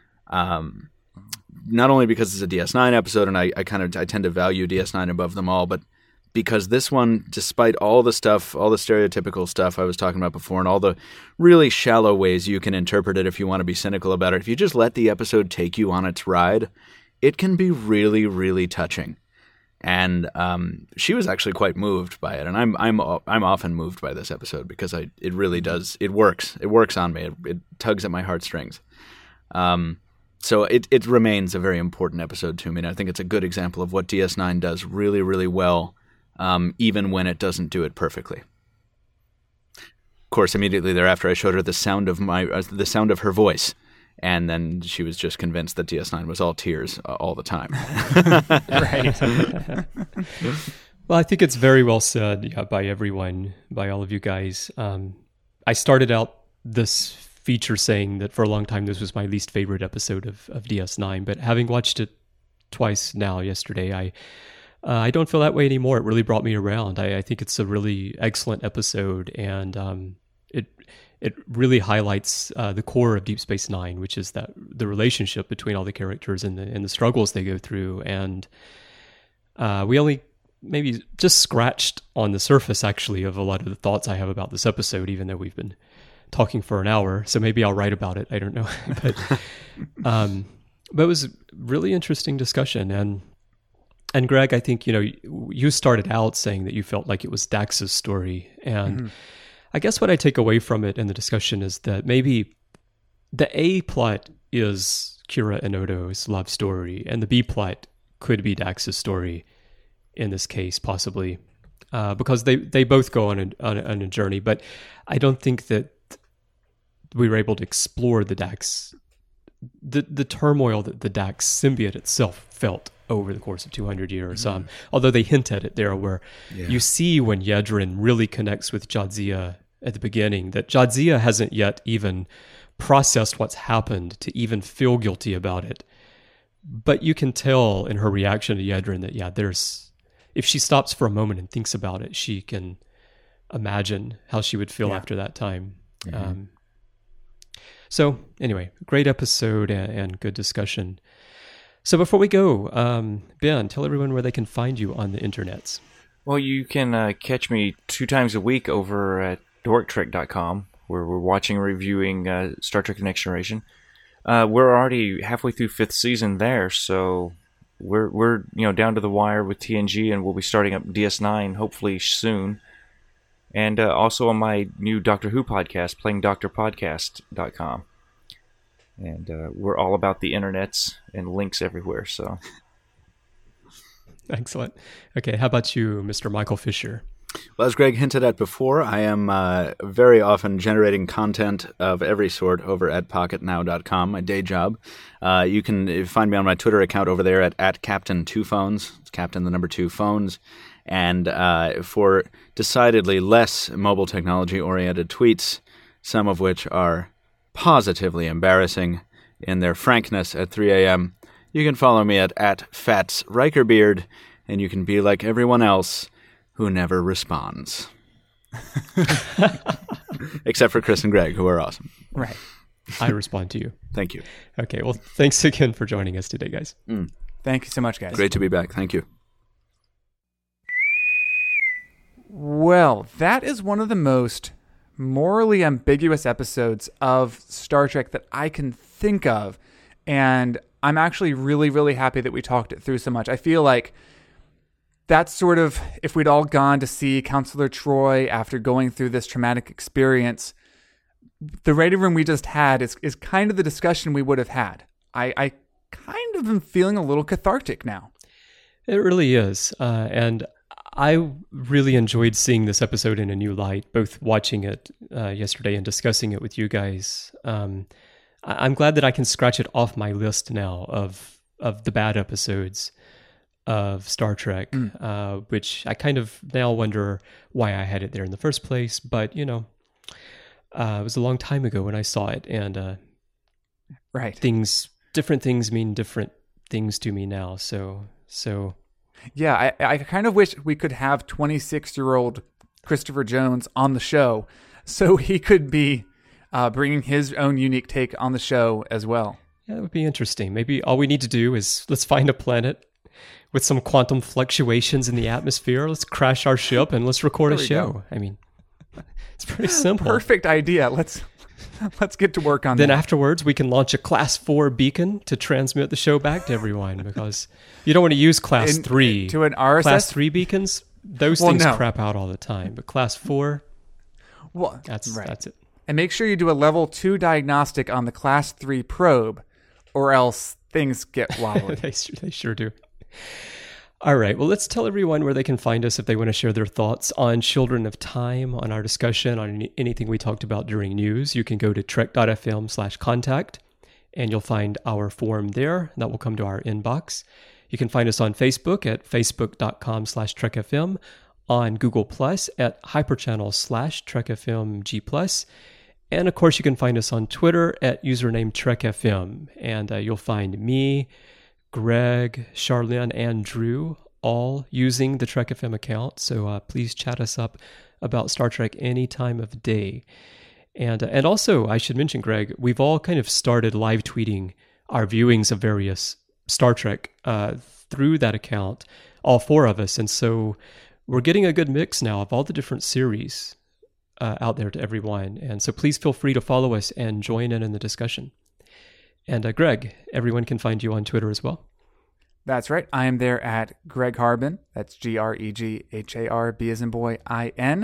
Not only because it's a DS9 episode, and I tend to value DS9 above them all, but because this one, despite all the stereotypical stuff I was talking about before, and all the really shallow ways you can interpret it if you want to be cynical about it, if you just let the episode take you on its ride, it can be really, really touching. And she was actually quite moved by it, and I'm often moved by this episode because it really does, it works on me. It tugs at my heartstrings. So it remains a very important episode to me, and I think it's a good example of what DS9 does really, really well even when it doesn't do it perfectly. Of course, immediately thereafter, I showed her the sound of her voice, and then she was just convinced that DS9 was all tears all the time. Right. Well, I think it's very well said by everyone, by all of you guys. I started out this feature saying that for a long time this was my least favorite episode of DS9, but having watched it twice now yesterday, I don't feel that way anymore. It really brought me around. I think it's a really excellent episode, and it really highlights the core of Deep Space Nine, which is that the relationship between all the characters and the struggles they go through. And we only maybe just scratched on the surface, actually, of a lot of the thoughts I have about this episode, even though we've been talking for an hour. So maybe I'll write about it. I don't know. But it was a really interesting discussion. And Greg, I think, you started out saying that you felt like it was Dax's story. And I guess what I take away from it in the discussion is that maybe the A plot is Kira and Odo's love story, and the B plot could be Dax's story in this case, possibly, because they both go on a journey. But I don't think that we were able to explore the Dax, the turmoil that the Dax symbiote itself felt over the course of 200 years. Although they hint at it there, where you see when Yedrin really connects with Jadzia at the beginning, that Jadzia hasn't yet even processed what's happened to even feel guilty about it. But you can tell in her reaction to Yedrin that if she stops for a moment and thinks about it, she can imagine how she would feel after that time. So anyway, great episode and good discussion. So before we go, Ben, tell everyone where they can find you on the internets. Well, you can catch me 2 times a week over at dorktrek.com, where we're watching and reviewing Star Trek: The Next Generation. We're already halfway through 5th season there, so we're down to the wire with TNG, and we'll be starting up DS9 hopefully soon. And also on my new Doctor Who podcast, playingdoctorpodcast.com. And we're all about the internets and links everywhere. So, excellent. Okay, how about you, Mr. Michael Fisher? Well, as Greg hinted at before, I am very often generating content of every sort over at pocketnow.com, my day job. You can find me on my Twitter account over there at Captain2Phones. It's Captain the number 2 phones. And for decidedly less mobile technology-oriented tweets, some of which are positively embarrassing in their frankness at 3 a.m., you can follow me at FatsRikerbeard, and you can be like everyone else who never responds. Except for Chris and Greg, who are awesome. Right. I respond to you. Thank you. Okay, well, thanks again for joining us today, guys. Thank you so much, guys. Great to be back. Thank you. Well, that is one of the most morally ambiguous episodes of Star Trek that I can think of. And I'm actually really, really happy that we talked it through so much. I feel like that's sort of, if we'd all gone to see Counselor Troy after going through this traumatic experience, the rating room we just had is kind of the discussion we would have had. I kind of am feeling a little cathartic now. It really is. And I really enjoyed seeing this episode in a new light, both watching it yesterday and discussing it with you guys. I'm glad that I can scratch it off my list now of the bad episodes of Star Trek, which I kind of now wonder why I had it there in the first place. But, it was a long time ago when I saw it, and right, different things mean different things to me now. So. Yeah, I kind of wish we could have 26-year-old Christopher Jones on the show so he could be bringing his own unique take on the show as well. Yeah, that would be interesting. Maybe all we need to do is let's find a planet with some quantum fluctuations in the atmosphere. Let's crash our ship and let's record a show. Go. I mean, it's pretty simple. Perfect idea. Let's get to work on that. Then afterwards, we can launch a Class 4 beacon to transmit the show back to everyone, because you don't want to use Class 3. To an RSS? Class 3 beacons, those things crap out all the time. But Class 4, that's it. And make sure you do a level 2 diagnostic on the Class 3 probe, or else things get wobbly. They sure do. All right. Well, let's tell everyone where they can find us if they want to share their thoughts on Children of Time, on our discussion, on anything we talked about during news. You can go to trek.fm/contact, and you'll find our form there. That will come to our inbox. You can find us on Facebook at facebook.com/trekfm, on Google Plus at hyperchannel/trekfmg+. And of course, you can find us on Twitter at username trekfm. And you'll find me, Greg, Charlene, and Drew all using the Trek FM account. So please chat us up about Star Trek any time of day. And also, I should mention, Greg, we've all kind of started live tweeting our viewings of various Star Trek through that account, all four of us. And so we're getting a good mix now of all the different series out there to everyone. And so please feel free to follow us and join in the discussion. And Greg, everyone can find you on Twitter as well. That's right. I am there at Greg Harbin. That's GregHarb as in boy, IN.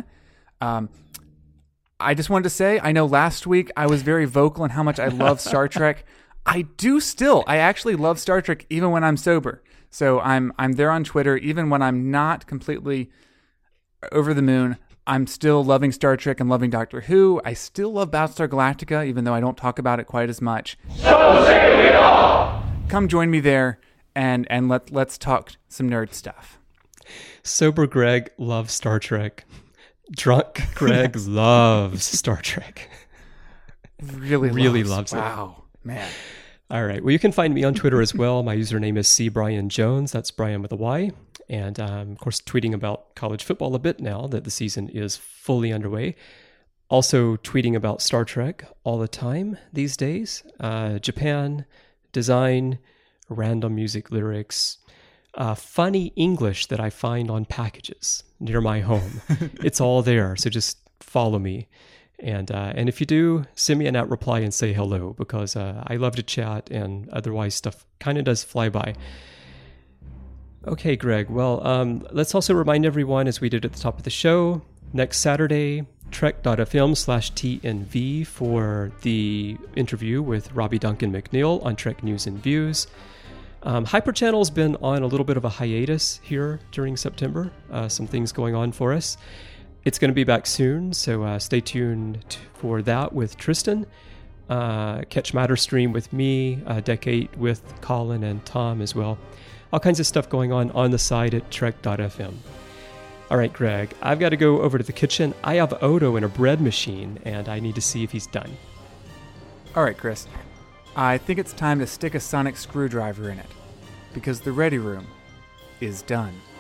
I just wanted to say, I know last week I was very vocal on how much I love Star Trek. I do still. I actually love Star Trek even when I'm sober. So I'm there on Twitter even when I'm not completely over the moon. I'm still loving Star Trek and loving Doctor Who. I still love Battlestar Galactica, even though I don't talk about it quite as much. So say we all! Come join me there, and let's talk some nerd stuff. Sober Greg loves Star Trek. Drunk Greg loves Star Trek. Really loves it. Wow, man. All right. Well, you can find me on Twitter as well. My username is CBrianJones. That's Brian with a Y. And of course, tweeting about college football a bit now that the season is fully underway. Also tweeting about Star Trek all the time these days. Japan, design, random music lyrics, funny English that I find on packages near my home. It's all there. So just follow me. And if you do, send me an @reply and say hello, because I love to chat, and otherwise stuff kind of does fly by. Okay, Greg. Well, let's also remind everyone, as we did at the top of the show, next Saturday, trek.fm/TNV for the interview with Robbie Duncan McNeil on Trek News and Views. Hyperchannel's been on a little bit of a hiatus here during September. Some things going on for us. It's going to be back soon, so stay tuned for that with Tristan. Catch Matter Stream with me, Deck 8 with Colin and Tom as well. All kinds of stuff going on the side at trek.fm. All right, Greg, I've got to go over to the kitchen. I have Odo in a bread machine, and I need to see if he's done. All right, Chris. I think it's time to stick a sonic screwdriver in it, because the ready room is done.